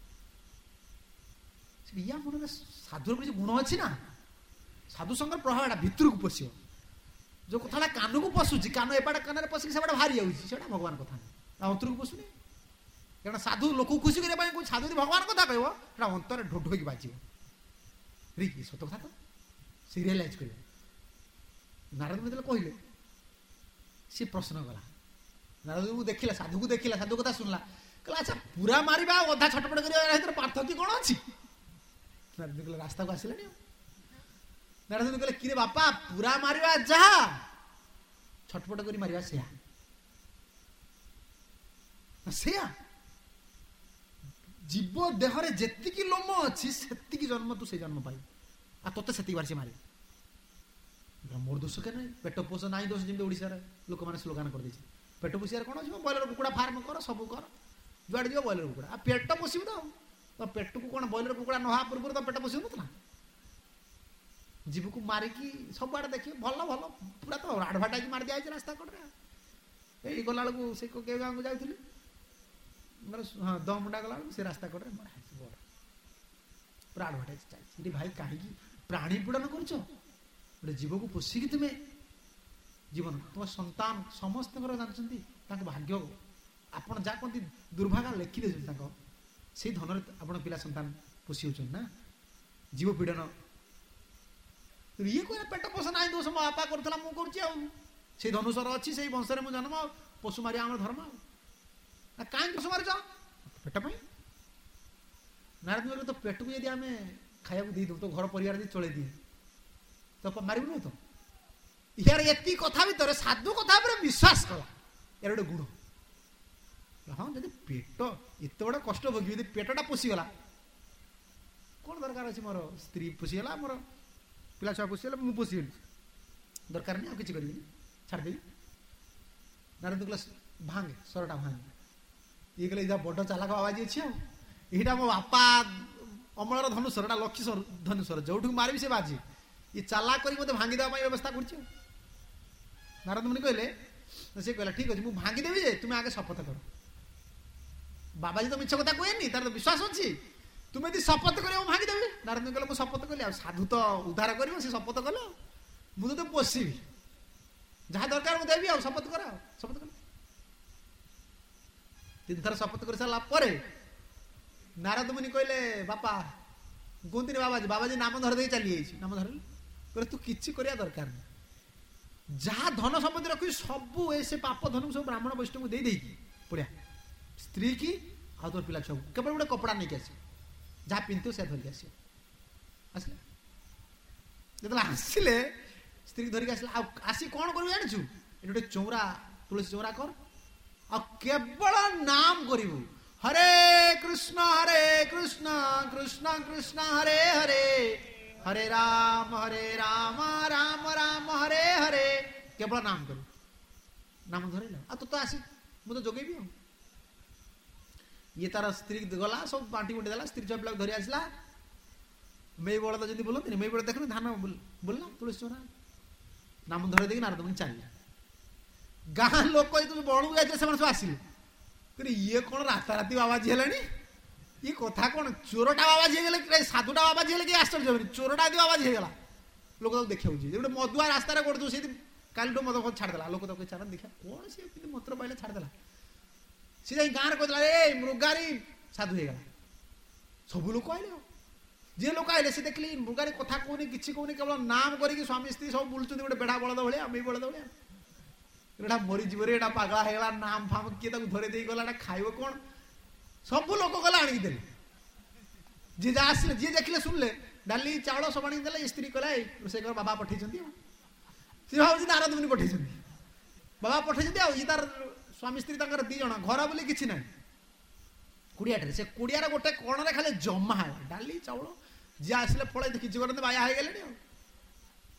या मन साधुर किसी गुण अच्छी ना साधु संग प्रभाव भितर को पशि जो कथा कान को पशुची कान एपटे कान पशिक से बाहरी जाऊँगा भगवान कथा ना अंतर को पशुनी कारण साधु लोक खुशी करने साधु यदि भगवान कथा कह अंतर ढोढ होगी बाजी सत कथा तो सी रियलाइज कर नारद मुझे कहले सी प्रश्न कला नारद को देखला साधु को देखला साधु कथा सुनला कहला अच्छा पूरा मारिबा अधा छटपट कर पार्थक्य कौन अच्छी नारद कहले रास्ता को आसला नारद कहले कि बापा पूरा मारिबा जहा छटपट कर मारिबा सेया सेया जीव देहरे जेतिकी लोम अच्छी सेतिकी जन्म तू से जन्म पाई आ तोते सेतिकी बार से मारे मोर दोष के नहीं पेट पोष ना दोष जमी ओडिशा लोक मैंने स्लोगान कर देछि पेट पोषियार कौन अच्छे बॉयलर कुकुड़ा फार्म कर सब कर जुआड़े जीव बॉयलर कुकुड़ा आ पेट पोषिबु तो तो पेट को कौन बॉयलर कुकुड़ा नहा पूर्व तो पेट पोषिबु ना जीव को मारिकी सब आड़े देखिए भल भल पूरा तो आडभाटाइज मार दिया रास्ता कड़े यही गला बेलू से के गाँव को जाऊँगी हाँ दमुंडा गला से रास्ता कड़े पूरा आडभाटाइज चाहिए भाई कहीं प्राणी पीड़न कर गोटे जीव को पोषिकी तुम्हें जीवन तुम संतान समस्त जानते भाग्य आपड़ जहाँ कहते दुर्भाग्य लेखि दे से धन आप पिला संतान पोषि होना ना जीव पीड़न ये कह पेट पोष ना दोष मो बापा करूला मुझे से धनुषर अच्छी से वंश में जन्म पशु मारिया आम धर्म कहीं पशु मारिच पेट पर नारद तो पेट को यदि आम खाया दे दू तो घर परिवार चले दिए तो मारबू तो यार ये कथा भर साधु कथा विश्वास कला यार गोटे गुण हाँ जब पेट एत बड़ा कष्ट भोगी यदि पेटा पोषीगला कौन दरकार अच्छे मोर स्त्री पोषीगला मोर पिला छुआ पोषीगला मुझे पोषीगली दरकार नहीं किसी करी छाड़देवी नारद कहला भांगे सरटा भांगे ये कहले इधर बड़ चालाक बाबाजी अच्छी यहाँ मो बापा अमलर धनुषर लक्ष्मी धनुषर जो मारि से बाजी ये चालाक कर मत भांगी देवा व्यवस्था कर नारद मुनि कहले से कहला ठीक अच्छे मुझे भांगीदेवी जे तुम्हें आगे शपथ कर बाबाजी तो मिछ कथा कहे तार तो विश्वास अच्छी तुम्हें यदि शपथ कर भांगीदेवी नारद मुनि कहले मुझे शपथ कली साधु तो उद्धार कर शपथ कल मुझे तो पोषिबी जहाँ दरकार मुझे देवी आ शपथ कर शपथ कर तीन थर शपथ कर सारा पर नारद मुनि कहले बापा कहते बाबाजी बाबाजी नाम धर दे चली जाइए नाम धरले कहले तू किसी करिया दरकार नहीं जहाँ धन सम्पत्ति रखी सब से पाप धन सब ब्राह्मण वैष्णव को दे देकी पड़िया स्त्री की आ तोर पिला छुआ केवल गोटे कपड़ा नहीं आस जहाँ पिंधु से धरिक आस आसले जो आसिले स्त्री धरिक आसला आसी कौन कर जाचु ये गोटे चौरा तुलसी चौरा कर आ केवल नाम करू हरे कृष्ण हरे कृष्ण कृष्ण कृष्ण हरे हरे हरे राम हरे राम राम राम हरे हरे केवल नाम करू नाम धरे आ तो तो आसी मुझे जोगेबी आ ये तार स्त्री गला सब बांटी बुंटी देला स्त्री छुआ पिला धरी आसला मई बड़द जमी बोलती मई बड़द देख धान बोलना तुलसी चौरा नाम धरे देकी नारद मुनि चलिए गाँ लोक बणु जाते सब आसिले ये कौन राता राति बाबाजी है ये कथा कौन चोरटा बाबाजी है साधुटा बाबाजी है कि आश्चर्य चोरटा यदि बाबाजी है लोक तो देखा गोटे मदुआ रास्तार कर काली मद छाड़देला लोक तो छाड़ देखा कौन सी मंत्र पाइले छाड़देला सी जा गाँव कहला ए मृगारी साधु हो सब लोक आइले जी लोक आइले सी देखली मृगारी कथा कहूनी किसी कहूनी केवल नाम करके स्वामी स्त्री सब बुलूँ गोटे बेढ़ा बलद भाया मई बलद भाया एटा मरीजीव एटा पागला है नाम फाम किए धरे दे गला खाइब कौन सब लोक गला आणिक देले जी जा आसिले जी देखिले सुनले डाली चाउल सब आनी देले स्त्री कहला रोषे कर बाबा पठे सी भाव नारद मुनि पठे बाबा पठे ये तार स्वामी स्त्री तर दी जन घर बोली किसी ना कुड़ियाटे से कुड़ियार गोटे कण खाली जमा है डाली चाउल जी आसिले फल किसी करते बाया हो गले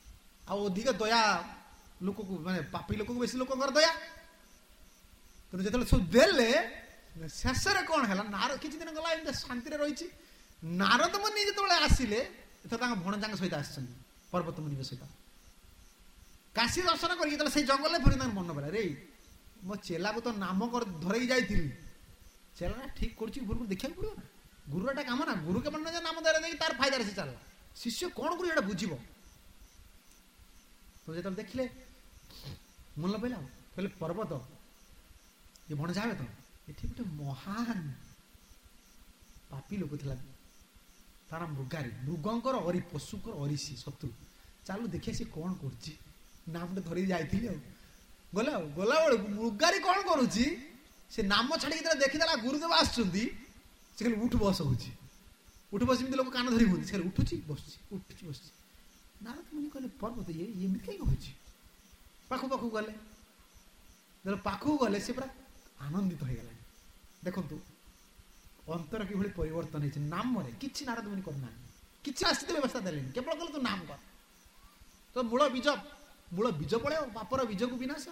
ଆଉ ଅଧିକ ଦୟା ଲୋକକୁ ମାନେ ପାପୀ ଲୋକକୁ ବେଶୀ ଲୋକଙ୍କର ଦୟା। ତେଣୁ ଯେତେବେଳେ ସବୁ ଦେଲେ ଶେଷରେ କଣ ହେଲା, ନାର କିଛି ଦିନ ଗଲା ଏମିତି ଶାନ୍ତିରେ ରହିଛି। ନାରଦ ମୁନି ଯେତେବେଳେ ଆସିଲେ, ଏଥର ତାଙ୍କ ଭଣଜାଙ୍କ ସହିତ ଆସିଛନ୍ତି, ପର୍ବତ ମୁନିଙ୍କ ସହିତ କାଶୀ ଦର୍ଶନ କରିକି ଯେତେବେଳେ ସେଇ ଜଙ୍ଗଲରେ ଫେରି ତାଙ୍କ ମନ ପଡ଼ିଲା, ରେ ମୋ ଚେଲାକୁ ତ ନାମ ଧରେଇ ଯାଇଥିଲି, ଚେଲାଟା ଠିକ କରୁଛି ଗୁରୁକୁ ଦେଖିବାକୁ ପଡିବ ନା, ଗୁରୁର ଏଟା କାମ ନା, ଗୁରୁ କେବଳ ନା ନାମ ଧରେଇ ଦେଇକି ତାର ଫାଇଦାରେ ସେ ଚାଲିଲା, ଶିଷ୍ୟ କଣ କରୁ ଏଟା ବୁଝିବ। ତ ଯେତେବେଳେ ଦେଖିଲେ ମନ ପଇଲା, କହିଲେ ପର୍ବତ ଏ ଭଣଜା ହେବେ ତ, ଏଠି ଗୋଟେ ମହାନ ପାପୀ ଲୋକ ଥିଲା, ତାର ମୃଗାରୀ, ମୃଗଙ୍କର ଅରି, ପଶୁଙ୍କର ଅରିଷି ଶତ୍ରୁ, ଚାଲୁ ଦେଖିଆ ସେ କଣ କରୁଛି, ନାମଟେ ଧରିକି ଯାଇଥିଲି ଆଉ ଗଲା ଆଉ ଗଲା ବେଳକୁ ମୃଗାରୀ କଣ କରୁଛି, ସେ ନାମ ଛାଡିକି ଯେତେବେଳେ ଦେଖିଦେଲା ଗୁରୁଦେବ ଆସୁଛନ୍ତି, ସେ ଖାଲି ଉଠୁ ବସ ହଉଛି, ଉଠୁ ବସ ଏମିତି ଲୋକ କାନ ଧରି ହୁଅନ୍ତି, ସେ ଖାଲି ଉଠୁଛି ବସୁଛି ଉଠୁଛି ବସୁଛି। ନାରଦ ମୁନି କହିଲେ ପର୍ବତ ଇଏ ଏମିତି କାହିଁକି ହଉଛି, ପାଖକୁ ପାଖକୁ ଗଲେ, ଯେତେବେଳେ ପାଖକୁ ଗଲେ ସେ ପୁରା ଆନନ୍ଦିତ ହେଇଗଲାଣି। ଦେଖନ୍ତୁ ଅନ୍ତର କିଭଳି ପରିବର୍ତ୍ତନ ହେଇଛି ନାମରେ, କିଛି ନାରଦ ମୁନି କରୁନାହାନ୍ତି, କିଛି ଆସ୍ତିତ୍ୱ ବ୍ୟବସ୍ଥା ଦେଲେନି, କେବଳ କହିଲେ ତୁ ନାମ କର, ତ ମୂଳ ବୀଜ ମୂଳ ବୀଜ ପଳେଇବ, ପାପର ବୀଜକୁ ବିନାଶ।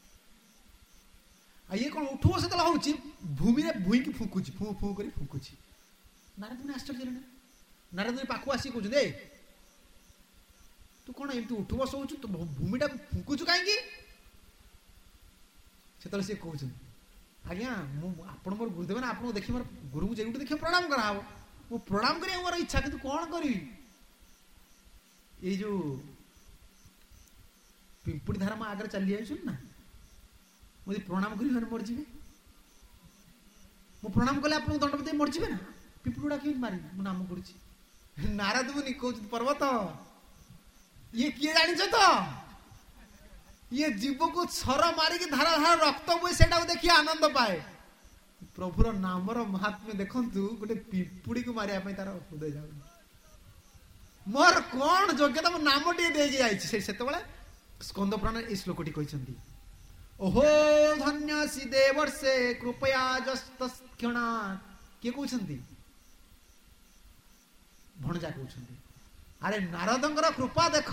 ଆଉ ଇଏ କଣ ଉଠୁ ବସ ଯେତେବେଳେ ହଉଛି ଭୂମିରେ ଭୂଇଁକି ଫୁଙ୍କୁଛି, ଫୁ ଫୁ କରି ଫୁଙ୍କୁଛି। ନାରଦ ମୁନି ଆଶ୍ଚର୍ଯ୍ୟ ହେଲେଣି, ନାରଦ ମୁନି ପାଖକୁ ଆସିକି କହୁଛନ୍ତି, ଏ ତୁ କଣ ଏମିତି ଉଠୁ ବସ ହଉଛୁ, ତୁ ଭୂମିଟାକୁ ଫୁଙ୍କୁଛୁ କାହିଁକି? ସେତେବେଳେ ସିଏ କହୁଛନ୍ତି, ଆଜ୍ଞା ମୁଁ ଆପଣ ମୋର ଗୁରୁଦେବ ନା, ଆପଣଙ୍କୁ ଦେଖି ମୋର ଗୁରୁଙ୍କୁ ଯେଉଁଠି ଦେଖିବ ପ୍ରଣାମ କରାହବ, ମୁଁ ପ୍ରଣାମ କରିବାକୁ ମୋର ଇଚ୍ଛା, କିନ୍ତୁ କଣ କରିବି, ଏଇ ଯୋଉ ପିମ୍ପୁଡ଼ି ଧାରା ମୋ ଆଗରେ ଚାଲି ଯାଉଛନ୍ତି ନା, ମୁଁ ଯଦି ପ୍ରଣାମ କରିବି ମାନେ ମରିଯିବେ, ମୁଁ ପ୍ରଣାମ କଲେ ଆପଣଙ୍କୁ ଦଣ୍ଡପତି ମରିଯିବେ ନା, ପିମ୍ପୁଡ଼ି ଗୁଡା କେମିତି ମାରିବି, ମୁଁ ନାମ କରୁଛି। ନାରଦ ମୁନି କହୁଛନ୍ତି ପର୍ବତ ଇଏ କିଏ ଜାଣିଛ ତ, ଇଏ ଜୀବକୁ ଛର ମାରିକି ଧାର ଧାର ରକ୍ତ ହୁଏ, ସେଟାକୁ ଦେଖି ଆନନ୍ଦ ପାଏ। ପ୍ରଭୁର ନାମର ମହାତ୍ମ୍ୟ ଦେଖନ୍ତୁ, ଗୋଟେ ପିମ୍ପୁଡିକୁ ମାରିବା ପାଇଁ ତାର ହୃଦୟ ଯାଉନି, ମୋର କଣ ଯୋଗ୍ୟତା, ମୁଁ ନାମ ଟିକେ ଦେଇକି ଯାଇଛି। ସେ ସେତେବେଳେ ସ୍କନ୍ଦ ପୁରାଣ ଏଇ ଶ୍ଲୋକଟି କହିଛନ୍ତି, ଓହୋ ଧନ୍ୟ ସି ଦେବର୍ଷେ କୃପୟା ଜସ୍ତକ୍ଷଣା। କିଏ କହୁଛନ୍ତି? ଭଣଜା କହୁଛନ୍ତି, ଆରେ ନାରଦଙ୍କର କୃପା ଦେଖ,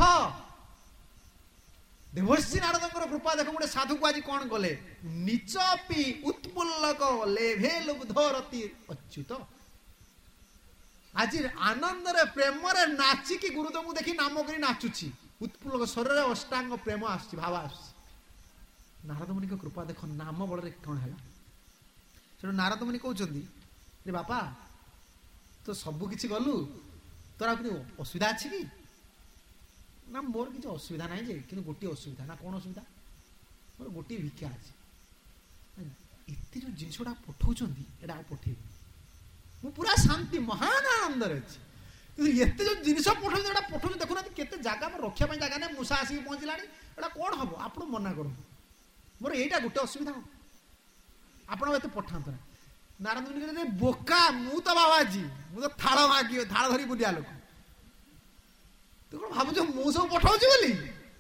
ଦେବର୍ଷି ନାରଦଙ୍କର କୃପା ଦେଖ, ଗୋଟେ ସାଧୁକୁ ଆଜି କଣ କଲେ, ନିଚପି ଉତ୍ପୁଲ୍ଲକ ଲେଭେ ଲୁବ୍ଧରତି ଅଚ୍ୟୁତ, ଆଜି ଆନନ୍ଦରେ ପ୍ରେମରେ ନାଚିକି ଗୁରୁଦେବଙ୍କୁ ଦେଖି ନାମ କରି ନାଚୁଛି, ଉତ୍ପୁଲ୍ଲକ ଶରୀରରେ ଅଷ୍ଟାଙ୍ଗ ପ୍ରେମ ଆସୁଛି, ଭାବ ଆସୁଛି। ନାରଦ ମୁନିଙ୍କ କୃପା ଦେଖ, ନାମ ବଳରେ କଣ ହେଲା। ସେଠୁ ନାରଦ ମୁନି କହୁଛନ୍ତି, ରେ ବାପା ତ ସବୁ କିଛି ଗଲୁ, ତୋର ଆଉ କିଛି ଅସୁବିଧା ଅଛି କି? ନା ମୋର କିଛି ଅସୁବିଧା ନାହିଁ ଯେ, କିନ୍ତୁ ଗୋଟିଏ ଅସୁବିଧା। ନା କଣ ଅସୁବିଧା? ମୋର ଗୋଟିଏ ଭିକ୍ଷା ଅଛି, ଏତେ ଯୋଉ ଜିନିଷଟା ପଠଉଛନ୍ତି ଏଇଟା ଆଉ ପଠେଇବି, ମୁଁ ପୁରା ଶାନ୍ତି ମହାନ ଆନନ୍ଦରେ ଅଛି, କିନ୍ତୁ ଏତେ ଯୋଉ ଜିନିଷ ପଠଉଛନ୍ତି ଏଇଟା ପଠଉଛନ୍ତି, ଦେଖୁନାହାନ୍ତି କେତେ ଜାଗା ରଖିବା ପାଇଁ ଜାଗା ନାହିଁ, ମୂଷା ଆସିକି ପହଞ୍ଚିଲାଣି, ଏଇଟା କଣ ହବ, ଆପଣ ମନା କରନ୍ତୁ, ମୋର ଏଇଟା ଗୋଟେ ଅସୁବିଧା, ଆପଣ ଏତେ ପଠାନ୍ତୁ ନା। ନାରଦ ମୁନି କହିଲେ ବୋକା, ମୁଁ ତ ବାବାଜୀ, ମୁଁ ତ ଥାଳ ମାଗିବ ଥାଳ ଧରି ବୁଲିବା ଲୋକ, ତୁ କଣ ଭାବୁଛ ମୁଁ ସବୁ ପଠଉଛି ବୋଲି?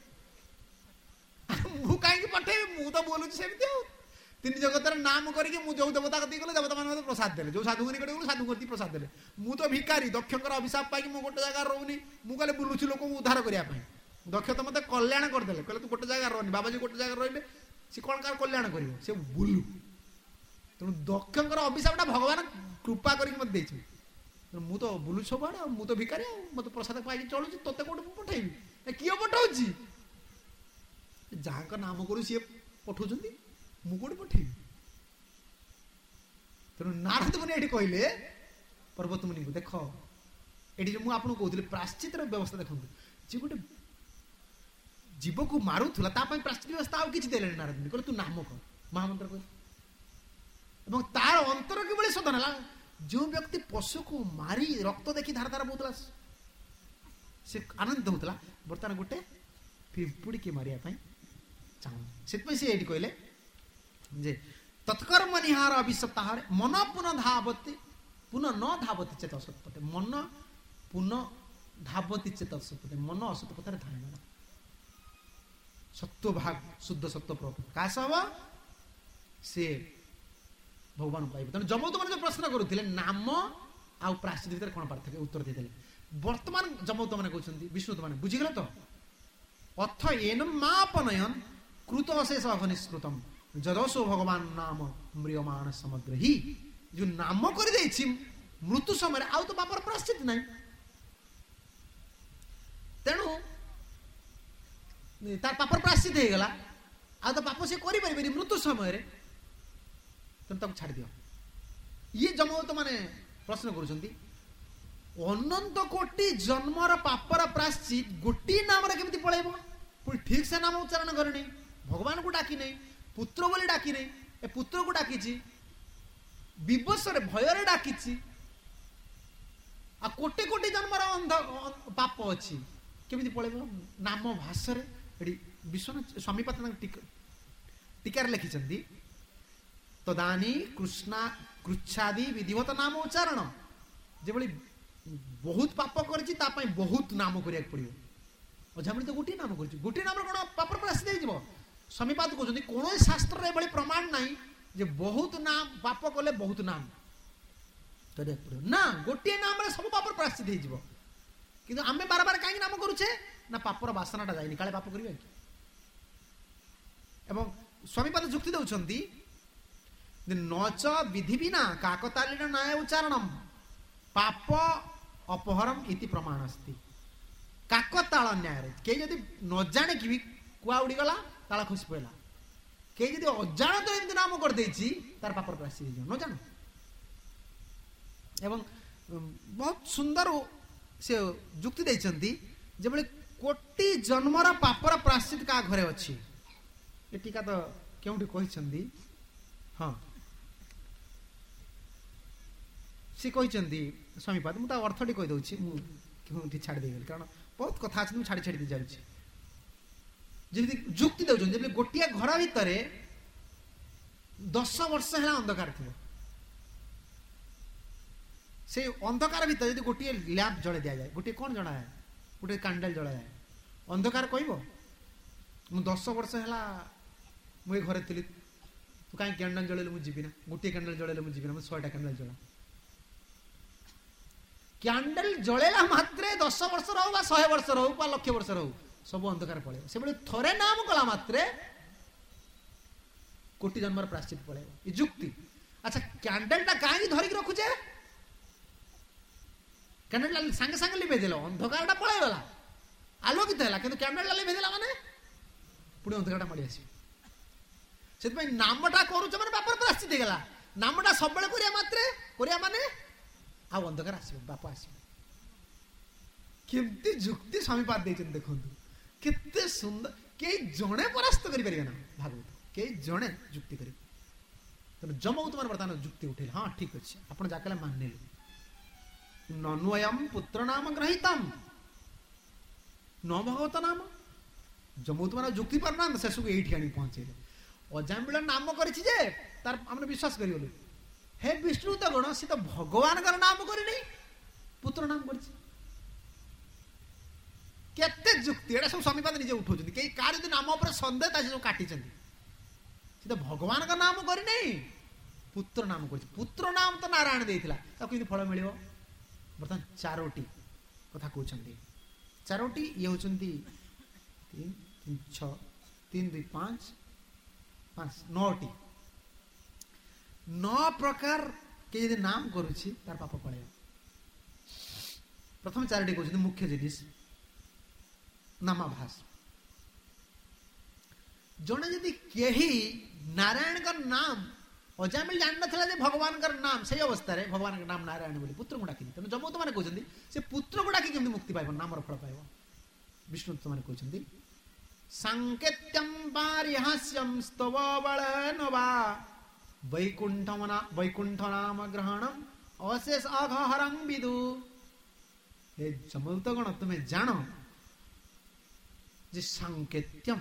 ମୁଁ କାହିଁକି ପଠେଇବି, ମୁଁ ତ ବୋଲୁଛି ସେମିତି ଆଉ, ତିନି ଜଗତରେ ନାମ କରିକି ମୁଁ ଯୋଉ ଦେବତା କତିକି ଗଲେ ଦେବତା ମାନେ ମତେ ପ୍ରସାଦ ଦେଲେ, ଯୋଉ ସାଧୁ ନିକଟକୁ ଗଲେ ସାଧୁ କତିକି ପ୍ରସାଦ ଦେଲେ, ମୁଁ ତ ଭିକାରୀ, ଦକ୍ଷଙ୍କର ଅଭିଶାପ ପାଇକି ମୁଁ ଗୋଟେ ଜାଗାରେ ରହୁନି, ମୁଁ କହିଲେ ବୁଲୁଛି ଲୋକଙ୍କୁ ଉଦ୍ଧାର କରିବା ପାଇଁ, ଦକ୍ଷ ତ ମତେ କଲ୍ୟାଣ କରିଦେଲେ, କହିଲେ ତୁ ଗୋଟେ ଜାଗାରେ ରହନି, ବାବାଜୀ ଗୋଟେ ଜାଗାରେ ରହିଲେ ସେ କଣ କାହାର କଲ୍ୟାଣ କରିବ, ସେ ବୁଲୁ। ତେଣୁ ଦକ୍ଷଙ୍କର ଅଭିଶାପଟା ଭଗବାନ କୃପା କରିକି ମତେ ଦେଇଛନ୍ତି, ମୁଁ ତ ବୁଲୁଛି ସବୁଆଡେ, ଆଉ ମୁଁ ତ ଭିକାରୀ, ଆଉ ମତେ ପ୍ରସାଦ ପାଇକି ଚଳୁଛି, ତତେ କୋଉଠି ମୁଁ ପଠେଇବି, କିଏ ପଠଉଛି? ଯାହାଙ୍କ ନାମ କରୁ ସିଏ ପଠଉଛନ୍ତି, ମୁଁ କୋଉଠି ପଠେଇବି? ତେଣୁ ନାରଦ ମୁନି ଏଠି କହିଲେ ପର୍ବତ ମୁନିଙ୍କୁ, ଦେଖ ଏଠି ମୁଁ ଆପଣଙ୍କୁ କହୁଥିଲି ପ୍ରାଶ୍ଚିତ୍ୟର ବ୍ୟବସ୍ଥା ଦେଖନ୍ତୁ, ଯେ ଗୋଟେ ଜୀବକୁ ମାରୁଥିଲା ତା ପାଇଁ ପ୍ରାଶ୍ଚିତ୍ୟ ବ୍ୟବସ୍ଥା ଆଉ କିଛି ଦେଲେନି ନାରଦ ମୁନି, କହିଲେ ତୁ ନାମ କର, ମହାମନ୍ତ୍ର କର, ଏବଂ ତାର ଅନ୍ତର କିଭଳି ଶୋଧନ ହେଲା, ଯେଉଁ ବ୍ୟକ୍ତି ପଶୁକୁ ମାରି ରକ୍ତ ଦେଖି ଧାର ଧାର ବହୁଥିଲା ସେ ଆନନ୍ଦିତ ହଉଥିଲା, ବର୍ତ୍ତମାନ ଗୋଟେ ପିମ୍ପୁଡ଼ିକି ମାରିବା ପାଇଁ ଚାହୁଁ, ସେଥିପାଇଁ ସେ ଏଇଠି କହିଲେ ଯେ ତତ୍କର୍ମ ନିହାର ଅଭିଶପ୍ତାହରେ ମନ ପୁନଃ ଧାବତି ପୁନଃ ନ ଧାବତି ଚେତ ଅସତ ପଥେ, ମନ ପୁନଃ ଧାବତି ଚେତ ଅସତ ପଥେ, ମନ ଅସତ ପଥରେ ଧାଇଁବ ନା, ସତ୍ୟ ଭାଗ ଶୁଦ୍ଧ ସତ୍ୟ ପ୍ରକାଶ ହବ, ସେ ଭଗବାନ ପାଇବ। ତେଣୁ ଯମଦୂତ ମାନେ ଯୋଉ ପ୍ରଶ୍ନ କରୁଥିଲେ ନାମ ଆଉ ପ୍ରାଶ୍ଚିତ୍ୟ ଭିତରେ କଣ ପାର୍ଥକ୍ୟ, ଉତ୍ତର ଦେଇଦେଲେ। ବର୍ତ୍ତମାନ ଯମଦୂତ ମାନେ କହୁଛନ୍ତି, ବିଷ୍ଣୁଦୂତ ମାନେ ବୁଝିଗଲେ ତ, ଅଥ ଏନମ୍ ମାପନୟନ କୃତ ଅଶେଷ ଅଘନିଷ୍କୃତମ୍ ଯଦସୋ ଭଗବାନ ନାମ ମ୍ରିୟମାଣ ସମଗ୍ର ହି। ଯୋଉ ନାମ କରିଦେଇଛି ମୃତ୍ୟୁ ସମୟରେ ଆଉ ତ ପାପର ପ୍ରାୟଶ୍ଚିତ ନାହିଁ, ତେଣୁ ତାର ପାପର ପ୍ରାୟଶ୍ଚିତ ହେଇଗଲା, ଆଉ ତ ପାପ ସେ କରିପାରିବେନି ମୃତ୍ୟୁ ସମୟରେ, ତେଣୁ ତାକୁ ଛାଡ଼ିଦିଅ। ଇଏ ଯମଦୂତ ମାନେ ପ୍ରଶ୍ନ କରୁଛନ୍ତି ଅନନ୍ତ କୋଟି ଜନ୍ମର ପାପର ପ୍ରାୟଶ୍ଚିତ ଗୋଟିଏ ନାମରେ କେମିତି ପଳେଇବ? ପୁଣି ଠିକ ସେ ନାମ ଉଚ୍ଚାରଣ କରିନି, ଭଗବାନଙ୍କୁ ଡାକି ନାହିଁ, ପୁତ୍ର ବୋଲି ଡାକି ନାହିଁ, ଏ ପୁତ୍ରକୁ ଡାକିଛି, ବିବଶରେ ଭୟରେ ଡାକିଛି, ଆଉ କୋଟି କୋଟି ଜନ୍ମର ଅନ୍ଧ ପାପ ଅଛି, କେମିତି ପଳେଇବ ନାମ ଭାଷରେ? ଏଠି ବିଶ୍ୱନାଥ ସ୍ୱାମୀପାଦ ଟୀକାରେ ଲେଖିଛନ୍ତି ତଦାନି କୃଷ୍ଣା କୃଚ୍ଛାଦି ବିଧିବତ ନାମ ଉଚ୍ଚାରଣ। ଯେଭଳି ବହୁତ ପାପ କରିଛି ତା ପାଇଁ ବହୁତ ନାମ କରିବାକୁ ପଡିବ। ଅଜାମିଳି ତ ଗୋଟିଏ ନାମ କରିଛି, ଗୋଟିଏ ନାମରେ କଣ ପାପ ପ୍ରାୟଶ୍ଚିତ ହେଇଯିବ? ସ୍ୱାମୀପାଦ କହୁଛନ୍ତି କୌଣସି ଶାସ୍ତ୍ରରେ ଏଭଳି ପ୍ରମାଣ ନାହିଁ ଯେ ବହୁତ ନାମ ପାପ କଲେ ବହୁତ ନାମ କରିବାକୁ ପଡିବ। ନା, ଗୋଟିଏ ନାମରେ ସବୁ ପାପର ପ୍ରାୟଶ୍ଚିତ ହେଇଯିବ। କିନ୍ତୁ ଆମେ ବାର ବାର କାହିଁକି ନାମ କରୁଛେ? ନା ପାପର ବାସନାଟା ଯାଇନି, କାଳେ ପାପ କରିବା କି? ଏବଂ ସ୍ୱାମୀପାଦ ଯୁକ୍ତି ଦେଉଛନ୍ତି ନଚ ବିଧି ବିନା କାକତାଳୀନ ନ୍ୟାୟ ଉଚ୍ଚାରଣ ପାପ ଅପହରମ ଇତି ପ୍ରମାଣ ଅସ୍ତି। କାକତାଳ ନ୍ୟାୟରେ କେହି ଯଦି ନ ଜାଣିକି ବି କୁଆ ଉଡ଼ିଗଲା, ତାଳ ଖସି ପଡ଼ିଲା, କେହି ଯଦି ଅଜାଣତରେ ଏମିତି ନାମ କରିଦେଇଛି ତାର ପାପର ପ୍ରାୟଶ୍ଚିତ ହେଇଯିବ, ନ ଜାଣ। ଏବଂ ବହୁତ ସୁନ୍ଦର ସେ ଯୁକ୍ତି ଦେଇଛନ୍ତି ଯେଭଳି କୋଟି ଜନ୍ମର ପାପର ପ୍ରାୟଶ୍ଚିତ କାହା ଘରେ ଅଛି। ଏ ଟୀକା ତ କେଉଁଠି କହିଛନ୍ତି, ହଁ ସେ କହିଛନ୍ତି ସ୍ୱାମୀପାଦ, ମୁଁ ତା ଅର୍ଥଟି କହିଦେଉଛି, ମୁଁ କେଉଁଠି ଛାଡ଼ି ଦେଇଗଲି କାରଣ ବହୁତ କଥା ଅଛି, ମୁଁ ଛାଡ଼ି ଛାଡ଼ି ଦେଇ ଯାଉଛି। ଯେମିତି ଯୁକ୍ତି ଦେଉଛନ୍ତି ଯେମିତି ଗୋଟିଏ ଘର ଭିତରେ ଦଶ ବର୍ଷ ହେଲା ଅନ୍ଧକାର ଥିବ, ସେଇ ଅନ୍ଧକାର ଭିତରେ ଯଦି ଗୋଟିଏ ଲ୍ୟାମ୍ପ ଜଳେଇ ଦିଆଯାଏ, ଗୋଟିଏ କ'ଣ ଜଣାଯାଏ, ଗୋଟିଏ କ୍ୟାଣ୍ଡେଲ ଜଳାଯାଏ, ଅନ୍ଧକାର କହିବ ମୁଁ ଦଶ ବର୍ଷ ହେଲା ମୁଁ ଏ ଘରେ ଥିଲି, ତୁ କାହିଁକି କ୍ୟାଣ୍ଡେଲ ଜଳେଇଲେ ମୁଁ ଯିବି ନା, ଗୋଟିଏ କ୍ୟାଣ୍ଡେଲ ଜଳେଇଲେ ମୁଁ ଯିବି ନା, ମୁଁ ଶହେଟା କ୍ୟାଣ୍ଡେଲ ଜଳା। କ୍ୟାଣ୍ଡେଲ ଜଳେଇଲା ମାତ୍ରେ ଦଶ ବର୍ଷର ହଉ ବା ଶହେ ବର୍ଷର ହଉ ବା ଲକ୍ଷ ବର୍ଷର ହଉ ସବୁ ଅନ୍ଧକାର ପଳେଇବ। ସେଭଳି ଥରେ ନାମ କଲା ମାତ୍ରେ କୋଟି ଜନ୍ମର ପ୍ରାୟଶ୍ଚିତ ପଳେଇବ। ଏ ଯୁକ୍ତି। ଆଚ୍ଛା, କ୍ୟାଣ୍ଡେଲଟା କାହିଁକି ଧରିକି ରଖୁଛେ? କ୍ୟାଣ୍ଡେଲଟା ସାଙ୍ଗେ ସାଙ୍ଗେ ଲିଭେଇ ଦେଲ, ଅନ୍ଧକାରଟା ପଳେଇଗଲା, ଆଲୋକିତ ହେଲା, କିନ୍ତୁ କ୍ୟାଣ୍ଡେଲଟା ଲିଭେଇ ଦେଲା ମାନେ ପୁଣି ଅନ୍ଧକାରଟା ମଳି ଆସିବ। ସେଥିପାଇଁ ନାମଟା କରୁଛ ମାନେ ପାପର ପ୍ରାୟଶ୍ଚିତ ହେଇଗଲା। ନାମଟା ସବୁବେଳେ କରିବା ମାତ୍ରେ କରିବା ମାନେ ଆଉ ଅନ୍ଧକାର ଆସିବ, ବାପ ଆସିବ। କେମିତି ଯୁକ୍ତି ସ୍ୱାମୀପାଦ ଦେଇଛନ୍ତି ଦେଖନ୍ତୁ, କେତେ ସୁନ୍ଦର। କେହି ଜଣେ ପରାସ୍ତ କରିପାରିବେ ନା ଭାଗବତ, କେହି ଜଣେ ଯୁକ୍ତି କରିବେ। ତେଣୁ ଯମଦୂତ ମାନେ ବର୍ତ୍ତମାନ ଯୁକ୍ତି ଉଠେଇଲେ, ହଁ ଠିକ ଅଛି, ଆପଣ ଯାହା କହିଲେ ମାନିଲେ। ନନୁୟମ ପୁତ୍ର ନାମ ଗ୍ରହୀତମ ନ ଭଗବତ ନାମ। ଯମଦୂତ ମାନେ ଯୁକ୍ତି ପାରୁନାହାନ୍ତି, ଶେଷକୁ ଏଇଠି ଆଣି ପହଞ୍ଚେଇଲେ। ଅଜାମିଳ ନାମ କରିଛି ଯେ ତାର ଆମେ ବିଶ୍ୱାସ କରିଗଲୁ, ହେ ବିଷ୍ଣୁ ତ ଗଣ, ସେ ତ ଭଗବାନଙ୍କର ନାମ କରିନି, ପୁତ୍ର ନାମ କରିଛି। କେତେ ଯୁକ୍ତି! ଏଟା ସବୁ ସ୍ୱାମୀପାଦ ନିଜେ ଉଠଉଛନ୍ତି। କେହି କାହାର ଯଦି ନାମ ଉପରେ ସନ୍ଦେହ ତା ସବୁ କାଟିଛନ୍ତି। ସେ ତ ଭଗବାନଙ୍କ ନାମ କରିନି, ପୁତ୍ର ନାମ କରିଛି। ପୁତ୍ର ନାମ ତ ନାରାୟଣ ଦେଇଥିଲା, ତାକୁ କେମିତି ଫଳ ମିଳିବ? ବର୍ତ୍ତମାନ ଚାରୋଟି କଥା କହୁଛନ୍ତି। ଚାରୋଟି ଇଏ ହଉଛନ୍ତି ତିନି ଛଅ ତିନି ଦୁଇ ପାଞ୍ଚ ପାଞ୍ଚ ନଅଟି ନଅ ପ୍ରକାର କିଏ ଯଦି ନାମ କରୁଛି ତାର ପାପ ପଳେଇବ। ପ୍ରଥମେ ଚାରିଟି କହୁଛନ୍ତି ମୁଖ୍ୟ ଜିନିଷ ନାମାଭାସ। ଜଣେ ଯଦି କେହି ନାରାୟଣଙ୍କର ନାମ ଅଜାମିଲ ଜାଣିନଥିଲା ଯେ ଭଗବାନଙ୍କର ନାମ, ସେଇ ଅବସ୍ଥାରେ ଭଗବାନଙ୍କ ନାମ ନାରାୟଣ ବୋଲି ପୁତ୍ରଙ୍କୁ ଡାକିନି। ତେଣୁ ଯମଦୂତ ମାନେ କହୁଛନ୍ତି ସେ ପୁତ୍ରକୁ ଡାକି କେମିତି ମୁକ୍ତି ପାଇବ, ନାମର ଫଳ ପାଇବ। ବିଷ୍ଣୁଦୂତ ମାନେ କହୁଛନ୍ତି ସାଙ୍କେତ୍ୟଂ ପାରିହାସ୍ୟଂ ସ୍ତବ ବଳନ ବା ବୈକୁଣ୍ଠ ବୈକୁଣ୍ଠ ନାମ ଗ୍ରହଣಂ ଅଶେଷ ଅଘହରଂ ବିଦୁ। ହେ ଯମଦୂତ ଗଣ, ତୁମେ ଜାଣ ଯେ ସାଙ୍କେତ୍ୟಂ,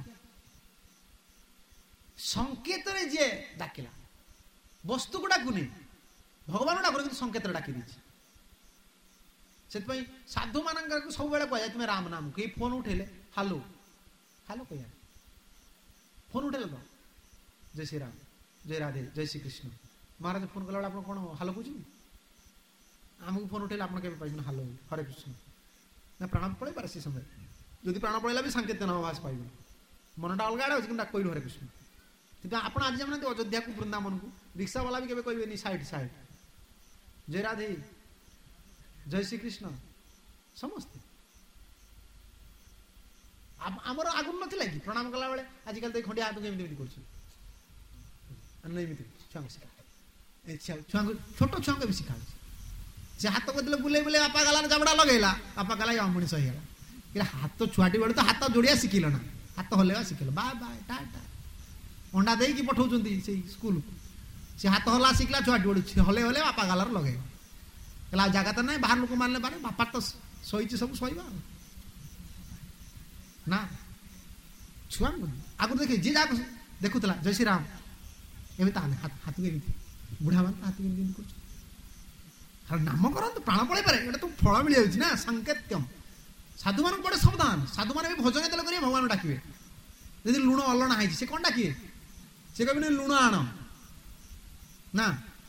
ସଂକେତରେ ଯିଏ ଡାକିଲା, ବସ୍ତୁକୁ ଡାକୁନି, ଭଗବାନ ଡାକୁନି, କିନ୍ତୁ ସଂକେତରେ ଡାକି ଦେଇଛି। ସେଥିପାଇଁ ସାଧୁ ମାନଙ୍କର ସବୁବେଳେ କୁହାଯାଏ ତୁମେ ରାମ ନାମ, କେହି ଫୋନ ଉଠେଇଲେ ହାଲୋ ହାଲୋ କହିବା, ଫୋନ ଉଠେଇଲେ ତ ଜୟ ଶ୍ରୀରାମ, ଜୟ ରାଧେ, ଜୟ ଶ୍ରୀକୃଷ୍ଣ। ମହାରାଜ ଫୋନ କଲା ବେଳେ ଆପଣ କଣ ହାଲୋ କହୁଛନ୍ତି? ଆମକୁ ଫୋନ ଉଠେଇଲେ ଆପଣ କେବେ ପାଇଛନ୍ତି ହାଲୋ ହରେ କୃଷ୍ଣ? ନା ପ୍ରାଣ ପଳେଇ ପାରେ ସେ ସମୟରେ। ଯଦି ପ୍ରାଣ ପଳେଇଲା ବି ସାଙ୍କେତ୍ୟ ନାମ ଭାସ ପାଇବେ, ମନଟା ଅଲଗା ଆଡ଼େ ଅଛି କିନ୍ତୁ କହିଲୁ ହରେ କୃଷ୍ଣ। କିନ୍ତୁ ଆପଣ ଆଜି ଜାଣିନାହାନ୍ତି ଅଯୋଧ୍ୟାକୁ ବୃନ୍ଦାବନକୁ ରିକ୍ସାବାଲା ବି କେବେ କହିବେନି ସାଇଡ୍ ସାଇଡ୍ ଜୟ ରାଧେ ଜୟ ଶ୍ରୀକୃଷ୍ଣ ସମସ୍ତେ। ଆମର ଆଗରୁ ନଥିଲା କି ପ୍ରଣାମ କଲା ବେଳେ ଆଜିକାଲି ତ ଖଣ୍ଡିଆ ହାତକୁ ଏମିତି ଏମିତି କରୁଛୁ, ଏମିତି ଛୁଆଙ୍କୁ ଶିଖା ଛୁଆଙ୍କୁ ଛୋଟ ଛୁଆଙ୍କୁ ବି ଶିଖାଉଛି। ସେ ହାତ କରିଦେଲେ ବୁଲେଇ ବୁଲେଇ ବାପା ଗାଲାରେ ଜାବଡ଼ା ଲଗେଇଲା, ବାପା ଗାଲା ମଣିଷ ହେଇଗଲା। କି ହାତ ଛୁଆଟି ବେଳେ ତ ହାତ ଯୋଡ଼ିଆ ଶିଖିଲ ନା, ହାତ ହଲେଇବା ଶିଖିଲ, ବା ବା ଟା ଅଣ୍ଡା ଦେଇକି ପଠଉଛନ୍ତି ସେଇ ସ୍କୁଲକୁ। ସେ ହାତ ହଲା ଶିଖିଲା ଛୁଆଟି ବେଳୁ, ହଲେ ହଲେ ବାପା ଗାଲାରେ ଲଗେଇବା। କହିଲା ଆଉ ଜାଗା ତ ନାହିଁ, ବାହାର ଲୋକ ମାରିଲେ ପାରେ, ବାପା ତ ଶୋଇଛି ସବୁ ଶୋଇବା ନା। ଛୁଆ ଆଗରୁ ଦେଖେ ଯିଏ ଯାହାକୁ ଦେଖୁଥିଲା ଜୟ ଶ୍ରୀରାମ ଏବେ ତାହେଲେ ହାତକୁ ଏମିତି, ବୁଢ଼ା ମାନେ ହାତକୁ ଏମିତି ଏମିତି କରୁଛୁ। ନାମ କରନ୍ତୁ ପ୍ରାଣ ପଳେଇ ପାରେ, ଏଇଟା ତ ଫଳ ମିଳିଯାଉଛି ନା ସାଙ୍କେତ୍ୟମ୍। ସାଧୁମାନଙ୍କୁ ବଡ ସାବଧାନ, ସାଧୁମାନେ ବି ଭୋଜନ ଯେତେବେଳେ କରିବେ ଭଗବାନ ଡାକିବେ। ଯଦି ଲୁଣ ଅଲଣା ହେଇଛି ସେ କଣ ଡାକିବେ, ସେ କହିବେନି ଲୁଣ ଆଣ ନା,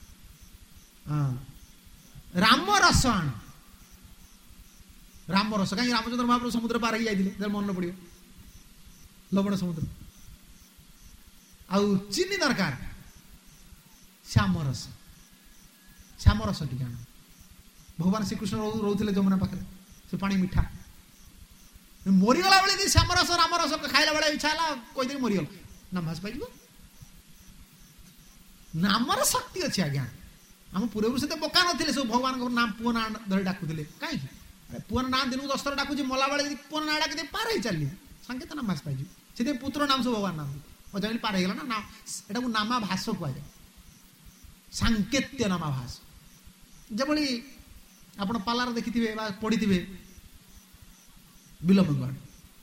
ରାମ ରସ ଆଣ। ରାମ ରସ କାହିଁକି, ରାମଚନ୍ଦ୍ର ମହାପ୍ରଭୁ ସମୁଦ୍ର ପାର ହେଇ ଯାଇଥିଲେ, ମନେ ପଡିବ ଲବଣ ସମୁଦ୍ର। ଆଉ ଚିନି ଦରକାର, ଶ୍ୟାମ ରସ, ଶ୍ୟାମ ରସ ଟିକେ ଆଣ। ଭଗବାନ ଶ୍ରୀକୃଷ୍ଣ ରହୁଥିଲେ ଯମୁନା ପାଖରେ, ସେ ପାଣି ମିଠା। ମରିଗଲା ବେଳେ ଯଦି ଶ୍ୟାମ ରସ ରାମ ରସ ଖାଇଲା ବେଳେ ଇଚ୍ଛା ହେଲା କହିଦେବି ମରିଗଲ, ନାମ ଭାସ ପାଇଯିବ। ନାମର ଶକ୍ତି ଅଛି ଆଜ୍ଞା। ଆମ ପୂର୍ବପୁରୁଷ ତ ବୋକା ନଥିଲେ, ସବୁ ଭଗବାନଙ୍କ ନାମ ପୁଅ ନାଁ ଧରି ଡାକୁଥିଲେ। କାହିଁକି, ପୁଅର ନାଁ ଦିନକୁ ଦଶ ଥର ଡାକୁଛି, ମଲା ବେଳେ ଯଦି ପୁଅ ନାଁ ଡାକି ପାର ହେଇ ଚାଲିଲି ସାଙ୍କେତ ନାମ ଭାସ ପାଇଯିବ। ସେଥିପାଇଁ ପୁତ୍ର ନାମ ସବୁ ଭଗବାନ ନାମ ଅଜାଣି ପାର ହେଇଗଲା ନା, ଏଟାକୁ ନାମାଭାସ କୁହାଯାଏ, ସାଙ୍କେତ୍ୟ ନାମାଭାସ। ଯେଭଳି ଆପଣ ପାଲାର ଦେଖିଥିବେ ବା ପଢିଥିବେ ବିଲମଙ୍ଗଳ।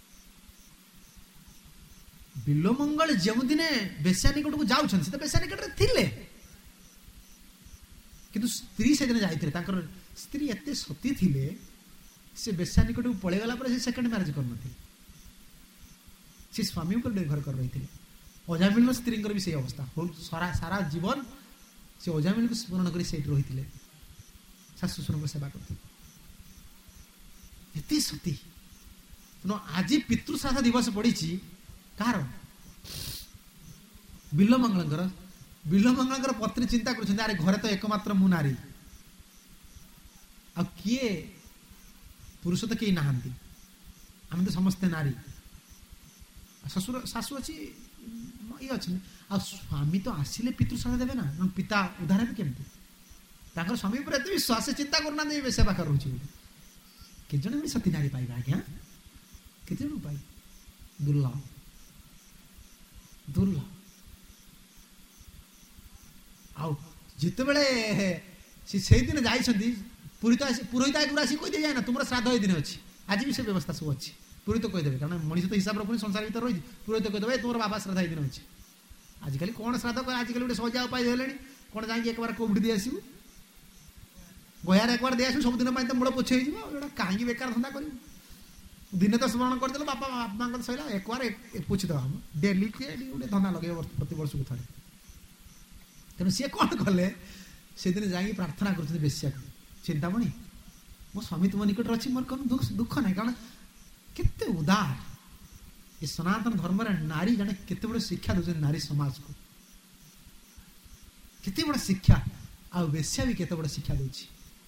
ବିଲମଙ୍ଗଳ ଯେଉଁଦିନେ ବେଶ୍ୟା ନିକଟକୁ ଯାଉଛନ୍ତି, ସେ ତ ବେଶ୍ୟା ନିକଟରେ ଥିଲେ, କିନ୍ତୁ ସ୍ତ୍ରୀ ସେଦିନ ଯାଇଥିଲେ। ତାଙ୍କର ସ୍ତ୍ରୀ ଏତେ ସତୀ ଥିଲେ, ସେ ବେଶ୍ୟା ନିକଟକୁ ପଳେଇଗଲା ପରେ ସେ ସେକେଣ୍ଡ ମ୍ୟାରେଜ କରିନଥିଲେ, ସେ ସ୍ୱାମୀ ଉପରେ ନିର୍ଭର କରି ରହିଥିଲେ। ଅଜାମିଲର ସ୍ତ୍ରୀଙ୍କର ବି ସେଇ ଅବସ୍ଥା, ସାରା ସାରା ଜୀବନ ସେ ଅଜାମିଲକୁ ସ୍ମରଣ କରି ସେଇଠି ରହିଥିଲେ, ଶାଶୁ ଶ୍ୱଶୁରଙ୍କ ସେବା କରୁଥିଲେ, ଏତେ ସତୀ। ଆଜି ପିତୃଶ୍ରାଦ୍ଧ ଦିବସ ପଡିଛି କାହାର, ବିଲମଙ୍ଗଳଙ୍କର। ବିଲମଙ୍ଗଳଙ୍କର ପତ୍ନୀ ଚିନ୍ତା କରୁଛନ୍ତି, ଆରେ ଘରେ ତ ଏକମାତ୍ର ମୁଁ ନାରୀ, ଆଉ କିଏ ପୁରୁଷ ତ କେହି ନାହାନ୍ତି, ଆମେ ତ ସମସ୍ତେ ନାରୀ। ଶ୍ୱଶୁର ଶାଶୁ ଅଛି, ଇଏ ଅଛନ୍ତି, ଆଉ ସ୍ୱାମୀ ତ ଆସିଲେ ପିତୃଶ୍ରାଦ୍ଧ ଦେବେ ନା, ପିତା ଉଦ୍ଧାର ହେବେ କେମିତି? ତାଙ୍କର ସ୍ୱାମୀ ଉପରେ ଏତେ ବିଶ୍ୱାସ, ସେ ଚିନ୍ତା କରୁନାହାନ୍ତି ବେଶ୍ୟା ପାଖରେ ରହୁଛି ବୋଲି। କେତେ ଜଣ ବି ସତୀ ନାରୀ ପାଇବା ଆଜ୍ଞା, କେତେ ଜଣ ପାଇ, ଦୁର୍ଲଭ ଦୁର୍ଲଭ। ଆଉ ଯେତେବେଳେ ସେ ସେଇଦିନ ଯାଇଛନ୍ତି, ପୁରୋହିତ ପୁରୋହିତ ଆଗରୁ ଆସିକି କହିଦେଇ ଯାଏ ନା ତୁମର ଶ୍ରାଦ୍ଧ ଏଇ ଦିନ ଅଛି। ଆଜି ବି ସେ ବ୍ୟବସ୍ଥା ସବୁ ଅଛି, ପୁରୋହିତ କହିଦେବେ, କାରଣ ମଣିଷ ତ ହିସାବରେ ପୁଣି ସଂସାର ଭିତରେ ରହିଛି, ପୁରୋହିତ କହିଦେବେ ତୁମର ବାବା ଶ୍ରାଦ୍ଧ ଏଇ ଦିନ ଅଛି। ଆଜିକାଲି କଣ ଶ୍ରାଦ୍ଧ କରେ, ଆଜିକାଲି ଗୋଟେ ସଜା ଉପାୟ ହେଲେଣି, କଣ ଯାଇକି ଏକବାର କୋଭିଡ ଦେଇ ଆସିବୁ, ଗୟାରେ ଏକବାର ଦେଇ ଆସିବୁ, ସବୁଦିନ ପାଇଁ ତ ମୂଳ ପୋଛି ହେଇଯିବ, ଏଇଟା କାହିଁକି ବେକାର ଧନ୍ଦା କରିବୁ। ଦିନେ ତ ସ୍ମରଣ କରିଦେଲ ବାପା ବାପାଙ୍କ ସଇଲା, ଏକବାର ପୋଛିଦେବା, ଡେଲି କିଏ ଗୋଟେ ଧନ୍ଦା ଲଗେଇବ ପ୍ରତିବର୍ଷକୁ ଥରେ। ତେଣୁ ସିଏ କଣ କଲେ, ସେଦିନ ଯାଇକି ପ୍ରାର୍ଥନା କରୁଛନ୍ତି ବେଶ୍ୟାକୁ, ଚିନ୍ତାମଣି ମୋ ସ୍ୱାମୀ ତୁମ ନିକଟରେ ଅଛି, ମୋର କ'ଣ ଦୁଃଖ ନାହିଁ, କାରଣ କେତେ ଉଦାର ଏ ସନାତନ ଧର୍ମରେ ନାରୀ ଜଣେ କେତେ ବଡ଼ ଶିକ୍ଷା ଦେଉଛନ୍ତି ନାରୀ ସମାଜକୁ, କେତେ ବଡ଼ ଶିକ୍ଷା। ଆଉ ବେଶ୍ୟା ବି କେତେ ବଡ଼ ଶିକ୍ଷା ଦେଉଛି।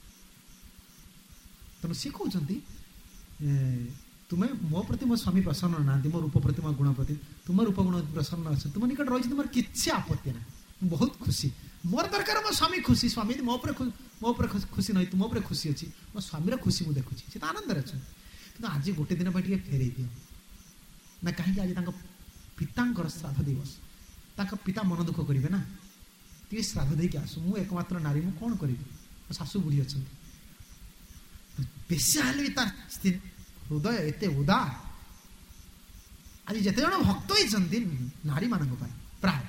ତେଣୁ ସିଏ କହୁଛନ୍ତି ତୁମେ ମୋ ପ୍ରତି ମୋ ସ୍ୱାମୀ ପ୍ରସନ୍ନ ନାହାନ୍ତି, ମୋ ରୂପ ପ୍ରତି ମୋ ଗୁଣ ପ୍ରତି, ତୁମ ରୂପ ଗୁଣ ପ୍ରସନ୍ନ ଅଛନ୍ତି, ତୁମ ନିକଟ ରହିଛି, ତୁମର କିଛି ଆପତ୍ତି ନାହିଁ, ମୁଁ ବହୁତ ଖୁସି, ମୋର ଦରକାର ମୋ ସ୍ୱାମୀ ଖୁସି। ସ୍ୱାମୀ ମୋ ଉପରେ ମୋ ଉପରେ ଖୁସି ନାହିଁ, ତୁମ ଉପରେ ଖୁସି ଅଛି, ମୋ ସ୍ୱାମୀର ଖୁସି ମୁଁ ଦେଖୁଛି, ସେ ତ ଆନନ୍ଦରେ ଅଛନ୍ତି। କିନ୍ତୁ ଆଜି ଗୋଟେ ଦିନ ପାଇଁ ଟିକେ ଫେରେଇ ଦିଅ ନା, କାହିଁକି ଆଜି ତାଙ୍କ ପିତାଙ୍କର ଶ୍ରାଦ୍ଧ ଦିବସ, ତାଙ୍କ ପିତା ମନ ଦୁଃଖ କରିବେ ନା, ଟିକେ ଶ୍ରାଦ୍ଧ ଦେଇକି ଆସୁ, ମୁଁ ଏକମାତ୍ର ନାରୀ, ମୁଁ କ'ଣ କରିବି, ମୋ ଶାଶୁ ବୁଢ଼ୀ ଅଛନ୍ତି। ବେଶ୍ୟା ହେଲେ ବି ତାର ହୃଦୟ ଏତେ ଉଦାର। ଆଜି ଯେତେ ଜଣ ଭକ୍ତ ହେଇଛନ୍ତି ନାରୀ ମାନଙ୍କ ପାଇଁ, ପ୍ରାୟ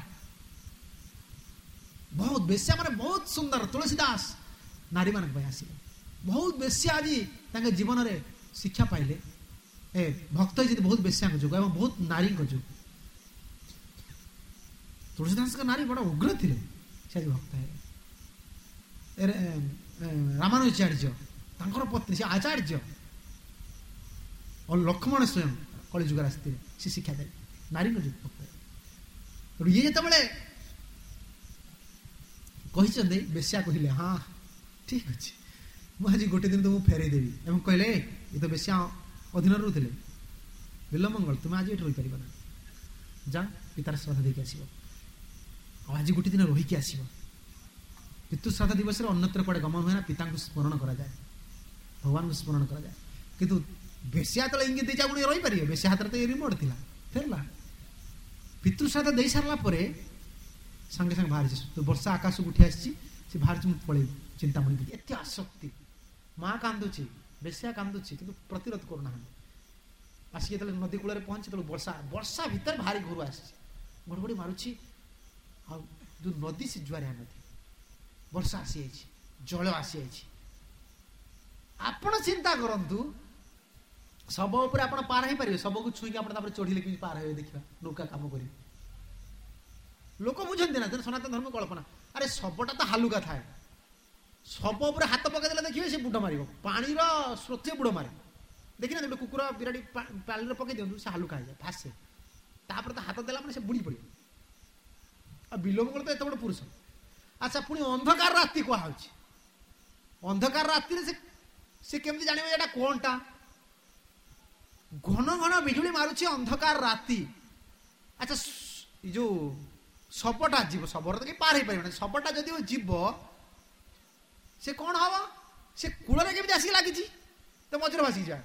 ବହୁତ ବେଶ୍ୟା ମାନେ ବହୁତ ସୁନ୍ଦର। ତୁଳସୀ ଦାସ ନାରୀ ମାନଙ୍କ ପାଇଁ ଆସିଲେ, ବହୁତ ବେଶ୍ୟା ଆଜି ତାଙ୍କ ଜୀବନରେ ଶିକ୍ଷା ପାଇଲେ, ଏ ଭକ୍ତ ହେଇଛନ୍ତି ବହୁତ ବେଶ୍ୟାଙ୍କ ଯୋଗୁଁ ଏବଂ ବହୁତ ନାରୀଙ୍କ ଯୋଗୁଁ। ତୁଳସୀ ଦାସଙ୍କ ନାରୀ ବଡ଼ ଉଗ୍ର ଥିଲେ, ସେ ଆଜି ଭକ୍ତ ହେଲେ। ରାମାନୁଜାଚାର୍ଯ୍ୟ ତାଙ୍କର ପତ୍ନୀ, ସେ ଆଚାର୍ଯ୍ୟ, और लक्ष्मण स्वयं कलिजुगर आसते सी शिक्षा देले नारी ये जिते कहते बेश्या कहले हाँ ठीक अच्छे मुझे गोटे दिन तुमको फेरई देवी एवं कहले ये तो बेश्या अधीन रुले बिलमंगल तुम्हें आज ये रही पार ना जा पितार श्रद्धा देके आसो आज गोटे दिन रहीकि आसो पितृ श्रद्धा दिवस अन्यत्र कड़े गमन हुए ना पिता को स्मरण करा जाए भगवान को स्मरण करा जाए किंतु बेश्या तो इंगित दे पुणी रही पारे बेश्या हाथ तो रिमोट थी फेरला पितृ श्रद्धा दे सारा संगे संगे बाहर तो वर्षा आकाश को उठी आसी बाहर पड़े चिंतामणि प्रति एत आसक्ति माँ कांदुची बेश्या कांदुची कि प्रतिरोध करना आसिक जो नदी कूल पहुंचे तो वर्षा वर्षा भितर भारी घर आस घड़घड़ी मारुची आ जो नदी से जुआर नदी वर्षा आसी जल आसी आपण चिंता करंतु सब उपर आप पार हो पारे सब को छुई आप चढ़िले कि पार हो देखा नौका काम कर लोक बुझे ना सनातन धर्म कल्पना अरे सबटा तो हालुका थाए सब उपर हाथ पकईदे देखिए से बुड़ मार पानी स्रोत बुड़ मारे देखी ना गोटे कुकुर बिराड़ी पानी पकई दिखाँ से हालुका हो जाए फासे तापर तो हाथ देला मैंने से बुड़ी पड़े आ बिलमंगल तो एत बड़ पुरुष अच्छा पुणी अंधकार राति कह अंधकार राति से से केमती जाने ये कौनटा घन घन बिजुली मारुची अंधकार राति अच्छा जो सबटा जीव शबर तो पार हो पारे सबटा जदि जीव से कौन हम से कूल केमी आसिक लगी तो मझे भासिक जाए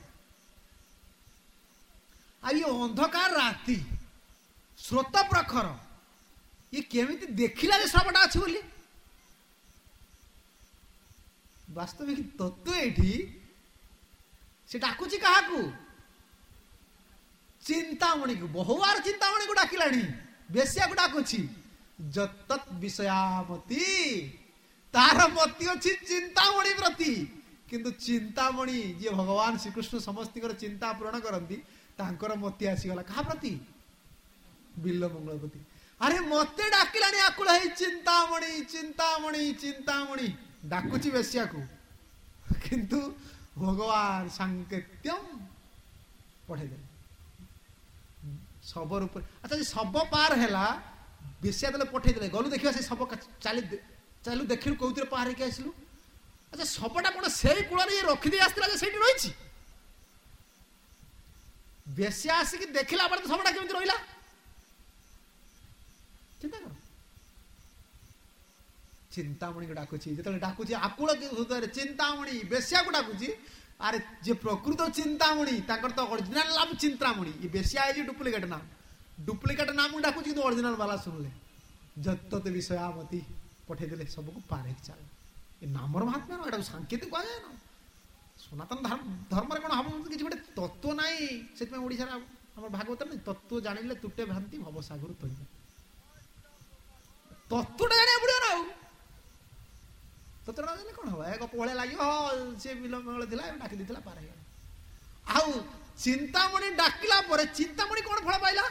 आ ये अंधकार राति स्रोत प्रखर ये केमी देखला सबटा अच्छी बोली वास्तविक तत्व एठी से डाकुची क्या चिंतामणि को बहुवार चिंतामणि को डाकिलानी बेश्या को डाकुची जत विषयामती तार मती अच्छी चिंतामणि प्रति किंतु चिंतामणि जी भगवान श्रीकृष्ण समस्त चिंता पूरण करती तांकर मती आसीगला क्या प्रति बिल्लमंगल प्रति अरे मत डाकिलानी आकुल है चिंतामणि चिंतामणि चिंतामणि डाकुची बेश्या को किंतु भगवान सांकेत्यम पठेदे शबर ऊपर अच्छा शब पार है बेश्या दे पठेदे गलु देखा से शब चली चलू देख कौन पार होकर आसलु अच्छा शबटा कौन से कूल रखिदे आसला से रही बेश्या आसिक देखला तो शबटा केमती रहा चिंता कर चिंतामणि को डाकुची जो डाकुची आकुल हृदय चिंतामणि बेश्या को डाकुची अरे जे प्रकृत चिंतामणि तो ओरिजिनल नाम चिंतामणि ये बेश्या है डुप्लिकेट नाम डुप्लिकेट नाम डाकुची कि ओरिजिनल वाला सुनले जत विषयामती पठेदे सबको पार चल ये नामर महात्मा ना सांकेतिक कह जाए ना सनातन धर्म कौन हम कि गोटे तत्व ना से ओडिशा आम भागवत नहीं तत्व जानिले तुटे भ्रांति भव सागर तत्वटा जाना पड़ो ना तत्वटा जाने कौन हम एक गप लगे हाँ सी बिलमंगल थी डाकी देता पार हो आउ चिंतामणि डाकिला चिंतामणि कौन फल पाइला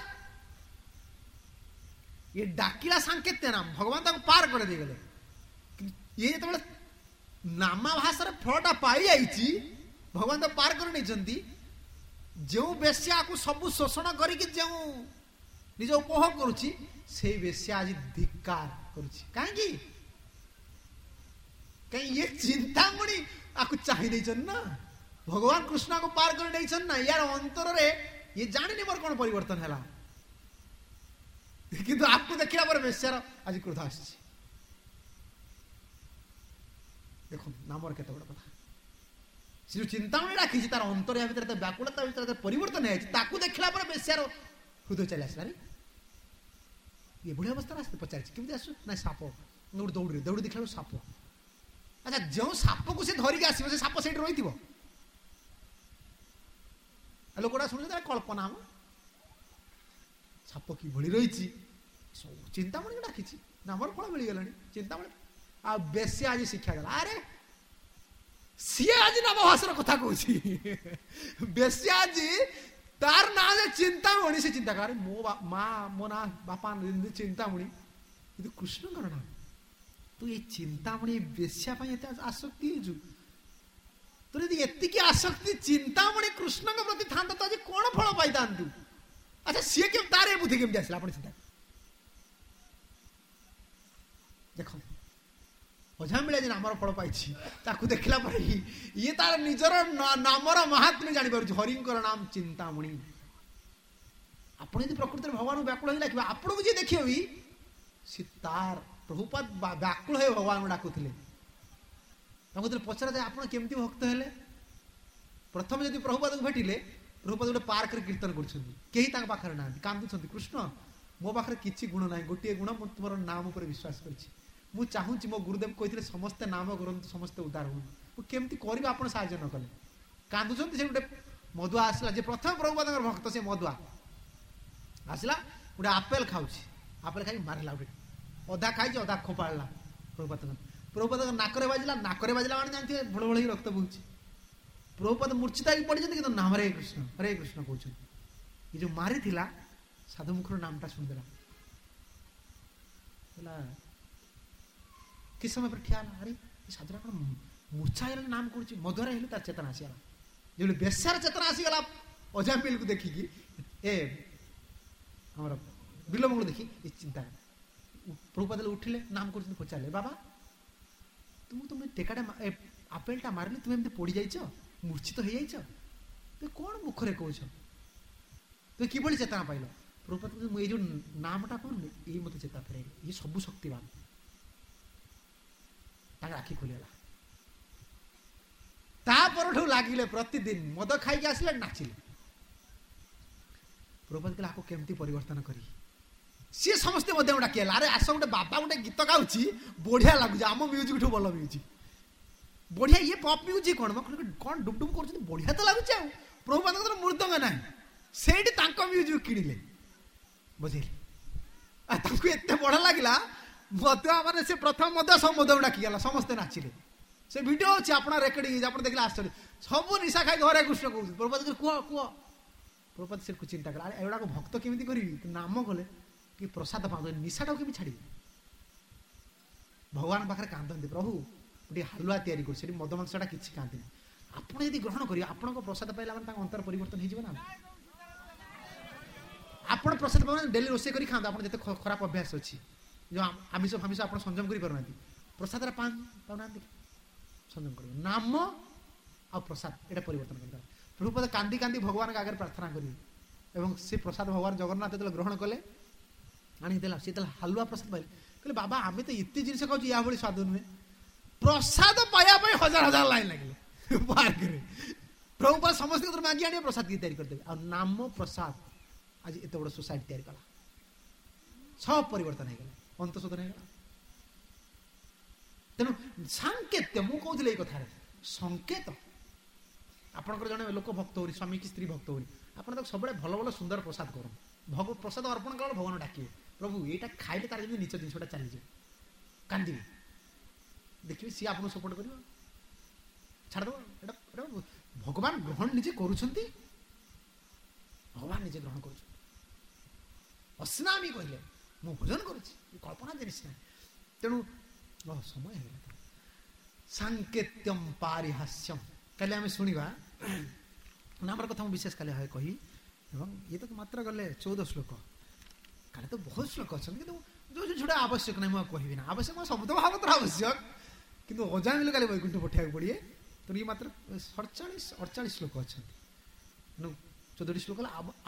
ये डाकिला सांकेत्य नाम भगवान ताको पार कर दे गले ये जो नामा भाषा फलटा पाई जाइए भगवान तो पार कर नहीं जो बेश्या को सब शोषण करके जो निज उपभोग करुच्ची से बेश्या आज धिक्कार करुच्ची कहीं कहीं ये चिंतामणि आपको चाहिए ना भगवान कृष्ण को पार कर नहीं ना यार अंतर रे ये जानी मोर कौन परिवर्तन है किंतु आपको देखला पर बेश्यार आज क्रोध आस देखो नामर केते बड़ कथा से जो चिंतामणि राखी तार अंतर या भीतर व्याकुलता भीतर परिवर्तन है ताकू देखला पर बेश्यार हृदय चली आसला रे ये बुढ़ी अवस्था आसते पचार केमती आसु ना साप दौड़ दौड़ी दौड़ी देखला साप अच्छा जो साप को से धरिक आसो से साप से रही लोकटा शुणु कल्पना हम साप कि रही चिंतामणि डाकी नामर फल मिलगला चिंतामणि आ बेश्या आज शिक्षा गला अरे सी आज नाम भाषार कथा कहूँ बेश्या आज तार ना चिंतामणि से चिंता कर मो माँ मो ना बापा चिंतामणि किंतु कृष्ण नाम तू ये चिंतामणि बेश्या आसक्ति तो यदि एतिकी आसक्ति चिंतामणि कृष्ण प्रति था तो आज कौन फल पाई था? अच्छा सी के तार बुद्धि केमती आसला आप चिंता देख अझा मिले जे नामर फल पाई ताकू देखला पर ये तार निजर नामर महात्म्य जानी पारुछि हरिंकर नाम चिंतामणि। आपण यदि प्रकृति भगवान व्याकुल ही लगे आपको जी देखिए भी सी तार प्रभुपाद व्याकुल है भगवान डाकुले पचरा जाए आप केमती भक्त हेले प्रथम जब प्रभुपाद को भेटिले प्रभुपाद गोटे पार्क कीर्तन कर पाखे ना कांदुंट कृष्ण मो पाखे किसी गुण ना गोटे गुण तुम नाम पर विश्वास कर चाहूँगी मो गुरुदेव कहते समस्ते नाम करूँ समस्ते उदार हूँ केमती कर आप साहय न कले कांदुंट से गोटे मधुआ आसला जे प्रथम प्रभुपाद भक्त से मधुआ आसला गोटे आपेल खाऊ आपेल खाई मारला गोटे अधा खाई अधा खोपाड़ा प्रभुपाद प्रभुपाद नाकरे बाजिला नाकरे बाजिला माने जानते भड़ भड़ रक्त बहुची प्रभुपाद मूर्छित पड़ी कि नाम हरे कृष्ण हरे कृष्ण कहते ये जो मारी थिला साधु मुखर नामटा सुनदेला कि समय पर ठिया अरे साधुरा कौन मूर्छा है नाम करुच्ची मधुर हेल्ले तार चेतना आसीगला जो बेसार चेतना आसीगला अजा मिल को देखिकी ए हमारा बिलमंगल देखी ये चिंता प्रभुपाद उठिले नाम कर पचारे बाबा तुम तुम टेकाटा आपेलटा मारिले तुम एमती पड़ जाइछ मूर्छित हो जाइछ तो कौन मुखरे कौच तुम कि चेतना पाइल प्रभुपाद ये जो नामटा कौन ये मत चेता फेर ये सब शक्तिवान आखि खोलीगला तापर लगिले प्रतिदिन मद खाई आसिले नाचिले प्रभुपाद कहला आपको केमती परिवर्तन करी सी समस्ते डाक अरे आस गोटे बाबा गोटे गीत गाँची बढ़िया लगुच आम म्यूजिक ठू भल म्यूजिक बढ़िया ये पॉप म्यूजिक कौन कौन डुब डुब कर बढ़िया तो लगुच प्रभुपाद मृदंग ना से म्यूजिक किणिले बुझे एत बढ़िया लगला मधुआ मैंने से प्रथम मधुआ सब मधुआ डाकीगला समस्ते नाचिले से भिडियो अच्छे आप रेकर्डिंग आप देखिए आश्चर्य सब निशा खाई हरे कृष्ण कह प्रभुपाद कह कह प्रभुपाद से चिंता कला एगुड़ा भक्त केमी करी नाम कले कि प्रसाद पा निशाटा के छाड़ी भगवान पाखे कांदती प्रभु गोटे हालुआ तैयारी कर मद मांसटा किसी खाती आप ग्रहण करेंगे आप प्रसाद पाइला मैंने अंतर परिवर्तन हो आप प्रसाद पाने डेली रोषे कर खाते आप जिते खराब अभ्यास अच्छी जो आमिष फामिष आप संयम कर प्रसाद पाना संयम कर नाम आ प्रसाद ये परिवर्तन कर प्रभुपाद कांदी कांदी भगवान के आगे प्रार्थना करेंगे से प्रसाद भगवान जगन्नाथ जो ग्रहण कले आनीदेला सी हालुआ प्रसाद पाइले कहले बाबा आम तो ये जिन खाऊ या भाई स्वाद नुहे प्रसाद पाइबा हजार हजार लाइन लगे पार्क प्रभुपाद समस्त मांगी आने प्रसाद की तैयारी करदे आ नाम प्रसाद आज एत बड़ सोसाइटी तैयारी कला सब परिवर्तन हो गला अंतशोधन हो गला तेणु सांकेत्य मु कहूँ ये कथार संकेत आपंकर जड़े लोक भक्त हो स्वामी की स्त्री भक्त हो आप सब भल भल सुंदर प्रसाद कर भग प्रसाद अर्पण कला भगवान डाकिए प्रभु ये खाइले तार जमी नीच जिनसा चली कांदी देखिए सी आप सपोर्ट कर छाड़द भगवान ग्रहण निजे करुँच भगवान निजे ग्रहण कर अस्नामी कहले मु भोजन करुच्ची कल्पना जिनिस ना तेणु समय है सांकेत्यम पारिहास्यम काले आम शुणा नामर कथा विशेष काले है कही ये तो मात्र गले चौदह श्लोक काले तो बहुत श्लोक अच्छा कि जो जो जोड़ा आवश्यक नहीं मुझे कहबी ना आवश्यक सब तो भाव आवश्यक किंतु अजा मिले काले वैकुंठ पठा पड़े तो ये मात्र सड़चाश अड़चाश श्लोक अच्छा चौदह श्लोक